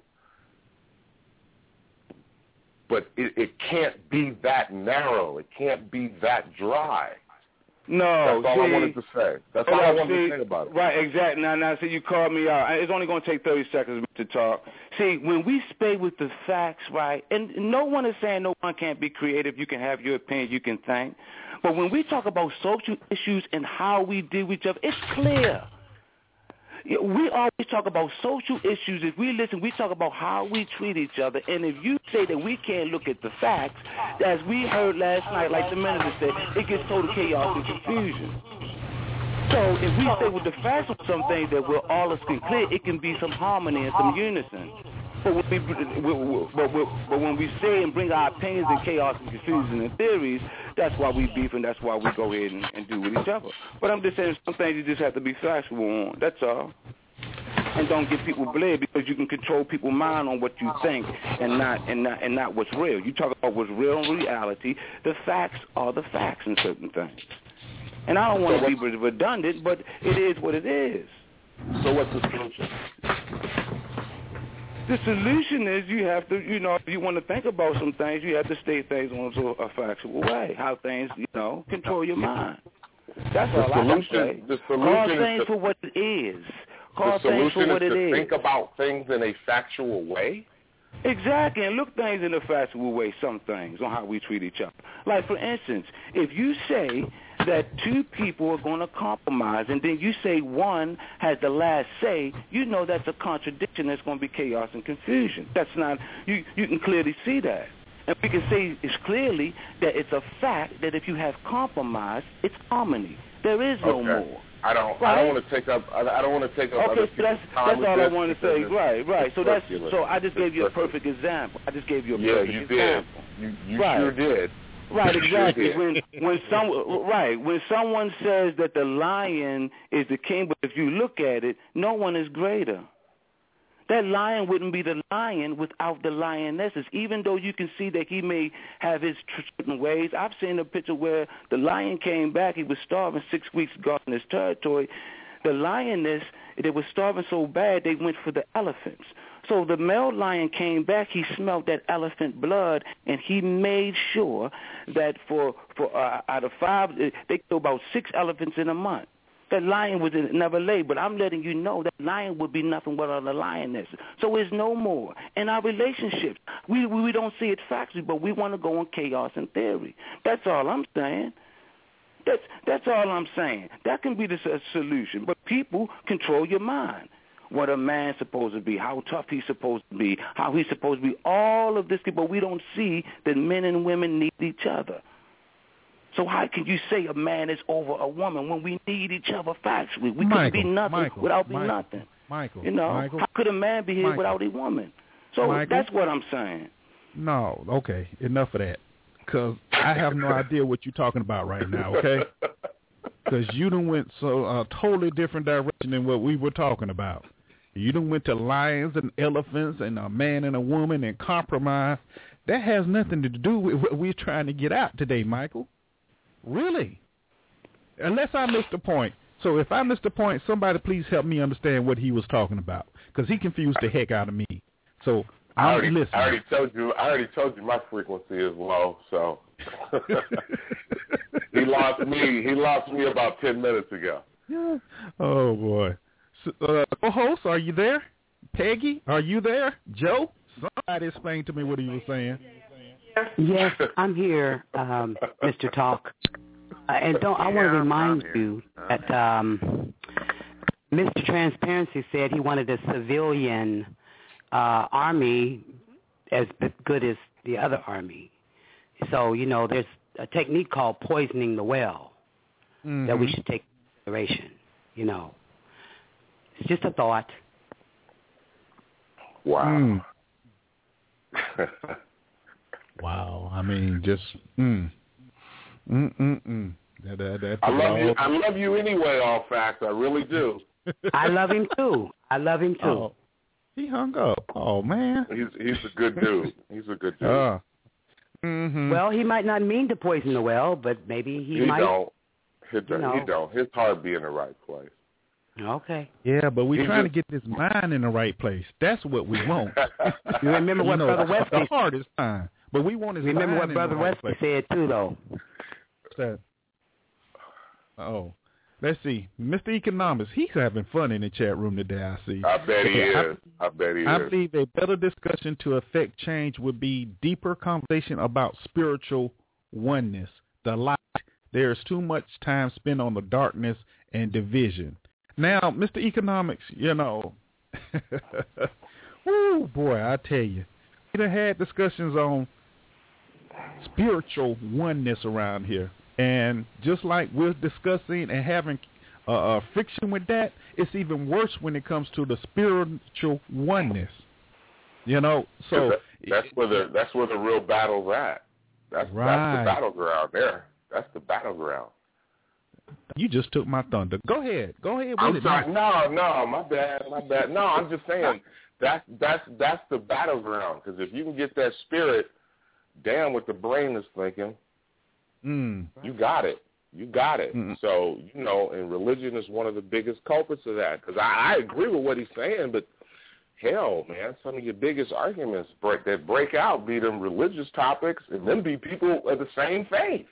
But it can't be that narrow. It can't be that dry. No, that's all I wanted to say. That's all I wanted to say about it. Right, exactly. Now, see, you called me out. It's only going to take 30 seconds to talk. See, when we stay with the facts, right, and no one is saying no one can't be creative. You can have your opinion. You can think. But when we talk about social issues and how we deal with each other, it's clear. We always talk about social issues. If we listen, we talk about how we treat each other. And if you say that we can't look at the facts, as we heard last night, like the minister said, it gets total chaos and confusion. So if we say with the facts of some things that we're all as clear, it can be some harmony and some unison. But when we say and bring our opinions and chaos and confusion and theories, that's why we beef and that's why we go ahead and do with each other. But I'm just saying some things you just have to be factual on. That's all. And don't get people bled, because you can control people's mind on what you think and not what's real. You talk about what's real in reality. The facts are the facts in certain things. And I don't want to be redundant, but it is what it is. So what's the solution? The solution is you have to, if you want to think about some things, you have to state things in a factual way, how things, control your mind. That's all I can say. Call things for what it is. Call things for what it is. The solution is to think about things in a factual way? Exactly, and look things in a factual way, some things, on how we treat each other. Like, for instance, if you say that two people are going to compromise and then you say one has the last say, you know that's a contradiction. There's going to be chaos and confusion. That's not, you can clearly see that. And we can say it's clearly that it's a fact that if you have compromise, it's harmony. There is no more. I don't want to take up. I don't want to take up. Okay, so that's all I wanted to say. Right. So I just gave you a perfect example. I just gave you a perfect example. You sure did. Right, exactly. When someone says that the lion is the king, but if you look at it, no one is greater. That lion wouldn't be the lion without the lionesses, even though you can see that he may have his certain ways. I've seen a picture where the lion came back. He was starving 6 weeks guarding his territory. The lioness, they were starving so bad they went for the elephants. So the male lion came back. He smelled that elephant blood, and he made sure that for out of 5, they killed about 6 elephants in a month. That lion was never laid, but I'm letting you know that lion would be nothing without a lioness. So it's no more. In our relationships, we don't see it factually, but we want to go on chaos and theory. That's all I'm saying. That's all I'm saying. That can be the solution. But people control your mind. What a man's supposed to be, how tough he's supposed to be, how he's supposed to be, all of this, but we don't see that men and women need each other. So how can you say a man is over a woman when we need each other factually? We couldn't be nothing without being nothing. Michael, you know, Michael, how could a man be here without a woman? So that's what I'm saying. No, okay, enough of that. Because I have no idea what you're talking about right now, okay? Because you done went a totally different direction than what we were talking about. You done went to lions and elephants and a man and a woman and compromise. That has nothing to do with what we're trying to get out today, Michael. Really? Unless I missed the point. So if I missed the point, somebody please help me understand what he was talking about. Because he confused the heck out of me. So I already told you my frequency is low, so he lost me about 10 minutes ago. Yeah. Oh boy. So, co-host, are you there? Peggy, are you there? Joe? Somebody explain to me what he was saying. Yes, I'm here, Mr. Talk. And I want to remind you that Mr. Transparency said he wanted a civilian army as good as the other army. So, you know, there's a technique called poisoning the well that we should take into consideration, you know. It's just a thought. Wow. Wow. I mean, just I love you anyway, All Facts. I really do. I love him too. Oh, he hung up. Oh man. He's a good dude. He's a good dude. Well, he might not mean to poison the well, but maybe he might. He don't. His heart be in the right place. Okay. Yeah, but we're trying to get this mind in the right place. That's what we want. You remember what Brother Wesley the hardest time. But we want his remember mind what Brother in the right Wesley place. said too, though. What's that? Oh, let's see. Mr. Economics, he's having fun in the chat room today, I see. I bet he is. I believe a better discussion to affect change would be deeper conversation about spiritual oneness, the light. There is too much time spent on the darkness and division. Now, Mr. Economics, you know, woo, boy, I tell you, we done had discussions on spiritual oneness around here. And just like we're discussing and having friction with that, it's even worse when it comes to the spiritual oneness. You know, so that's where the real battle's at. That's the battleground there. That's the battleground. You just took my thunder. Go ahead. I'm sorry. No, my bad. No, I'm just saying that's the battleground. Because if you can get that spirit down what the brain is thinking, you got it. So, you know, and religion is one of the biggest culprits of that. Because I agree with what he's saying, but hell, man, some of your biggest arguments that break out be them religious topics and then be people of the same faith.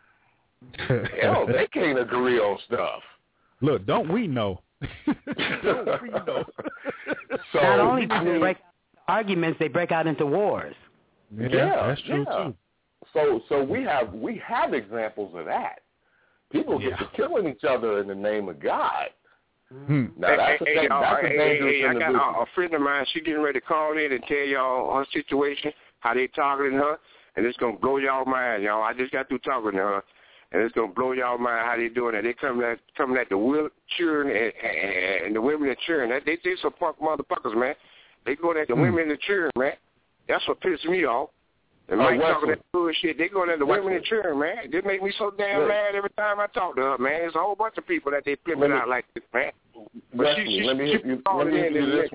Hell, they can't agree on stuff. Look, don't we know? Don't we know? So, not only do they break arguments, they break out into wars. Yeah, that's true too. So we have examples of that. People get to killing each other in the name of God. Now that's a dangerous I got a friend of mine. She getting ready to call in and tell y'all her situation, how they targeting her, and it's gonna blow y'all mind, y'all. I just got through talking to her. And it's gonna blow y'all mind how they doing it. They coming at the children and the women and children. They some punk motherfuckers, man. They going at the women and the children, man. That's what pisses me off. And Mike talking that bullshit. They going at the women and children, man. It make me so damn mad every time I talk to her, man. There's a whole bunch of people that they flipping out like this, man. Let me hit you to this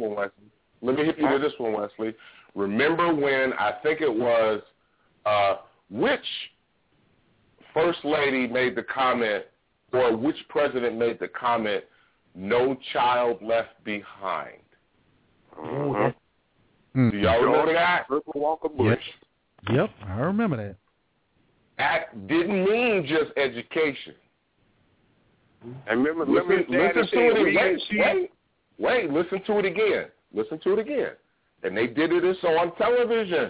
one, Wesley. Remember when I think it was which First Lady made the comment, or which president made the comment, "No child left behind"? Do y'all remember that? Walker Bush. Yep, I remember that. That didn't mean just education. And remember listen to it. Wait, listen to it again. Listen to it again. And they did this on television.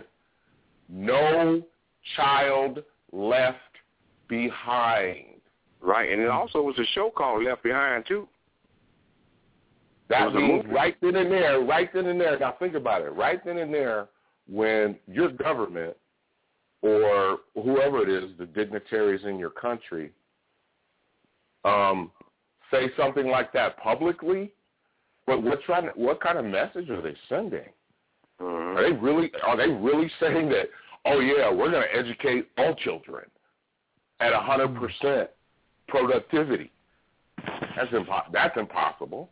No child left behind. Right, and it also was a show called Left Behind, too. That means right then and there, now think about it, right then and there, when your government or whoever it is, the dignitaries in your country, say something like that publicly, but what kind of message are they sending? Are they really saying that, oh yeah, we're going to educate all children at 100% productivity? That's impossible.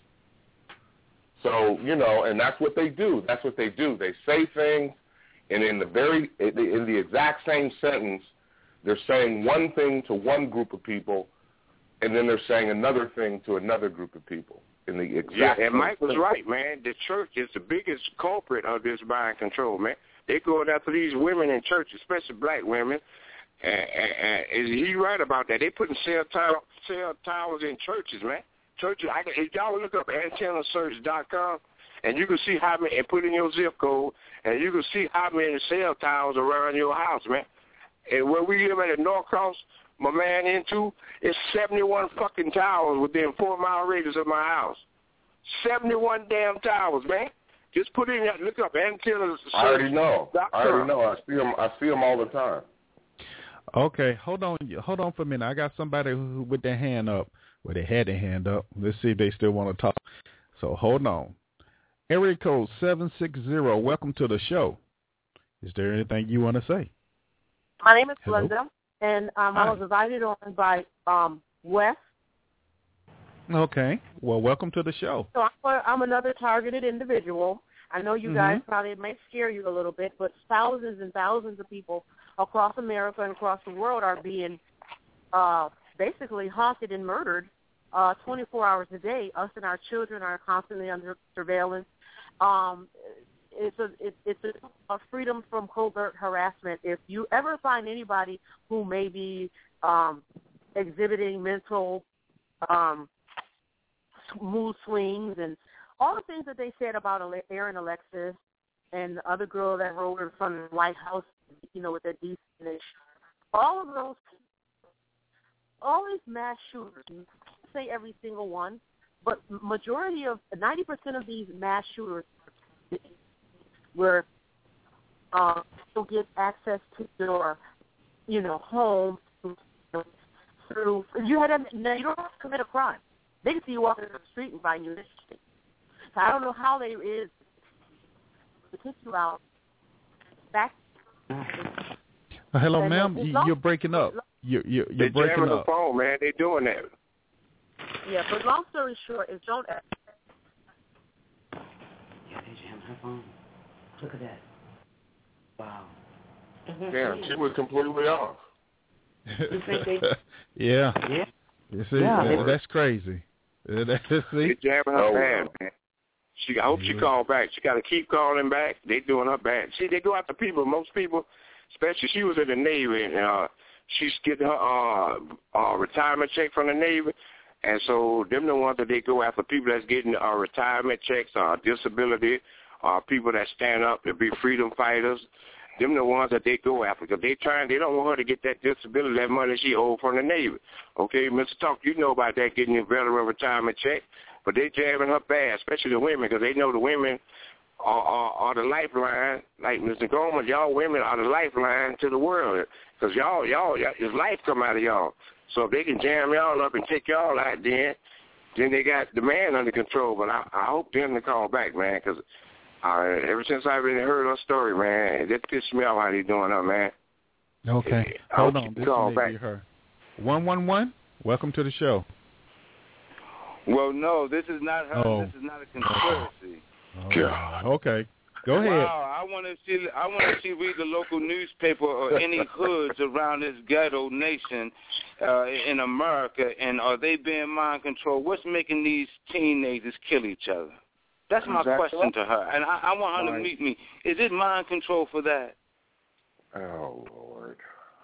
So, and that's what they do. They say things, and in the exact same sentence, they're saying one thing to one group of people, and then they're saying another thing to another group of people. In the exact and Mike was right, man. The church is the biggest culprit of this mind control, man. They going after these women in church, especially black women. And he's right about that. They putting cell towers in churches, man. Churches. If y'all look up antennasearch.com, and you can see how many, and put in your zip code, and you can see how many cell towers around your house, man. And where we live at North Cross, my man into, it's 71 fucking towers within 4-mile radius of my house. 71 damn towers, man. Just put in, look up antennas. I already know. I see them all the time. Okay, hold on for a minute. I got somebody who with their hand up. Well, they had their hand up. Let's see if they still want to talk. So hold on. Area code 760. Welcome to the show. Is there anything you want to say? My name is Hello? Linda, and I was invited on by Wes. Okay. Well, welcome to the show. So I'm another targeted individual. I know you guys probably may scare you a little bit, but thousands and thousands of people across America and across the world are being basically haunted and murdered 24 hours a day. Us and our children are constantly under surveillance. It's a freedom from covert harassment. If you ever find anybody who may be exhibiting mental mood swings and all the things that they said about Aaron Alexis and the other girl that rode in front of the White House, with their decent, all of those, all these mass shooters, you can't say every single one, but majority of 90% of these mass shooters where you'll get access to your, home through. You don't have to commit a crime. They can see you walking down the street and find you interesting. So I don't know how they is to kick you out. Back. Hello, ma'am. You're breaking up. You're breaking up. The phone, man. They're doing that. Yeah, but long story short is don't. Yeah, they jammed her phone. Look at that. Wow. Damn, she was completely off. Yeah. Yeah. You see, that's crazy. They're jamming her bad, man. I hope she called back. She got to keep calling back. They doing her bad. See, they go after people. Most people, especially she was in the Navy, and she's getting her retirement check from the Navy. And so them the ones that they go after, people that's getting retirement checks, disability, people that stand up to be freedom fighters. Them the ones that they go after because they don't want her to get that disability, that money she owed from the Navy. Okay, Mr. Talk, you know about that, getting your veteran retirement check. But they jamming her bad, especially the women, because they know the women are the lifeline. Like Mr. Goldman, y'all women are the lifeline to the world because y'all, his life come out of y'all. So if they can jam y'all up and take y'all out, then they got the man under control. But I hope them to call back, man, because ever since I've really heard her story, man, it pissed me off how they doing her, man. Okay. Hold on. This may be her. 111, welcome to the show. Well, no, this is not her. Oh. This is not a conspiracy. Oh. God. Okay. Go ahead. Wow, I want to see read the local newspaper or any hoods around this ghetto nation in America, and are they being mind controlled? What's making these teenagers kill each other? That's my question to her, and I want her to meet me. Is it mind control for that? Oh, Lord.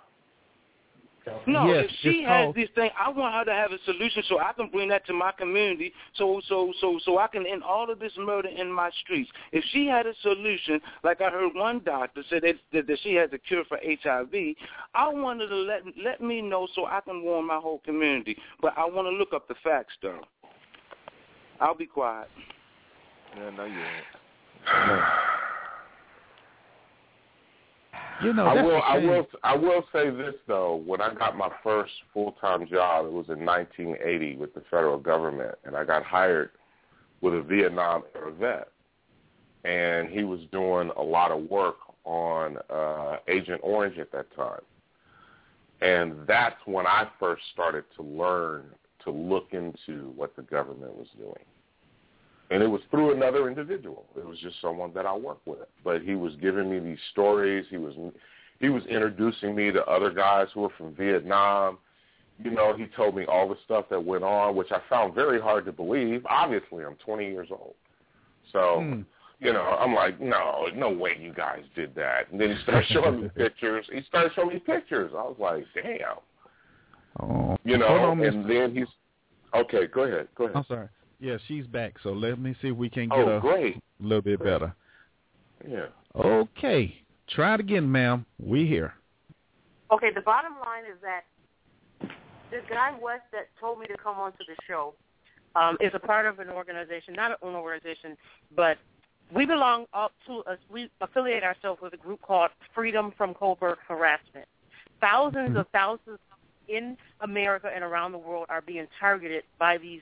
No, yes, if she has this thing, I want her to have a solution so I can bring that to my community so I can end all of this murder in my streets. If she had a solution, like I heard one doctor say that she has a cure for HIV, I want her to let me know so I can warn my whole community. But I want to look up the facts, though. I'll be quiet. Yeah, no, you ain't. You know, I will say this though. When I got my first full-time job, it was in 1980 with the federal government, and I got hired with a Vietnam era vet, and he was doing a lot of work on Agent Orange at that time, and that's when I first started to learn to look into what the government was doing. And it was through another individual. It was just someone that I worked with. But he was giving me these stories. He was introducing me to other guys who were from Vietnam. You know, he told me all the stuff that went on, which I found very hard to believe. Obviously, I'm 20 years old. So, you know, I'm like, no way you guys did that. And then he started showing me pictures. I was like, damn. Oh, you know, and then he's – okay, go ahead. I'm sorry. Yeah, she's back, so let me see if we can get a little bit better. Yeah. Okay. Try it again, ma'am. We here. Okay, the bottom line is that the guy West that told me to come onto the show is a part of an organization, not an organization, but we belong up to we affiliate ourselves with a group called Freedom from Covert Harassment. Thousands of thousands in America and around the world are being targeted by these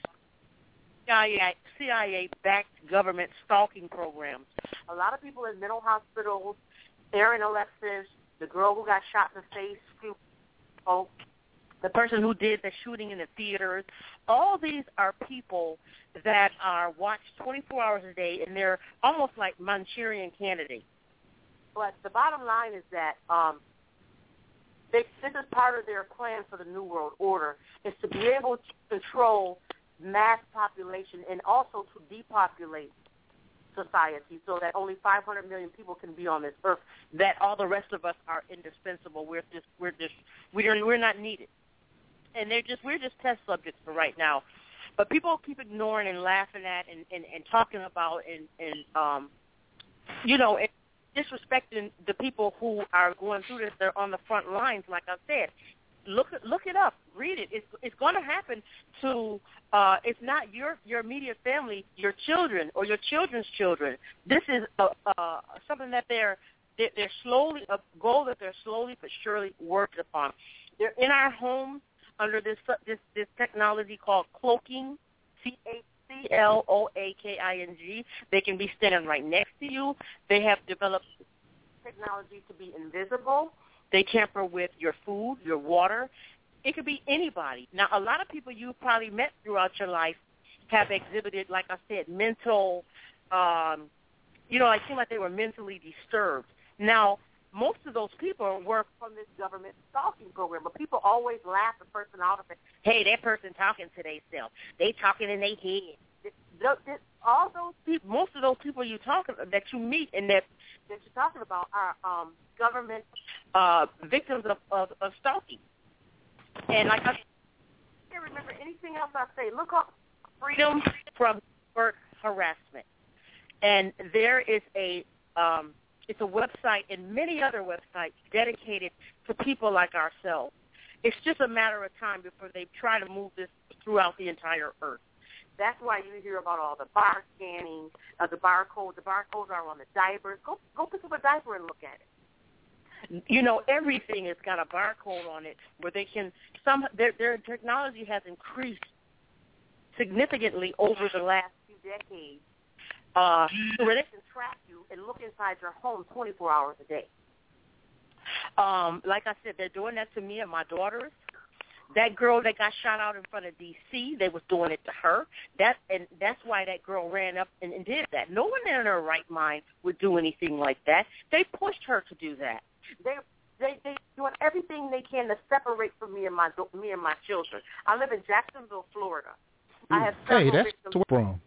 CIA-backed government stalking programs. A lot of people in mental hospitals, Aaron Alexis, the girl who got shot in the face, the person who did the shooting in the theaters, all these are people that are watched 24 hours a day, and they're almost like Manchurian candidates. But the bottom line is that this is part of their plan for the New World Order, is to be able to control mass population and also to depopulate society so that only 500 million people can be on this earth, that all the rest of us are indispensable. We're not needed. And we're just test subjects for right now. But people keep ignoring and laughing at and talking about and disrespecting the people who are going through this. They're on the front lines, like I said. Look it up. Read it. It's going to happen to, it's not your immediate family, your children or your children's children. This is something that they're slowly, a goal that they're slowly but surely working upon. They're in our homes under this technology called cloaking, CLOAKING. They can be standing right next to you. They have developed technology to be invisible. They tamper with your food, your water. It could be anybody. Now, a lot of people you've probably met throughout your life have exhibited, like I said, mental, it seemed like they were mentally disturbed. Now, most of those people were from this government stalking program, but people always laugh the person out of it. Hey, that person talking to themselves. They talking in their head. All those people, most of those people that you meet and that you're talking about are government victims of stalking. And like I can't remember anything else I say. Look up Freedom from Covert Harassment, and there is it's a website and many other websites dedicated to people like ourselves. It's just a matter of time before they try to move this throughout the entire earth. That's why you hear about all the bar scanning, the barcodes. The barcodes are on the diapers. Go pick up a diaper and look at it. Everything has got a barcode on it where they can their technology has increased significantly over the last few decades, where they can track you and look inside your home 24 hours a day. Like I said, they're doing that to me and my daughters. That girl that got shot out in front of D.C., they was doing it to her. That's why that girl ran up and did that. No one in her right mind would do anything like that. They pushed her to do that. They doing everything they can to separate from me and my children. I live in Jacksonville, Florida. I have several victims. Where I'm from.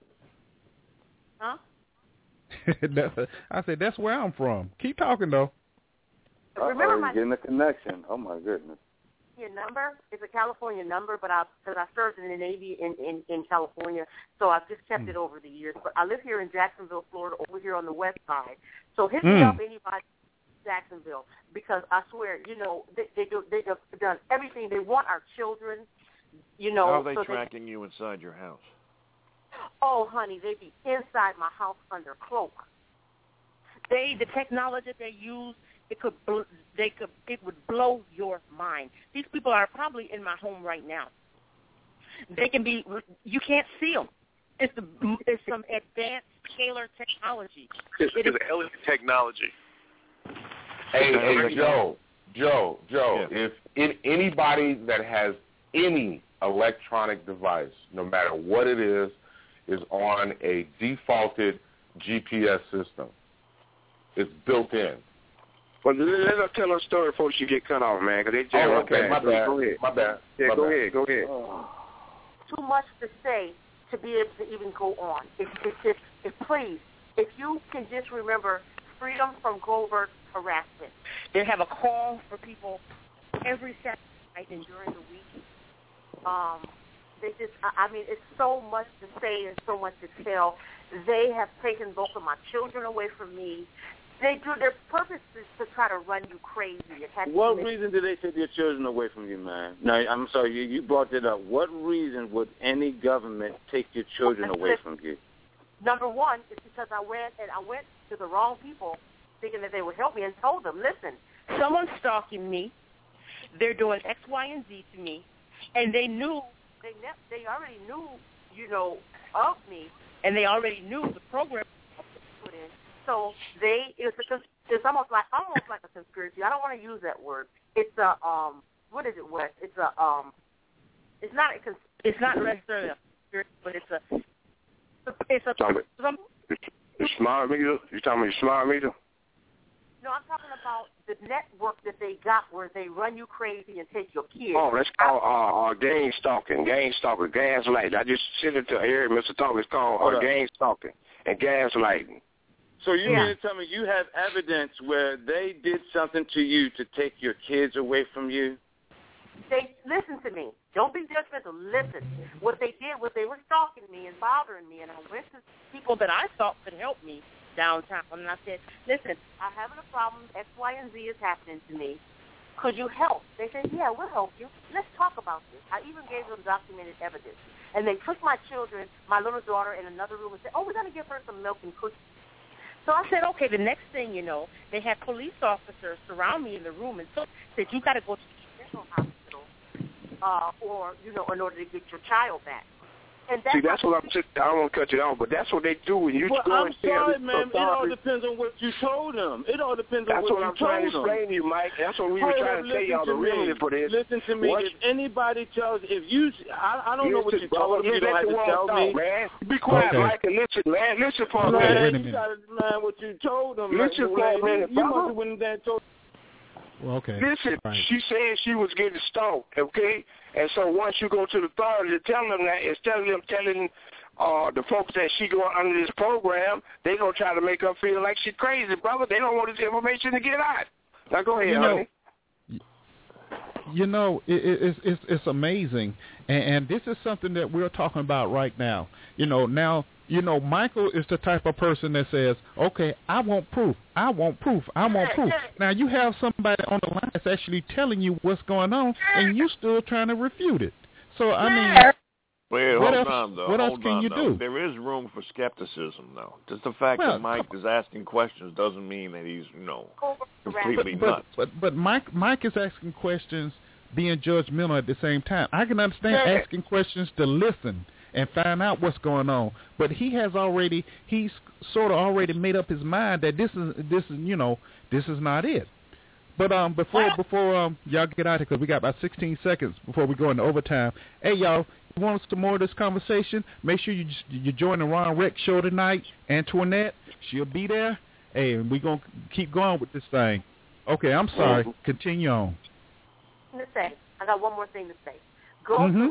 Huh? I said that's where I'm from. Keep talking though. Remember getting a connection. Oh my goodness. Your number is a California number, but because I served in the Navy in California, so I've just kept it over the years. But I live here in Jacksonville, Florida, over here on the west side. So hit me up, anybody in Jacksonville, because I swear, they've done everything. They want our children, How are they tracking you inside your house? Oh, honey, they be inside my house under cloak. the technology that they use, it would blow your mind. These people are probably in my home right now. They can be, you can't see them. It's some advanced scalar technology. It's alien technology. Hey, Joe. Yeah. If anybody that has any electronic device, no matter what it is on a defaulted GPS system, it's built in. Well, let us tell a story before she get cut off, man, because they okay, my bad. Go ahead. Yeah, go ahead. Too much to say to be able to even go on. Please, if you can just remember freedom from covert harassment. They have a call for people every Saturday night and during the week. It's so much to say and so much to tell. They have taken both of my children away from me. Their purpose is to try to run you crazy. What reason did they take your children away from you, man? Now, I'm sorry, you brought it up. What reason would any government take your children away from you? Number one is because I went to the wrong people thinking that they would help me and told them, listen, someone's stalking me. They're doing X, Y, and Z to me. And they already knew, of me, and they already knew the program I put in. So it's almost like a conspiracy. I don't want to use that word. It's what is it, Wes? It's not necessarily a conspiracy, but it's a smart meter. You talking about smart meter? No, I'm talking about the network that they got where they run you crazy and take your kids. Oh, that's called gang stalking, gaslighting. I just sent it to Eric, Mr. Talk. It's called gang stalking and gaslighting. So you mean to tell me you have evidence where they did something to you to take your kids away from you? Listen to me. Don't be judgmental. Listen. What they did was they were stalking me and bothering me, and I went to people that I thought could help me downtown, and I said, listen, I'm having a problem. X, Y, and Z is happening to me. Could you help? They said, yeah, we'll help you. Let's talk about this. I even gave them documented evidence. And they took my children, my little daughter, in another room and said, we're going to give her some milk and cookies. So I said, okay, the next thing you know, they had police officers surround me in the room and said, you got to go to the mental hospital in order to get your child back. And that's what I'm saying. I don't want to cut you off, but that's what they do when you go I'm and sorry, man. It all depends on what you told them. It all depends on what you told them. That's what I'm trying to explain to you, Mike. That's what we were trying to tell y'all the remedy for this. Listen to me. If anybody tells, I don't know what you told them. You don't have to tell me. Man. Be quiet, Mike, and listen, man. Listen for a minute. You got to mind what you told them. Listen for a minute, you must have went there and told. Well, okay. Listen, she said she was getting stalked, okay? And so once you go to the authorities to tell them that, instead of them telling the folks that she going under this program, they going to try to make her feel like she's crazy, brother. They don't want this information to get out. Now go ahead, honey. It's amazing, and this is something that we're talking about right now. Michael is the type of person that says, okay, I want proof. Now, you have somebody on the line that's actually telling you what's going on, and you still trying to refute it. So, I mean, what else can you do? There is room for skepticism, though. Just the fact that Mike is asking questions doesn't mean that he's, completely nuts. But Mike is asking questions being judgmental at the same time. I can understand asking questions to listen and find out what's going on. But he's sort of already made up his mind that this is not it. But before y'all get out of here, because we got about 16 seconds before we go into overtime. Hey, y'all, you want some more of this conversation? Make sure you join the Ron Rex show tonight. Antoinette, she'll be there. Hey, and we're going to keep going with this thing. Okay, I'm sorry. Continue on. I got one more thing to say. Go to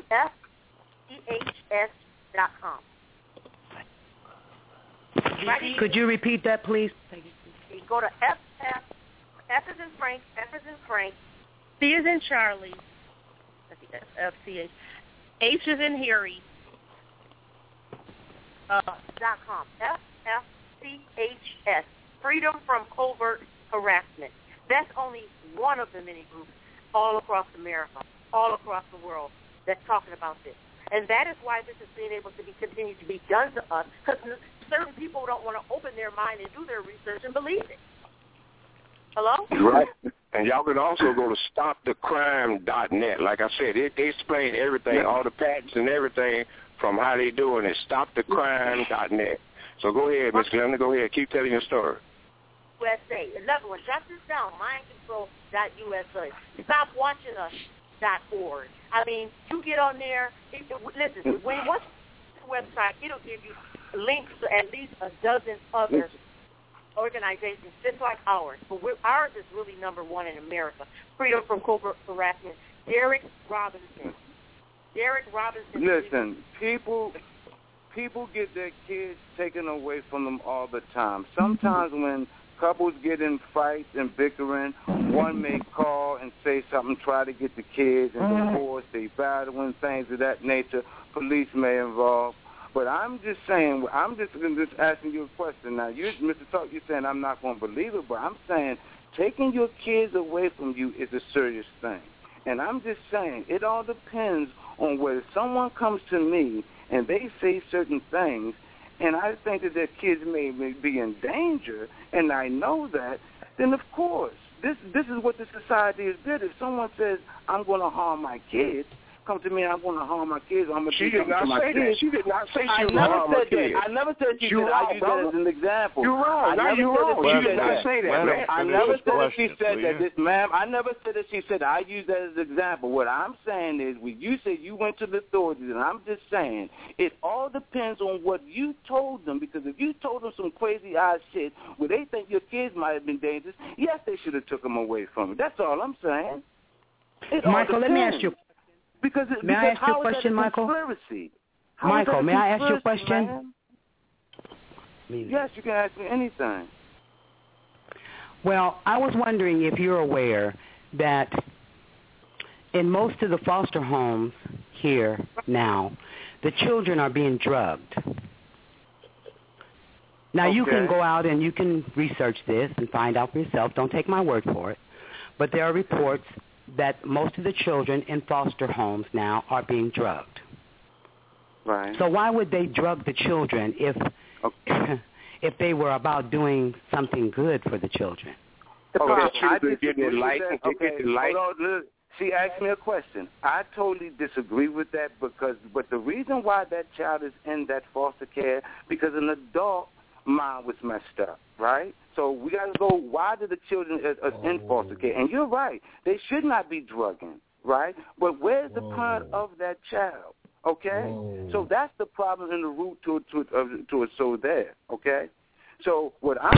FCHS.com. Could you repeat that, please? You go to F is in Frank, C is in Charlie, FCH, H is in Harry, .com. FFCHS, Freedom from Covert Harassment. That's only one of the many groups all across America, all across the world that's talking about this. And that is why this is being able to be continued to be done to us, because certain people don't want to open their mind and do their research and believe it. Hello? Right. And y'all can also go to stopthecrime.net. Like I said, they explain everything, all the patents and everything from how they doing it. Stopthecrime.net. So go ahead, Ms. Glenda. Go ahead. Keep telling your story. USA. Another one. Jot this down. Mindcontrol.usa. Stopwatchingus.org. I mean, you get on there. Listen, once the website, it'll give you links to at least a dozen other organizations just like ours. But ours is really number one in America. Freedom from Covert Harassment. Derek Robinson. Listen, people get their kids taken away from them all the time. Sometimes when couples get in fights and bickering, one may call and say something, try to get the kids, and divorce, they battling, things of that nature. Police may involve. But I'm just saying, I'm just asking you a question. Now, you, Mr. Talk, you're saying I'm not going to believe it, but I'm saying taking your kids away from you is a serious thing. And I'm just saying it all depends on whether someone comes to me and they say certain things, and I think that their kids may be in danger, and I know that, then of course, this is what the society is did. If someone says, I'm going to harm my kids, come to me and I'm going to harm my kids, or I'm going to do something to my kids. She did not say she was going to harm my kids. I never said she did. I used that as an example. You're wrong. Now you're wrong. She did not say that, man. I never said that she said that, ma'am. I never said that she said that. I used that as an example. What I'm saying is, when you said you went to the authorities, and I'm just saying, it all depends on what you told them, because if you told them some crazy-eyed shit where they think your kids might have been dangerous, yes, they should have took them away from it. That's all I'm saying. Michael, let me ask you. May I ask you a question, Michael? Michael, may I ask you a question? Yes, you can ask me anything. Well, I was wondering if you're aware that in most of the foster homes here now, the children are being drugged. Now, you can go out and you can research this and find out for yourself. Don't take my word for it. But there are reports that most of the children in foster homes now are being drugged. Right. So why would they drug the children if they were about doing something good for the children? She asked me a question. I totally disagree with that, but the reason why that child is in that foster care, because an adult mind was messed up, right? So we got to go, why do the children are in foster care? And you're right. They should not be drugging, right? But where's the parent of that child, okay? So that's the problem in the root to it so there, okay? So what I'm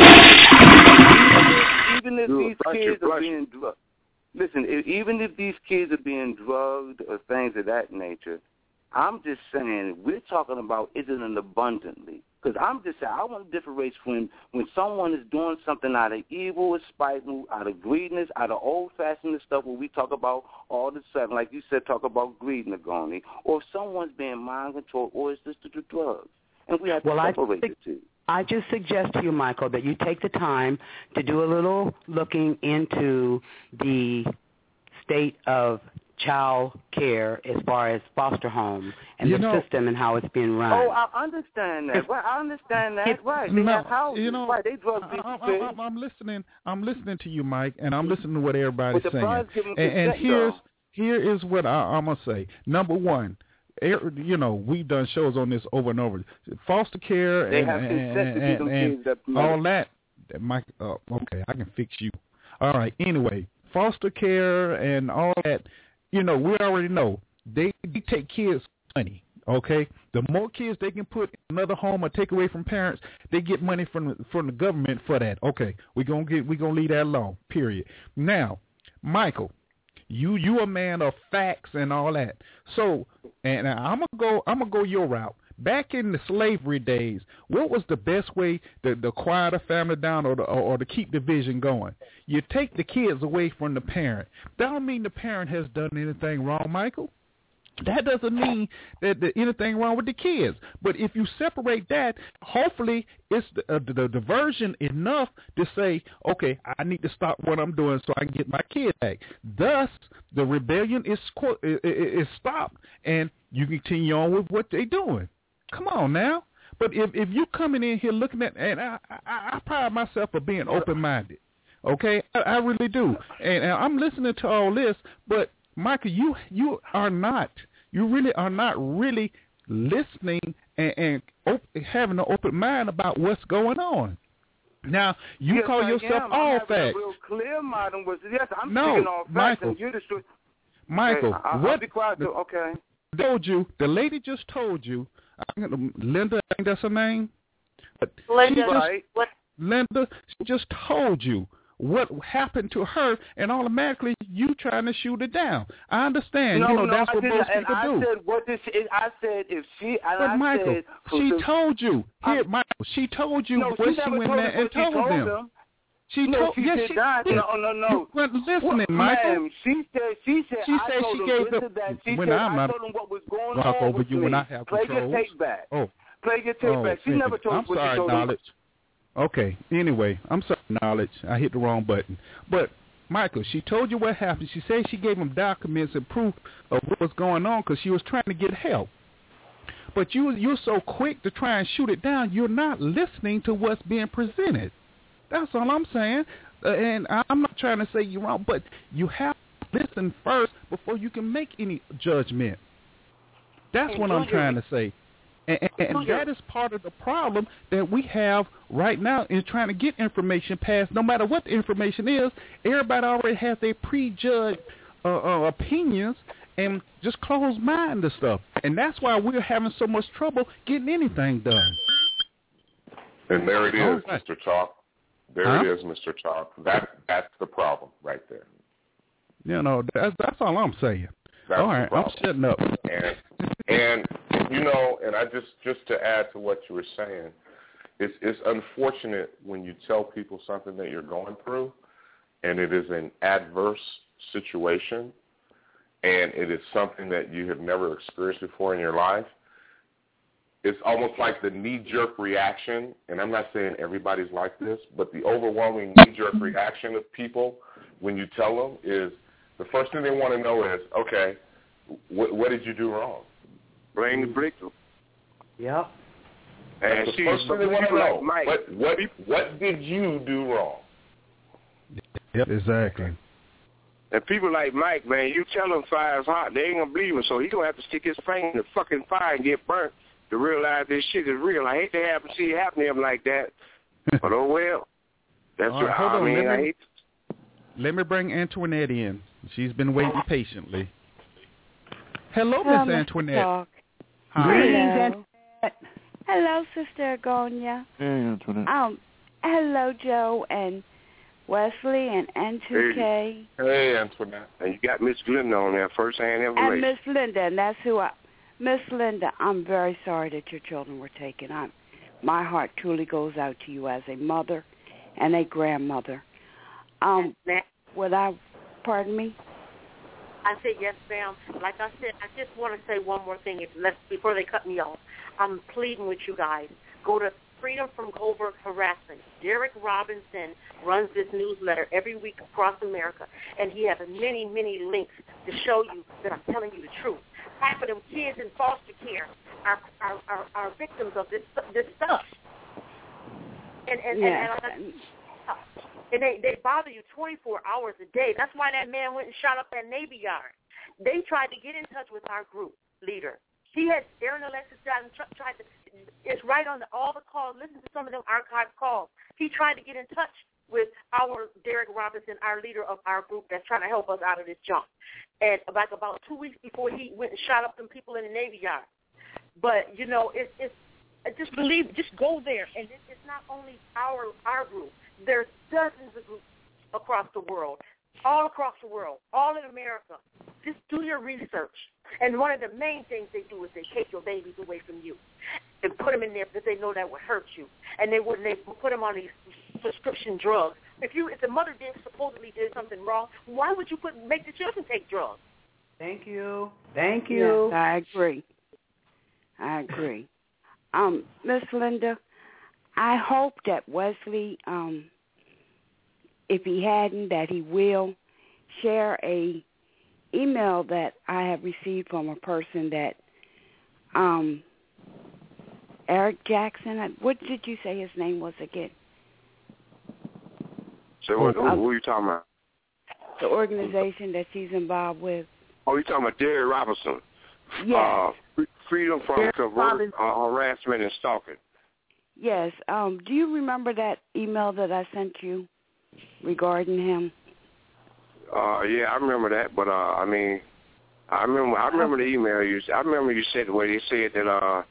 saying, even if these kids are being drugged, listen, even if these kids are being drugged or things of that nature, I'm just saying we're talking about is it an abundantly. Because I'm just saying, I want to differentiate when someone is doing something out of evil or spiteful, out of greediness, out of old-fashioned stuff where we talk about all the sudden, like you said, talk about greed, Nagoni, or if someone's being mind-controlled, or it's just the drugs. And we have to separate the two. I just suggest to you, Michael, that you take the time to do a little looking into the state of child care as far as foster homes and the system and how it's being run. Oh, I understand that. Right, I understand that. Right. They have houses. Right. They drug people. I'm listening to you, Mike, and I'm listening to what everybody's saying. And here is what I'm gonna say. Number one, we've done shows on this over and over. Foster care and all that. Mike, okay, I can fix you. All right. Anyway, foster care and all that. We already know they take kids' money, okay? The more kids they can put in another home or take away from parents, they get money from the government for that. Okay, we're gonna leave that alone. Period. Now, Michael, you a man of facts and all that. So, and I'm gonna go your route. Back in the slavery days, what was the best way to quiet a family down or to keep the vision going? You take the kids away from the parent. That don't mean the parent has done anything wrong, Michael. That doesn't mean that there's anything wrong with the kids. But if you separate that, hopefully it's the diversion enough to say, okay, I need to stop what I'm doing so I can get my kid back. Thus, the rebellion is stopped, and you continue on with what they're doing. Come on now. But if you coming in here looking at, and I pride myself for being open-minded, okay? I really do. And I'm listening to all this, but, Michael, you really are not really listening and having an open mind about what's going on. Now, you yes, call yourself all facts. Real clear mind was, yes, I'm no, speaking all facts. Michael, and you're the truth. Michael, okay, I'll be quiet too. Okay. Told you, the lady just told you, Linda, I think that's her name. Linda, right? Linda, she just told you what happened to her, and automatically you trying to shoot it down. I understand. No, that's what most people do. I said if she. But Michael, she told you. Here, Michael, she told you what she went there and told them. She told. Yes, she did. No. You weren't listening, Michael. She said she gave them. When I'm not told them what was going talk on over with you me. when I have Play control. your tape back. Oh. Play your tape back. She never told I'm what sorry, she told Knowledge. Okay. Anyway, I'm sorry, Knowledge. I hit the wrong button. But Michael, she told you what happened. She said she gave him documents and proof of what was going on because she was trying to get help. But you're so quick to try and shoot it down. You're not listening to what's being presented. That's all I'm saying. And I'm not trying to say you're wrong, but you have to listen first before you can make any judgment. That's what I'm trying to say. And that is part of the problem that we have right now in trying to get information passed. No matter what the information is, everybody already has their prejudged opinions and just closed mind to stuff. And that's why we're having so much trouble getting anything done. And there it is, right. Mr. Chalk. There it is, Mr. Chalk. That's the problem right there. That's all I'm saying. That's all right, I'm shutting up. And and I just to add to what you were saying, it's unfortunate when you tell people something that you're going through, and it is an adverse situation, and it is something that you have never experienced before in your life. It's almost like the knee-jerk reaction, and I'm not saying everybody's like this, but the overwhelming knee-jerk reaction of people when you tell them is the first thing they want to know is, okay, what did you do wrong? Bring the victim. Yep. And the first thing they want to know, what did you do wrong? Yep, exactly. And people like Mike, man, you tell them fire's hot, they ain't going to believe him, so he's going to have to stick his finger in the fucking fire and get burnt to realize this shit is real. I hate to see it happen to him like that, but oh well. That's right. Hold on, I hate to... Let me bring Antoinette in. She's been waiting patiently. Hello, Miss Antoinette. Hi. Hello, Sister Agonia. Hey, Antoinette. Hello, Joe and Wesley and N2K. Hey, Antoinette. And you got Miss Linda on there, first-hand information. And Miss Linda, and that's who Miss Linda, I'm very sorry that your children were taken. My heart truly goes out to you as a mother and a grandmother. Pardon me? I said yes, ma'am. Like I said, I just want to say one more thing before they cut me off. I'm pleading with you guys. Go to Freedom from Covert Harassment. Derek Robinson runs this newsletter every week across America, and he has many, many links to show you that I'm telling you the truth. Half of them kids in foster care are victims of this stuff. And they bother you 24 hours a day. That's why that man went and shot up that Navy Yard. They tried to get in touch with our group leader. Aaron Alexis tried to, it's right on all the calls. Listen to some of them archived calls. He tried to get in touch with our Derek Robinson, our leader of our group that's trying to help us out of this junk. And about 2 weeks before he went and shot up some people in the Navy Yard. But, just go there. And it's not only our group. There's dozens of groups across the world, all across the world, all in America. Just do your research. And one of the main things they do is they take your babies away from you and put them in there because they know that would hurt you. And they put them on these prescription drugs. If the mother supposedly did something wrong, why would you make the children take drugs? Thank you. Yes, I agree. Miss Linda, I hope that Wesley, if he hadn't, that he will share a email that I have received from a person that Eric Jackson. What did you say his name was again? So who are you talking about? The organization that she's involved with. Oh, you talking about Derek Robinson? Yes. Freedom from Covert Harassment and Stalking. Yes. Do you remember that email that I sent you regarding him? Yeah, I remember that. But I mean, I remember the email you. I remember you said the way they said that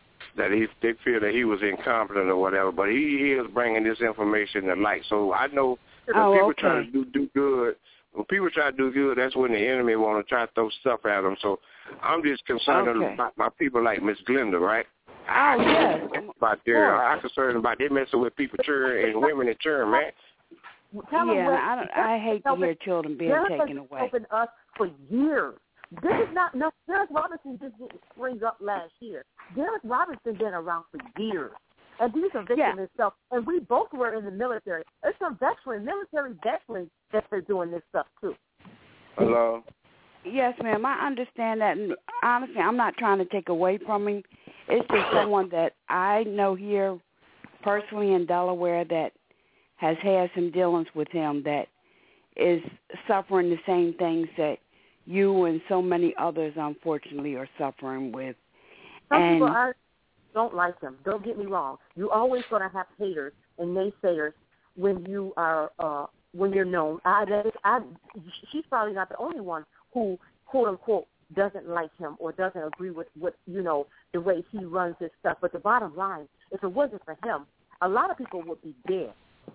they feel that he was incompetent or whatever. But he is bringing this information to light. So I know when people try to do good. When people try to do good, that's when the enemy want to try to throw stuff at them. So I'm just concerned about my people like Miss Glenda, right? Oh, yes. About their, I'm concerned about they messing with people children and women in children, man. Yeah, I hate to hear children being taken away. Derek has helping us for years. This is not no. Derek Robinson just didn't spring up last year. Derek Robinson been around for years, and he's a victim himself. And we both were in the military. There's some military veterans that are doing this stuff too. Hello. Yes, ma'am. I understand that. And honestly, I'm not trying to take away from him. It's just someone that I know here personally in Delaware that has had some dealings with him that is suffering the same things that you and so many others, unfortunately, are suffering with. Some people don't like him. Don't get me wrong. You're always going to have haters and naysayers when you are when you're known. She's probably not the only one who, quote unquote, doesn't like him or doesn't agree with what the way he runs his stuff. But the bottom line, if it wasn't for him, a lot of people would be dead.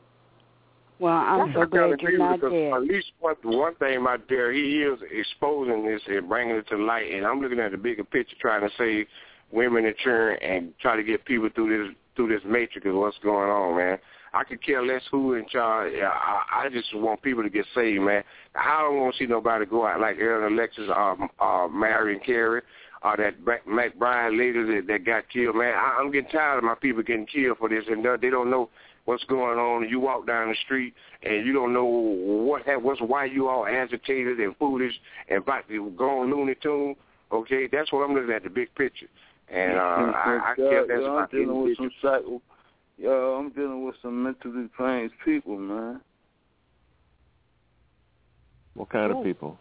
Well, I'm so glad you're not dead. At least one thing about Derek, he is exposing this and bringing it to light. And I'm looking at the bigger picture, trying to save women in children and try to get people through this matrix of what's going on, man. I could care less who in charge. I just want people to get saved, man. I don't want to see nobody go out like Aaron Alexis, Marion Carey, or that McBride lady that got killed, man. I'm getting tired of my people getting killed for this, and they don't know what's going on. You walk down the street and you don't know why you all agitated and foolish and about to go on Looney Tunes. Okay, that's what I'm looking at, the big picture. And I care less about individuals. I'm dealing with some mentally deranged people, man. What kind of people?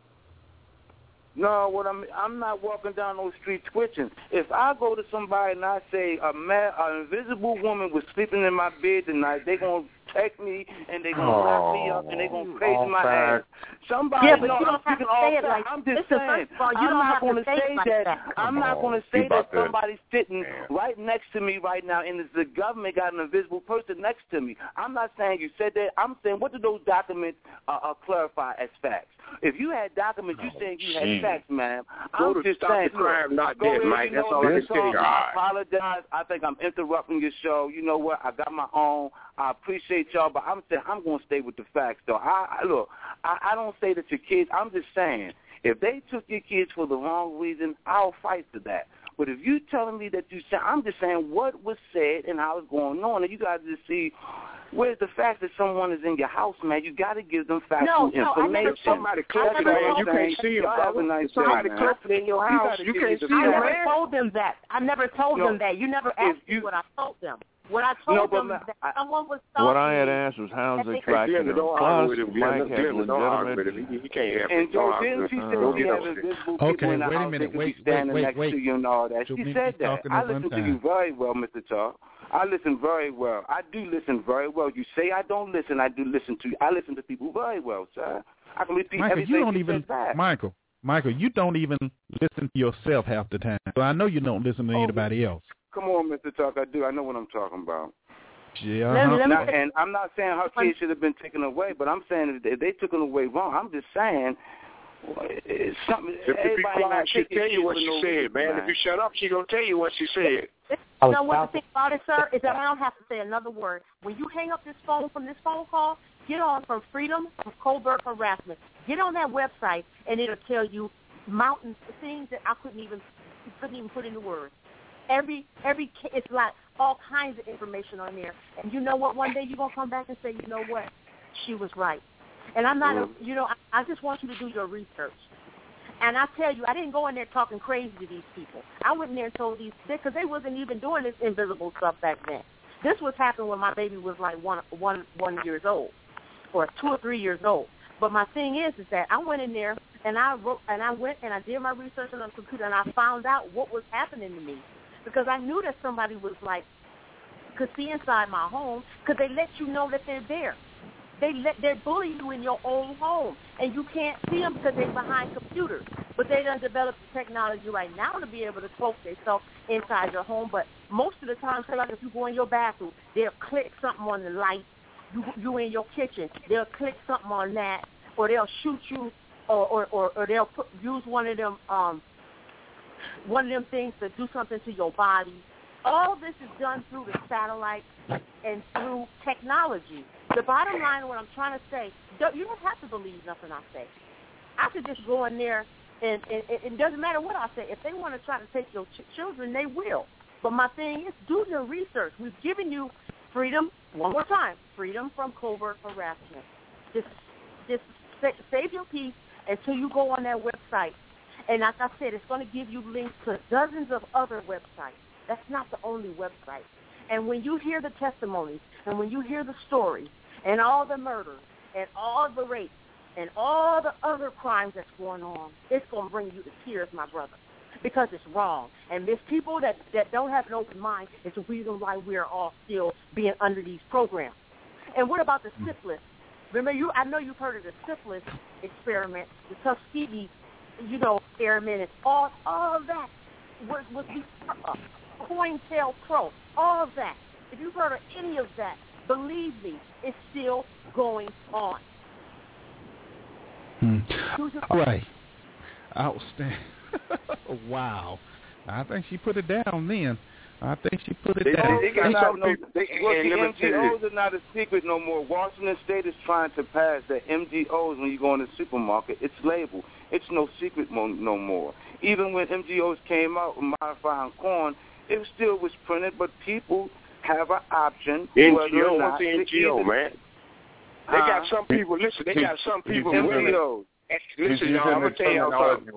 No, I'm not walking down those streets twitching. If I go to somebody and I say an invisible woman was sleeping in my bed tonight, they're going to take me and they're going to lock me up and they're going to praise my ass. Somebody, yeah, but you don't have to say it like I'm just saying. I'm not going to say that. I'm not going to say that somebody's sitting right next to me right now and the government got an invisible person next to me. I'm not saying you said that. I'm saying what do those documents clarify as facts? If you had documents, you saying you had facts, ma'am. I'm just saying. Crime, not dead, Mike. That's all I can say. I apologize. I think I'm interrupting your show. You know what? I got my own. I appreciate y'all, but I'm saying I'm going to stay with the facts, though. I don't say that your kids. I'm just saying if they took your kids for the wrong reason, I'll fight for that. But if you telling me that you said, I'm just saying what was said and how it's going on, and you got to just see. Where's the fact that someone is in your house, man? You got to give them factual information. Somebody clipped it, man. You can't see it, brother. Somebody clipped it in your house. You can't see it, man. I never told them that. I never told them that. You never asked me what I told them. What I told them is that someone was talking. What I had asked was how's it tracking them. Plus, Mike has legitimate. He can't have and Joe, didn't she say we have invisible people in the house that could be standing next to you and all that? She said that. I listened to you very well, Mr. Charles. I listen very well. I do listen very well. You say I don't listen. I do listen to you. I listen to people very well, sir. I can repeat everything you said back. Michael, you don't even listen to yourself half the time. So I know you don't listen to anybody else. Come on, Mr. Talk. I do. I know what I'm talking about. Yeah. And I'm not saying her kids should have been taken away, but I'm saying if they took them away wrong, I'm just saying it's something. If you be quiet, she'll tell you what she said, man. If you shut up, she's going to tell you what she said. You know what the thing about it, sir, is that I don't have to say another word. When you hang up this phone from this phone call, get on from Freedom from Covert Harassment. Get on that website, and it'll tell you mountains of things that I couldn't even put into words. It's like all kinds of information on there. And you know what? One day you're going to come back and say, you know what? She was right. And I'm not, I just want you to do your research. And I tell you, I didn't go in there talking crazy to these people. I went in there and told these, because they wasn't even doing this invisible stuff back then. This was happening when my baby was like one years old, or 2 or 3 years old. But my thing is that I went in there and I went and I did my research on the computer, and I found out what was happening to me, because I knew that somebody was like could see inside my home, because they let you know that they're there. They bully you in your own home, and you can't see them because they're behind computers. But they done developed the technology right now to be able to cloak themselves inside your home. But most of the time, say like if you go in your bathroom, they'll click something on the light. You in your kitchen, they'll click something on that, or they'll shoot you, or they'll use one of them things to do something to your body. All this is done through the satellite and through technology. The bottom line, what I'm trying to say, you don't have to believe nothing I say. I could just go in there, and it doesn't matter what I say. If they want to try to take your children, they will. But my thing is, do your research. We've given you freedom, one more time, freedom from covert harassment. Just save your peace until you go on their website. And like I said, it's going to give you links to dozens of other websites. That's not the only website. And when you hear the testimonies, and when you hear the stories, and all the murders, and all the rapes, and all the other crimes that's going on, it's going to bring you to tears, my brother, because it's wrong. And there's people that don't have an open mind. It's the reason why we are all still being under these programs. And what about the syphilis? Remember, I know you've heard of the syphilis experiment, the Tuskegee, experiment, and all of that was COINTELPRO, all of that. If you've heard of any of that, believe me, it's still going on. All right. Outstanding. Wow. I think she put it down then. I think she put it down. The MGOs are not a secret no more. Washington State is trying to pass that MGOs, when you go in the supermarket, it's labeled. It's no secret no more. Even when MGOs came out with modifying corn, it still was printed, but people have an option. NGO, what's the NGO, man? They got some people, listen, they got some people MGOs. Listen, y'all, I'm going to tell y'all something.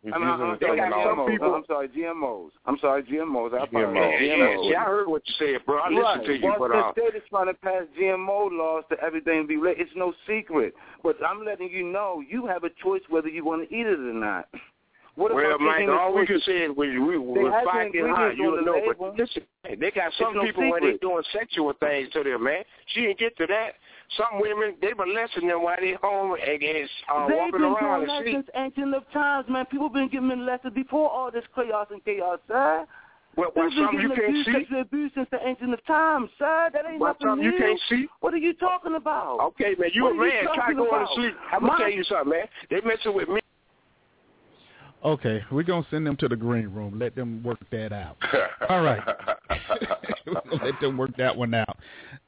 GMOs. I'm sorry, GMOs. Yeah, I heard what you said, bro. I listened to you. Washington State is trying to pass GMO laws to everything be ready. It's no secret. But I'm letting you know, you have a choice whether you want to eat it or not. Well, Mike, all we can say is we're fighting hard, you know. But listen, they got some people where they doing sexual things to them, man. She didn't get to that. Some women, they molesting them while they home and walking around and sleep. Since ancient of times, man. People been getting molested before all this chaos, sir. Well, something you can't see? Sexual abuse since the ancient of times, sir. That ain't nothing new. You can't see? What are you talking about? Okay, man, you a man. Try going to sleep. I'm going to tell you something, man. They messing with me. Okay, we're going to send them to the green room. Let them work that out. All right. We're going to let them work that one out.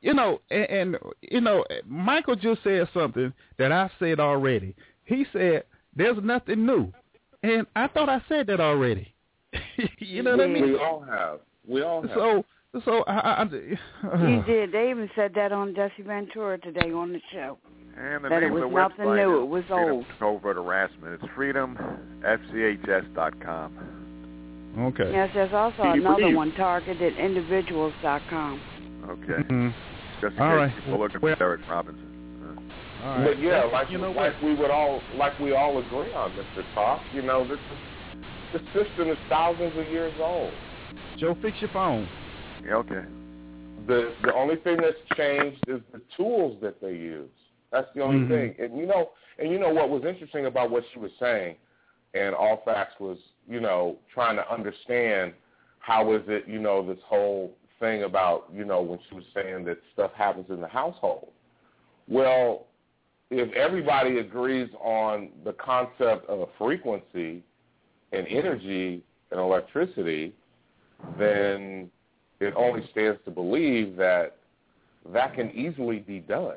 Michael just said something that I said already. He said, there's nothing new. And I thought I said that already. You know what I mean? We all have. So he did. They even said that on Jesse Ventura today on the show. And the that name it was of the nothing website new. is It was Freedom old. Covert Harassment. It's freedomfchs.com. Okay. Yes, there's also another one, targetindividuals.com. Okay. Mm-hmm. Just in all case right. people looking for Derek Robinson. All right. But yeah, we all agree on, Mr. Talk. The system is thousands of years old. Joe, fix your phone. Yeah, okay. The only thing that's changed is the tools that they use. That's the only thing. And you know what was interesting about what she was saying, and All Facts was, trying to understand how is it, this whole thing about, when she was saying that stuff happens in the household. Well, if everybody agrees on the concept of a frequency and energy and electricity, then it only stands to believe that can easily be done.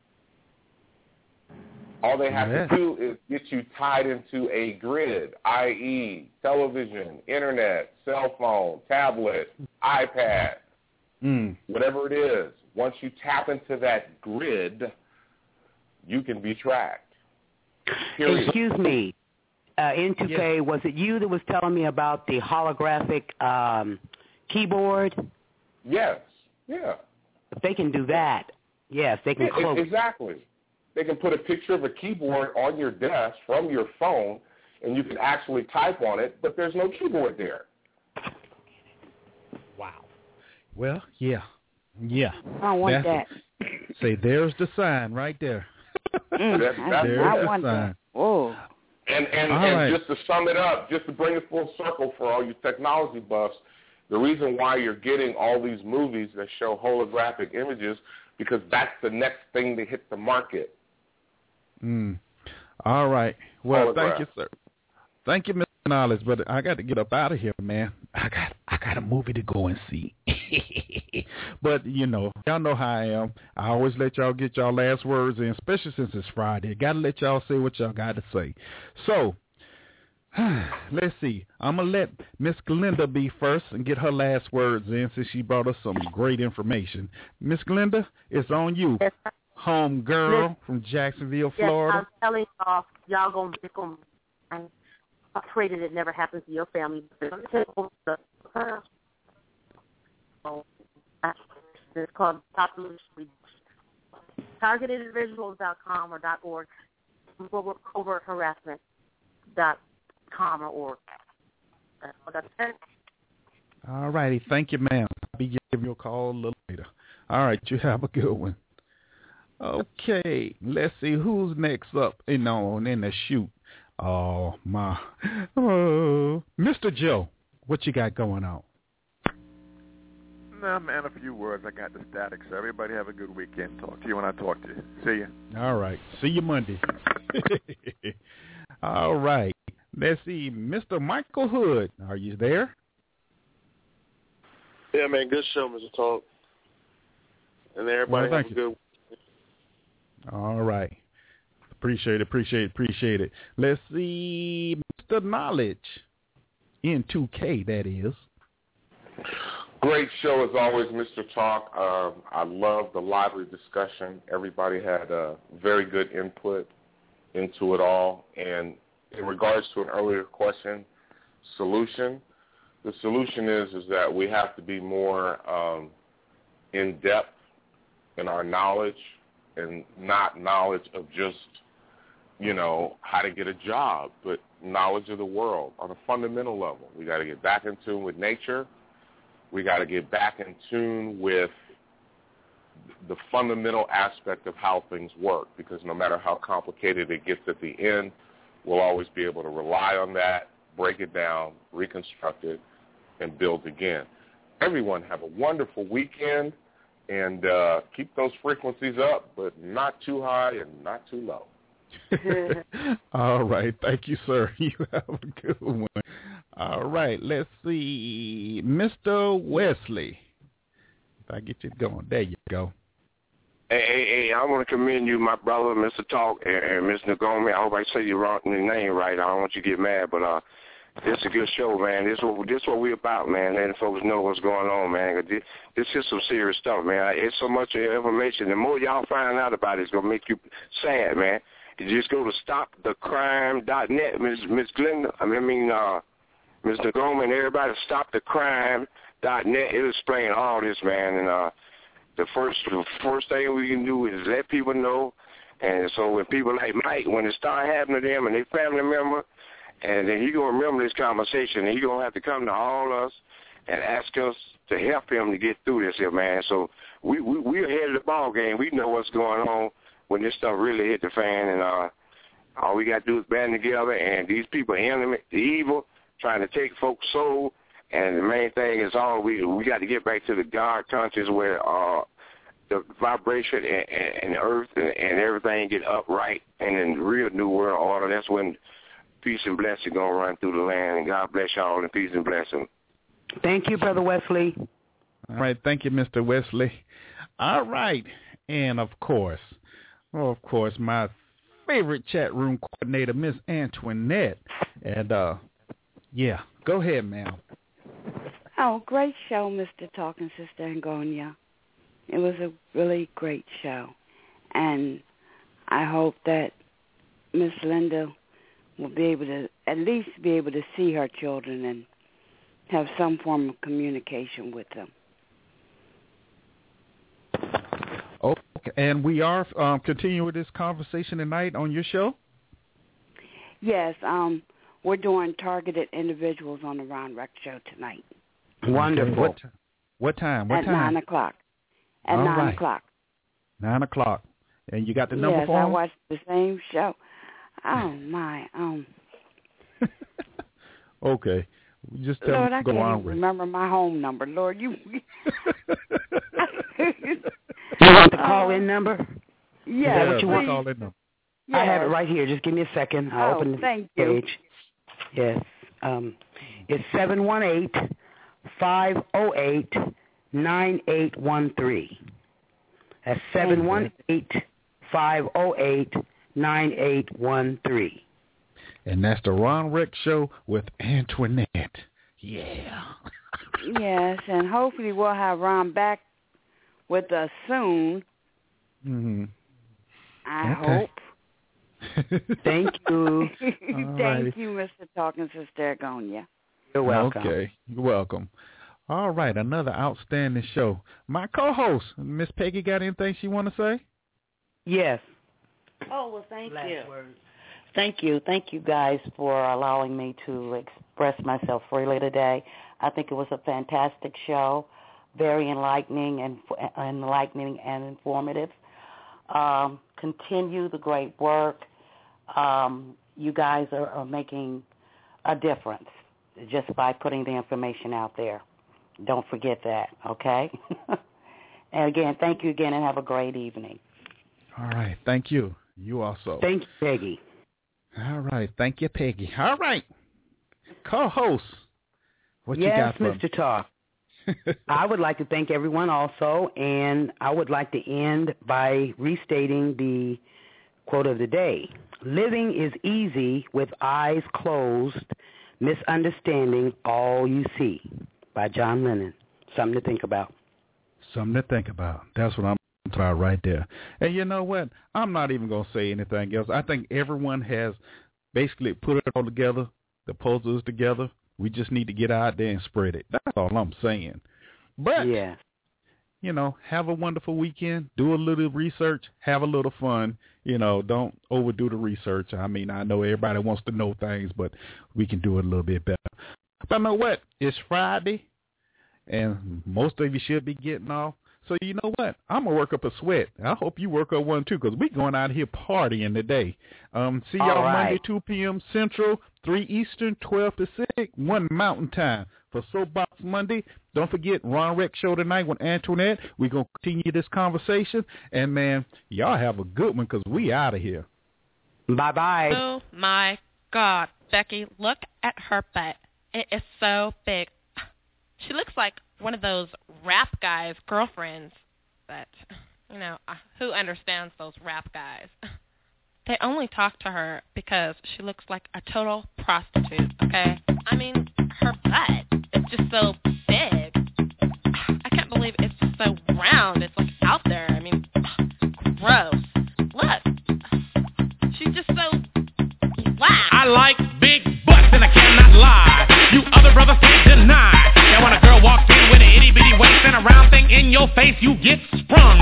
All they have to do is get you tied into a grid, i.e. television, internet, cell phone, tablet, iPad, whatever it is. Once you tap into that grid, you can be tracked. Period. Excuse me. N2K, was it you that was telling me about the holographic keyboard? Yes. Yeah. If they can do that, yes, they can cloak. Exactly. They can put a picture of a keyboard on your desk from your phone, and you can actually type on it, but there's no keyboard there. Wow. Well, yeah. Yeah. I want that. Say, there's the sign right there. There's the sign. Oh. And just to sum it up, just to bring it full circle for all you technology buffs, the reason why you're getting all these movies that show holographic images, because that's the next thing to hit the market. All right. Well, thank you, sir. Thank you, Mr. Knowledge, but I got to get up out of here, man. I got a movie to go and see. But, y'all know how I am. I always let y'all get y'all last words in, especially since it's Friday. Got to let y'all say what y'all got to say. So, let's see. I'm going to let Miss Glenda be first and get her last words in since she brought us some great information. Miss Glenda, it's on you. Yes, home girl from Jacksonville, Florida. Yes, I'm telling y'all going to I pray that it never happens to your family. It's called population targetindividuals.com or .org, covertharassment.com or org. That's what I said. All righty. Thank you, ma'am. I'll be giving you a call a little later. All right. You have a good one. Okay. Let's see who's next up in the shoot. Oh, my. Oh, Mr. Joe, what you got going on? Nah, man, a few words. I got the static, so everybody have a good weekend. Talk to you when I talk to you. See you. All right. See you Monday. All right. Let's see. Mr. Michael Hood, are you there? Yeah, man, good show, Mr. Talk. And everybody have a good weekend. All right. Appreciate it. Let's see, Mr. Knowledge. N2K, that is. Great show as always, Mr. Talk. I love the lively discussion. Everybody had very good input into it all. And in regards to an earlier question, the solution is that we have to be more in-depth in our knowledge, and not knowledge of just, how to get a job, but knowledge of the world on a fundamental level. We got to get back in tune with nature. We got to get back in tune with the fundamental aspect of how things work, because no matter how complicated it gets at the end, we'll always be able to rely on that, break it down, reconstruct it, and build again. Everyone have a wonderful weekend, and keep those frequencies up, but not too high and not too low. All right. Thank you, sir. You have a good one. All right. Let's see. Mr. Wesley. If I get you going. There you go. Hey, I want to commend you, my brother, Mr. Talk, and Mr. Ngome. I hope I say your name right. I don't want you to get mad, but this is a good show, man. This is what we're about, man. Letting folks know what's going on, man. This is some serious stuff, man. It's so much information. The more y'all find out about it, it's going to make you sad, man. You just go to stopthecrime.net, Miss Glenda. Mr. Ngome and everybody, stopthecrime.net. It'll explain all this, man. And the first thing we can do is let people know. And so when people like Mike, when it start happening to them and their family member, and then he going to remember this conversation, and he going to have to come to all of us and ask us to help him to get through this here, man. So we're ahead of the ball game. We know what's going on when this stuff really hit the fan, and all we got to do is band together, and these people enemy, the evil, trying to take folks' soul, and the main thing is we got to get back to the God conscious where the vibration and the earth and everything get upright, and in the real new world order, that's when peace and blessing going to run through the land, and God bless y'all in peace and blessing. Thank you, Brother Wesley. All right. Thank you, Mr. Wesley. All right. And, of course, my favorite chat room coordinator, Miss Antoinette. And, yeah, go ahead, ma'am. Oh, great show, Mr. Talking Sister Angonia. It was a really great show. And I hope that Miss Linda will be able to at least be able to see her children and have some form of communication with them. Okay, and we are continuing with this conversation tonight on your show? Yes, we're doing targeted individuals on the Ron Rex show tonight. Wonderful. What time? At 9 o'clock. At 9 o'clock. 9 o'clock. And you got the number yes, for I them? watched the same show. Oh, my. Okay. Just tell Lord, them I go can't on even with. remember my home number. Lord, you... You want the call-in number? Yeah, Is that what you want? Call-in number. I have it right here. Just give me a second. I'll open the thank page. you. Yes. It's 718-508-9813. That's 718-508-9813. And that's the Ron Rex Show with Antoinette. Yeah. Yes, and hopefully we'll have Ron back with us soon. Mm-hmm. I hope. Thank you. Thank you, Mr. Talking Sister Agonia. You're welcome. Okay, you're welcome. All right, another outstanding show. My co-host, Miss Peggy, got anything she want to say? Yes. Oh, well, thank you. Thank you. Thank you guys for allowing me to express myself freely today. I think it was a fantastic show, very enlightening and informative. Continue the great work. You guys are making a difference just by putting the information out there. Don't forget that, okay? And again, thank you again and have a great evening. All right. Thank you. You also. Thank you, Peggy. All right. Thank you, Peggy. All right. Co-host, what yes, you got for Mr. Talk. I would like to thank everyone also, and I would like to end by restating the quote of the day. Living is easy with eyes closed, misunderstanding all you see, by John Lennon. Something to think about. Something to think about. That's what I'm talking about right there. And you know what? I'm not even going to say anything else. I think everyone has basically put it all together, the puzzles together. We just need to get out there and spread it. That's all I'm saying. But, you know, have a wonderful weekend. Do a little research. Have a little fun. You know, don't overdo the research. I mean, I know everybody wants to know things, but we can do it a little bit better. But you know what? It's Friday, and most of you should be getting off. So you know what? I'm going to work up a sweat. I hope you work up one, too, because we're going out here partying today. See y'all Monday, 2 p.m. Central, 3 Eastern, 12 Pacific, 1 Mountain Time for Soapbox Monday. Don't forget, Ron Rex Show tonight with Antoinette. We're going to continue this conversation. And, man, y'all have a good one because we out of here. Bye-bye. Oh, my God. Becky, look at her butt. It is so big. She looks like one of those rap guys' girlfriends that, you know, who understands those rap guys? They only talk to her because she looks like a total prostitute, okay? I mean, her butt is just so big. I can't believe it's just so round. It's like out there. I mean, gross. Look. She's just so loud. I like big butts and I cannot lie. You other brothers can't deny. Now when a girl walks in with an itty-bitty waist and a round thing in your face, you get sprung.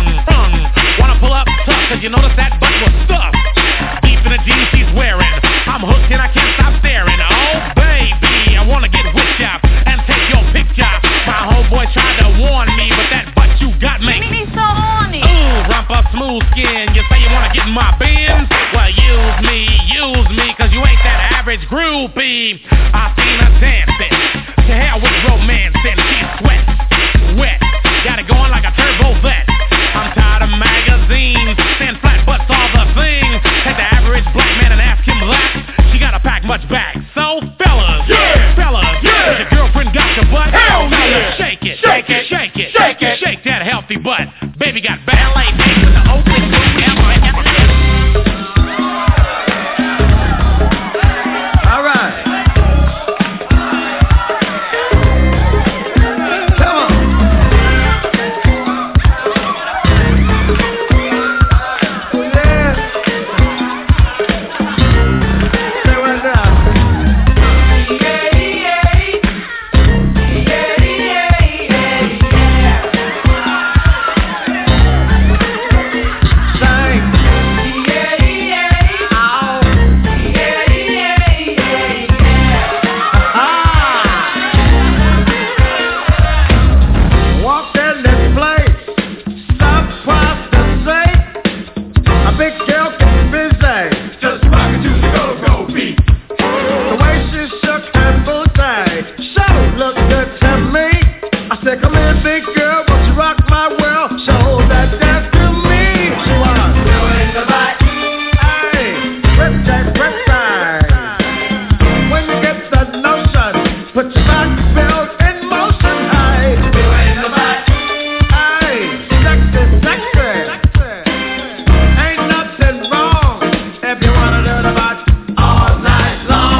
Wanna pull up tough cause you notice that butt was stuffed deep in the jeans she's wearing. I'm hooked and I can't stop staring. Oh baby, I wanna get whipped up and take your picture. My homeboy tried to warn me, but that butt you got makes me so horny. Ooh, rump up smooth skin. You say you wanna get in my bins? Well, use me, cause you ain't that average groupie. I seen her dancing, to hell with romance, and she's wet, got it going like a turbo vet. I'm tired of magazines, thin flat butts all the thing. Take the average black man and ask him that. She gotta pack much back. So fellas, if your girlfriend got your butt, hell yeah. Shake it, shake that healthy butt. Baby got ballet feet with the open boot. All right. Come on. Yeah. big girl gets busy. Just rock it to the go-go beat. The way she shook her booty, so look good to me. I said, come here, big girl, won't you rock my world? Show that dance to me. She was doing the back. Hey, rip that, rip that. When you get the notion, put your back belt in motion. Hey, doing the back. Hey, sexy, sexy. Ain't nothing wrong if you wanna do the back all night long.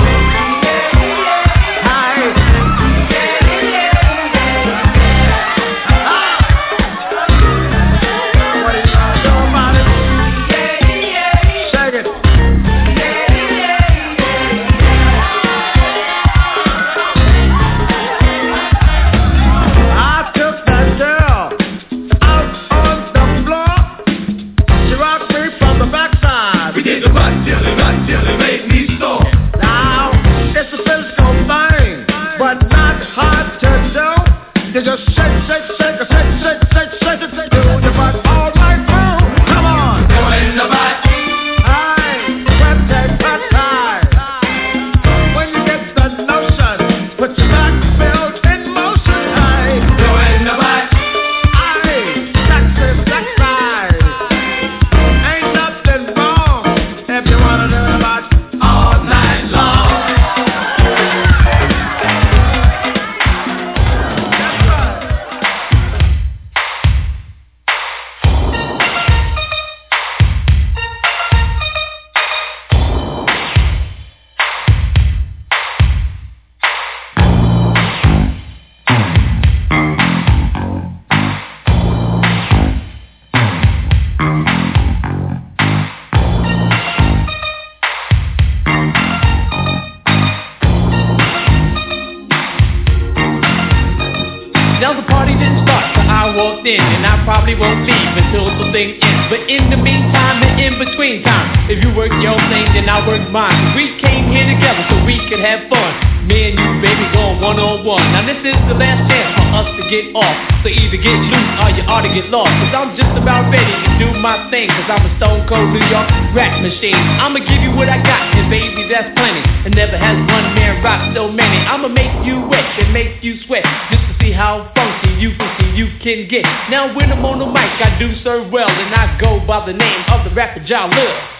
I'ma give you what I got, and baby, that's plenty. And never has one man rock so many. I'ma make you wet and make you sweat, just to see how funky you can get. Now when I'm on the mic, I do serve well, and I go by the name of the rapper Ja Love.